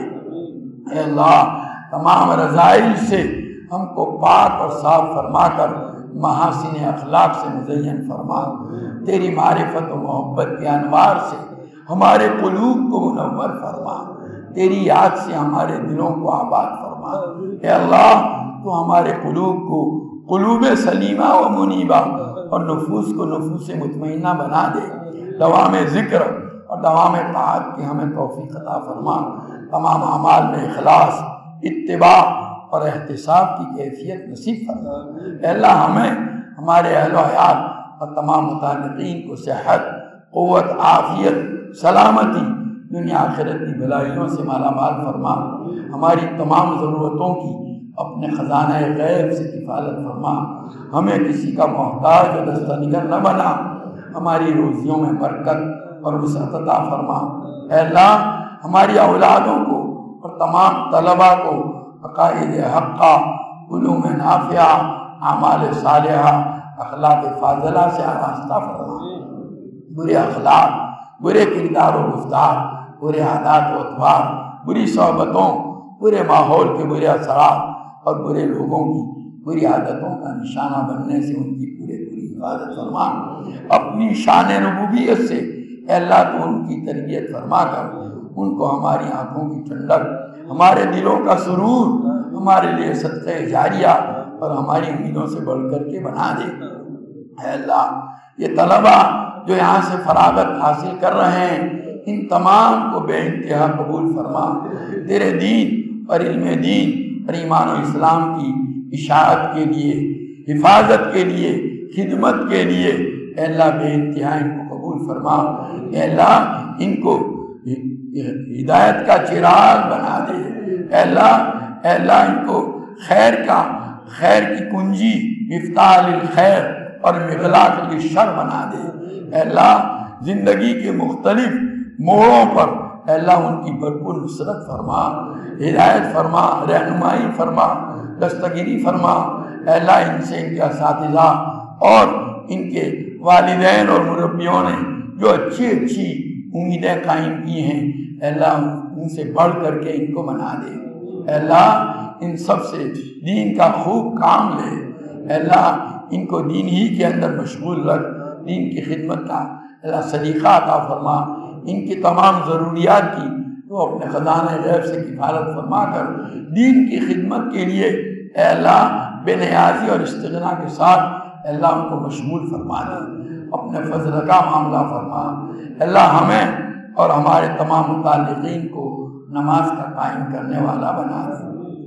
اے اللہ تمام رذائل سے ہم کو پاک اور صاف فرما کر محاسن اخلاق سے مزین فرما. تیری معرفت و محبت کے انوار سے ہمارے قلوب کو منور فرما، تیری یاد سے ہمارے دلوں کو آباد فرما۔ اے اللہ تو ہمارے قلوب کو قلوب سلیمہ و منیبہ اور نفوس کو نفوس مطمئنہ بنا دے، دوام ذکر اور دوام طاعت کی ہمیں توفیق عطا فرما، تمام اعمال میں اخلاص، اتباع اور احتساب کی کیفیت نصیب فرما۔ اے اللہ ہمیں، ہمارے اہل و عیال اور تمام متعلقین کو صحت، قوت، عافیت، سلامتی، دنیا آخرت کی بھلائیوں سے مالا مال فرما، ہماری تمام ضرورتوں کی اپنے خزانہ غیب سے کفالت فرما، ہمیں کسی کا محتاج و دستہ نگر نہ بنا، ہماری روزیوں میں برکت اور وسعت عطا فرما۔ اے اللہ ہماری اولادوں کو اور تمام طلباء کو عقائد حقہ، علوم نافعہ، اعمال صالحہ، اخلاق فاضلہ سے آراستہ فرما، برے اخلاق، برے کردار و گفتار، برے عادات و اطوار، بری صحبتوں، برے ماحول کے برے اثرات اور برے لوگوں کی بری عادتوں کا نشانہ بننے سے ان کی پورے پوری حفاظت فرما۔ اپنی شان ربوبیت سے اے اللہ تو ان کی تربیت فرما کر ان کو ہماری آنکھوں کی ٹھنڈک، ہمارے دلوں کا سرور، ہمارے لیے صدقہ جاریہ اور ہماری امیدوں سے بڑھ کر کے بنا دے۔ اے اللہ یہ طلبہ جو یہاں سے فراغت حاصل کر رہے ہیں، ان تمام کو بے انتہا قبول فرما، تیرے دین اور علم دین اور ایمان و اسلام کی اشاعت کے لیے، حفاظت کے لیے، خدمت کے لیے اے اللہ بے انتہا ان کو قبول فرما۔ اے اللہ ان کو ہدایت کا چراغ بنا دے، اے اللہ اے اللہ ان کو خیر کا خیر کی کنجی، مفتاح للخیر اور مغلاق للشر بنا دے۔ اے اللہ زندگی کے مختلف موڑوں پر اے اللہ ان کی بھرپور نصرت فرما، ہدایت فرما، رہنمائی فرما، دستگیری فرما۔ اے اللہ ان سے ان کے اساتذہ اور ان کے والدین اور مربیوں نے جو اچھی اچھی امیدیں قائم کی ہیں، اے اللہ ان سے بڑھ کر کے ان کو بنا دے۔ اے اللہ ان سب سے دین کا خوب کام لے، اے اللہ ان کو دین ہی کے اندر مشغول رکھ، دین کی خدمت کا اللہ سلیقہ عطا فرما، ان کی تمام ضروریات کی تو اپنے خزانہ غیب سے کفالت فرما کر دین کی خدمت کے لیے اے اللہ بے نیازی اور استغنا کے ساتھ اے اللہ ان کو مشغول فرما دے، اپنے فضل کا معاملہ فرما۔ اے اللہ ہمیں اور ہمارے تمام متعلقین کو نماز کا قائم کرنے والا بنا دے،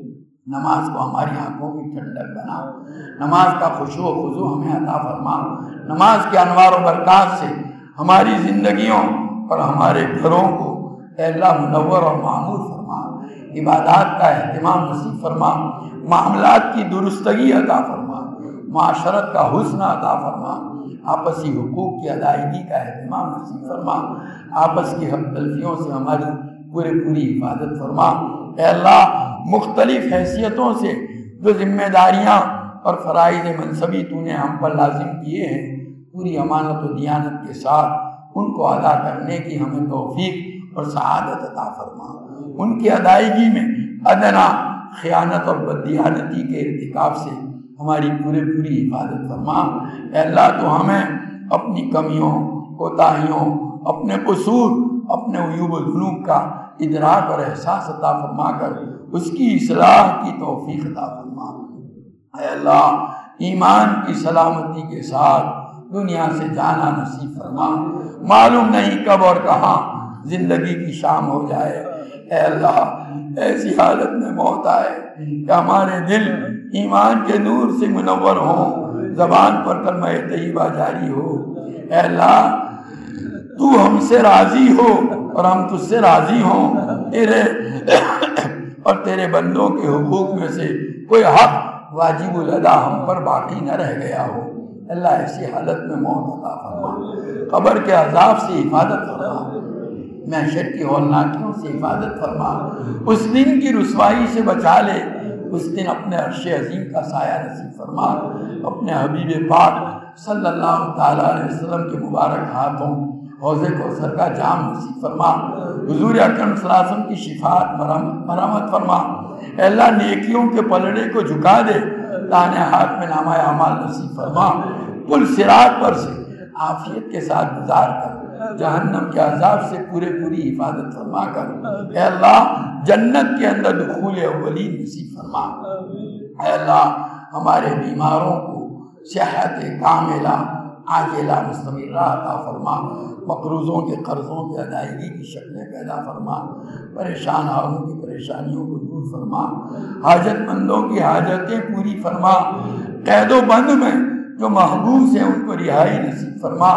نماز کو ہماری آنکھوں کی ٹھنڈک بنا، نماز کا خشوع و خضوع ہمیں عطا فرما، نماز کے انوار و برکات سے ہماری زندگیوں اور ہمارے گھروں کو اے اللہ منور اور معمور فرما، عبادات کا اہتمام نصیب فرما، معاملات کی درستگی عطا فرما، معاشرت کا حسن عطا فرما، آپسی حقوق کی ادائیگی کا اہتمام نصیب فرما، آپس کی حق تلفیوں سے ہماری پورے پوری حفاظت فرما۔ اے اللہ مختلف حیثیتوں سے جو ذمہ داریاں اور فرائض منصبی تو نے ہم پر لازم کیے ہیں، پوری امانت و دیانت کے ساتھ ان کو ادا کرنے کی ہمیں توفیق اور سعادت عطا فرما، ان کی ادائیگی میں ادنا خیانت اور بددیانتی کے ارتکاب سے ہماری پورے پوری حفاظت فرما۔ اے اللہ تو ہمیں اپنی کمیوں، کوتاہیوں، اپنے قصور، اپنے عیوب و ذنوب کا ادراک اور احساس عطا فرما کر اس کی اصلاح کی توفیق عطا فرما۔ اے اللہ ایمان کی سلامتی کے ساتھ دنیا سے جانا نصیب فرما، معلوم نہیں کب اور کہاں زندگی کی شام ہو جائے۔ اے اللہ ایسی حالت میں موت آئے کہ ہمارے دل ایمان کے نور سے منور ہوں، زبان پر کلمہ طیبہ جاری ہو۔ اے اللہ تو ہم سے راضی ہو اور ہم تجھ سے راضی ہوں، تیرے اور تیرے بندوں کے حقوق میں سے کوئی حق واجب الادا ہم پر باقی نہ رہ گیا ہو۔ اللہ ایسی حالت میں موت عطا فرما، قبر کے عذاب سے حفاظت فرما، محشر کی ہولناکیوں سے حفاظت فرما، اس دن کی رسوائی سے بچا لے، اس دن اپنے عرش عظیم کا سایہ نصیب فرما، اپنے حبیب پاک صلی اللہ تعالیٰ علیہ وسلم کے مبارک ہاتھوں حوض کوثر کا جام نصیب فرما، حضور اکرم صلی اللہ علیہ وسلم کی شفاعت مرحمت فرما۔ اے اللہ نیکیوں کے پلڑے کو جھکا دے، دانے ہاتھ میں نامہ اعمال نصیب فرما، پل صراط پر سے عافیت کے ساتھ گزار کر جہنم کے عذاب سے پورے پوری حفاظت فرما کر اے اللہ جنت کے اندر دخول اولین نصیب فرما۔ اے اللہ ہمارے بیماروں کو صحت کاملہ عاجلہ مستمرہ عطا فرما، مقروضوں کے قرضوں کی ادائیگی کی شکلیں پیدا فرما، پریشان حالوں کی پریشانیوں کو دور فرما، حاجت مندوں کی حاجتیں پوری فرما، قید و بند میں جو محبوس ہیں ان کو رہائی نصیب فرما،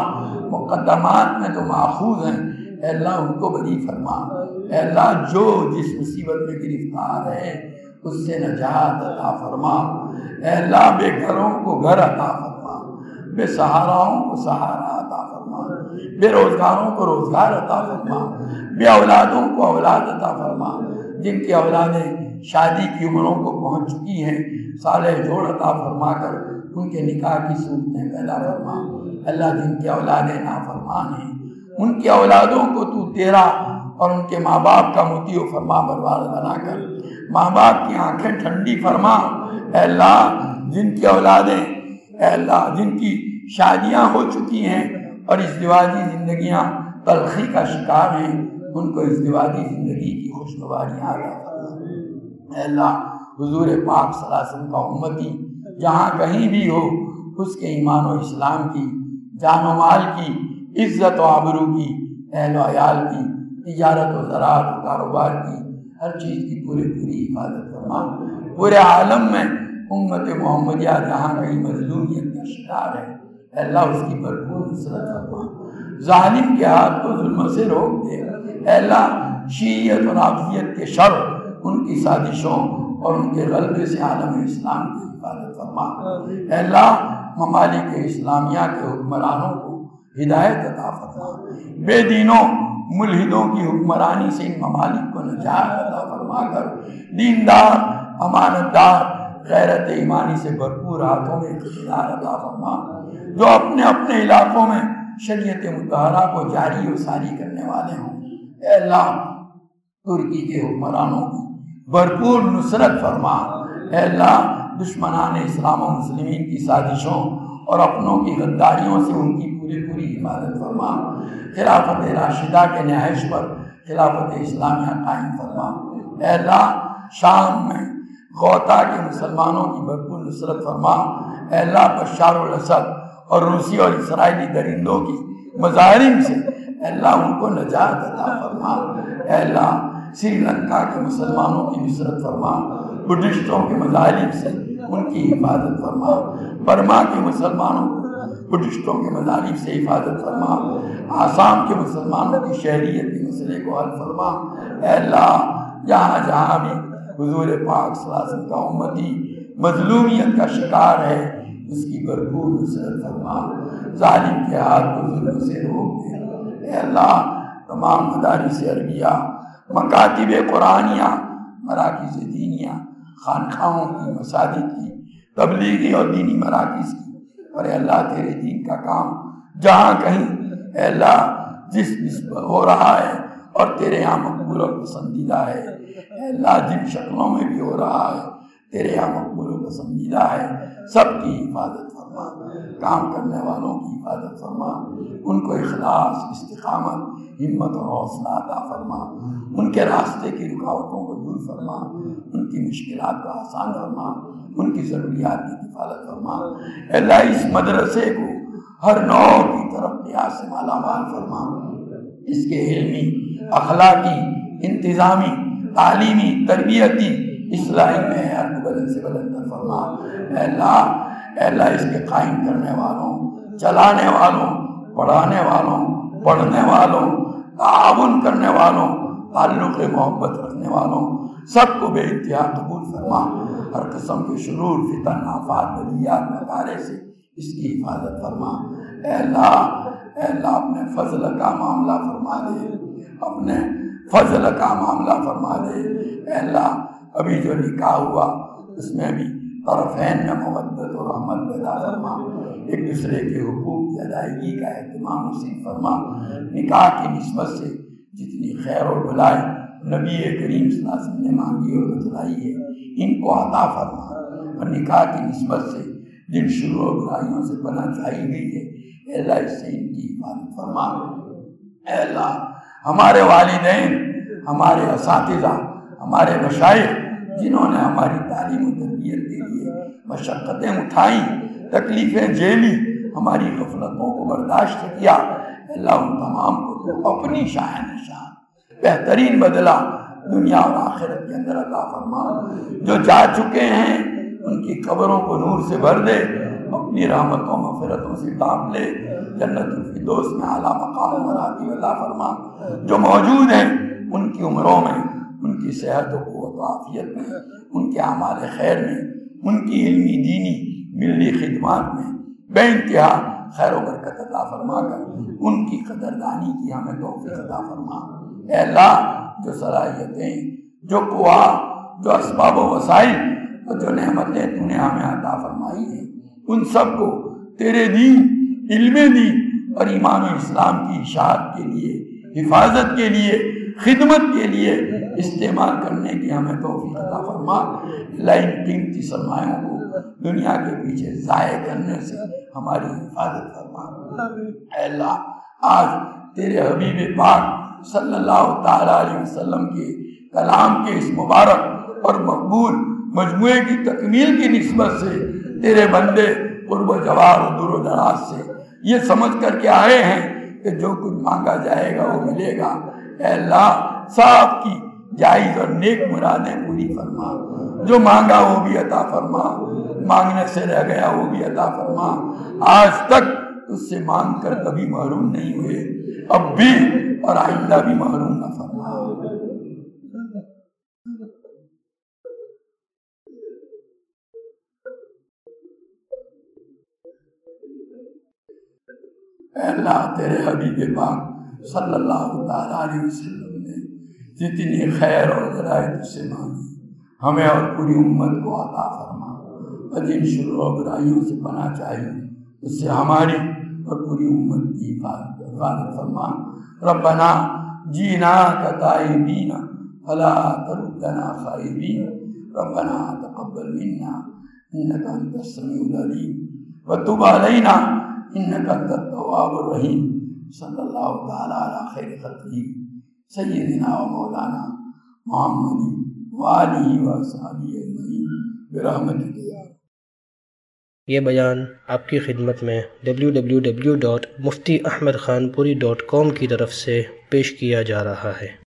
مقدمات میں جو ماخوذ ہیں اے اللہ ان کو بری فرما۔ اے اللہ جو جس مصیبت میں گرفتار ہے اس سے نجات عطا فرما۔ اے اللہ بے گھروں کو گھر عطا فرما، بے سہاراؤں کو سہارا عطا فرما، بے روزگاروں کو روزگار عطا فرما، بے اولادوں کو اولاد عطا فرما، جن کی اولادیں شادی کی عمروں کو پہنچ چکی ہیں صالح جوڑ عطا فرما کر ان کے نکاح کی صورتیں پیدا فرما۔ اللہ جن کی اولادیں نافرمان ہیں ان کی اولادوں کو تو تیرا اور ان کے ماں باپ کا مطیع و فرما بردار بنا کر ماں باپ کی آنکھیں ٹھنڈی فرما۔ اے اللہ جن کی اولادیں اے اللہ جن کی شادیاں ہو چکی ہیں اور ازدواجی زندگیاں تلخی کا شکار ہیں ان کو ازدواجی زندگی کی خوشگواریاں عطا فرما۔ اے اللہ حضور پاک صلی اللہ علیہ وسلم کا امتی جہاں کہیں بھی ہو اس کے ایمان و اسلام کی، جان و مال کی، عزت و آبرو کی، اہل و عیال کی، تجارت و زراعت و کاروبار کی، ہر چیز کی پوری پوری حفاظت فرما۔ پورے عالم میں امت محمدیہ جہاں کہیں مظلومیت کا شکار ہے اے اللہ اس کی بھرپور نصرت فرما، ظالم کے ہاتھ کو ظلم سے روک دے۔ اے اللہ شیعیت اور رافضیت کے شر ان کی سازشوں اور ان کے غلبے سے عالم اسلام کی حفاظت فرما۔ اے اللہ ممالک اسلامیہ کے حکمرانوں کو ہدایت عطا فرما، بے دینوں ملحدوں کی حکمرانی سے ان ممالک کو نجات عطا فرما کر دیندار امانت دار غیرت ایمانی سے بھرپور ہاتھوں میں اقتدار عطا فرما، جو اپنے اپنے علاقوں میں شریعت مطہرہ کو جاری و ساری کرنے والے ہوں۔ اے اللہ ترکی کے حکمرانوں کی بھرپور نصرت فرما۔ اے اللہ دشمنان اسلام و مسلمین کی سازشوں اور اپنوں کی غداریوں سے ان کی پوری پوری حفاظت فرما۔ خلافت راشدہ کے نہج پر خلافت اسلامیہ قائم فرما۔ اے اللہ شام میں غوطہ کے مسلمانوں کی بھرپور نصرت فرما۔ اے اللہ بشار الاسد اور روسی اور اسرائیلی درندوں کی مظاہرین سے اے اللہ ان کو نجات عطا فرما۔ اے اللہ سری لنکا کے مسلمانوں کی نصرت فرما، بدھسٹوں کے مظالم سے ان کی حفاظت فرما، برما کے مسلمانوں کو بدھسٹوں کے مظالم سے حفاظت فرما، آسام کے مسلمانوں کی شہریت کے مسئلے کو حل فرما۔ اے اللہ جہاں جہاں بھی حضور پاک صلی اللہ علیہ وسلم کا امتی مظلومیت کا شکار ہے اس کی بھرپور نصرت فرما، ظالم کے ہاتھ کو ظلم سے روک دے۔ اے اللہ تمام مدارس عربیہ، مکاتب قرآنیہ، مراکز دینیہ، خانقاہوں کی، مساجد کی، تبلیغی اور دینی مراکز کی، اور اے اللہ تیرے دین کا کام جہاں کہیں اے اللہ جس نسبت ہو رہا ہے اور تیرے یہاں مقبول اور پسندیدہ ہے، اے اللہ جن شکلوں میں بھی ہو رہا ہے تیرے یہاں مقبول و پسندیدہ ہے، سب کی حفاظت فرما، کام کرنے والوں کی حفاظت فرما، ان کو اخلاص، استقامت، ہمت اور حوصلہ عطا فرما، ان کے راستے کی رکاوٹوں کو دور فرما، ان کی مشکلات کو آسان فرما، ان کی ضروریات کی کفالت فرما۔ اے اللہ اس مدرسے کو ہر نوع کی ترقیات سے مالا مال فرما، اس کے علمی، اخلاقی، انتظامی، تعلیمی، تربیتی، اصلاحی معیار کو بلند سے بلند تر فرما۔ اے اللہ اے اللہ اس کے قائم کرنے والوں، چلانے والوں، پڑھانے والوں، پڑھنے والوں، تعاون کرنے والوں، تعلق محبت رکھنے والوں سب کو بے انتہا قبول فرما، ہر قسم کے شرور، فتن، آفات، بلیات، نکارے سے اس کی حفاظت فرما۔ اے اللہ اے اللہ اپنے فضل کا معاملہ فرما دے، اپنے فضل کا معاملہ فرما دے۔ اے اللہ ابھی جو نکاح ہوا اس میں بھی طرفین میں مودت اور رحمت پیدا فرما، ایک دوسرے کے حقوق کی ادائیگی کا اہتمام نصیب فرما، نکاح کی نسبت سے جتنی خیر اور بھلائی نبی کریم صلی اللہ علیہ وسلم نے مانگی اور بتلائی ہے ان کو عطا فرما، اور نکاح کی نسبت سے جن شروع و برائیوں سے پناہ چاہی گئی ہے اے اللہ اس سے ان کی حفاظت فرما۔ اے اللہ ہمارے والدین، ہمارے اساتذہ، ہمارے مشائخ جنہوں نے ہماری تعلیم و تربیت کے لیے مشقتیں اٹھائیں، تکلیفیں جھیلی، ہماری غفلتوں کو برداشت کیا، اللہ ان تمام کو تو اپنی شان شان بہترین بدلہ دنیا اور آخرت کے اندر عطا فرما۔ جو جا چکے ہیں ان کی قبروں کو نور سے بھر دے، اپنی رحمتوں مغفرتوں سے ڈانپ لے، جنت الفردوس میں اعلیٰ مقام مراتب عطا فرما۔ جو موجود ہیں ان کی عمروں میں، ان کی صحت و قوت و عافیت میں، ان کے اعمال خیر میں، ان کی علمی دینی ملی خدمات میں بے انتہا خیر و برکت عطا فرما کر ان کی قدردانی کی ہمیں توفیق عطا فرما۔ اے اللہ جو صلاحیتیں، جو قوا، جو اسباب و وسائل اور جو نعمتیں تو نے ہمیں عطا فرمائی ہیں، ان سب کو تیرے دین، علم دین اور ایمان و اسلام کی اشاعت کے لیے، حفاظت کے لیے، خدمت کے لیے استعمال کرنے کی ہمیں توفیق عطا فرما۔ اللہ ان قیمتی سرمایوں کو دنیا کے پیچھے ضائع کرنے سے ہماری حفاظت فرما۔ اے اللہ آج تیرے حبیب پاک صلی اللہ تعالیٰ علیہ وسلم کے کلام کے اس مبارک اور مقبول مجموعے کی تکمیل کی نسبت سے تیرے بندے قرب و جوار و دور و دراز سے یہ سمجھ کر کے آئے ہیں کہ جو کچھ مانگا جائے گا وہ ملے گا۔ اے اللہ صاحب کی جائز اور نیک مرادیں پوری فرما، جو مانگا وہ بھی عطا فرما، مانگنے سے رہ گیا وہ بھی عطا فرما۔ آج تک اس سے مانگ کر کبھی محروم نہیں ہوئے، اب بھی اور آئندہ بھی محروم نہ فرما۔ اے اللہ تیرے حبیب پاک صلی اللہ تعالیٰ علیہ وسلم نے جتنی خیر اور ذرائع سے مانگی ہمیں اور پوری امت کو عطا فرما، اور جن شر و برائیوں سے پناہ چاہیے اس سے ہماری اور پوری امت کی حفاظت حفاظت فرما۔ ربنا جینا کتائبین فلا تردنا خائبین، ربنا تقبل منا انک انت السمیع العلیم وتب علینا انک انت التواب الرحیم۔ صلی اللہ تعالیٰ علی خیر خلقہ سیدنا و مولانا محمد وآلہ وصحبہ اجمعین برحمتک یا۔ یہ بیان آپ کی خدمت میں W W W dot Mufti Ahmad Khanpuri dot کام کی طرف سے پیش کیا جا رہا ہے۔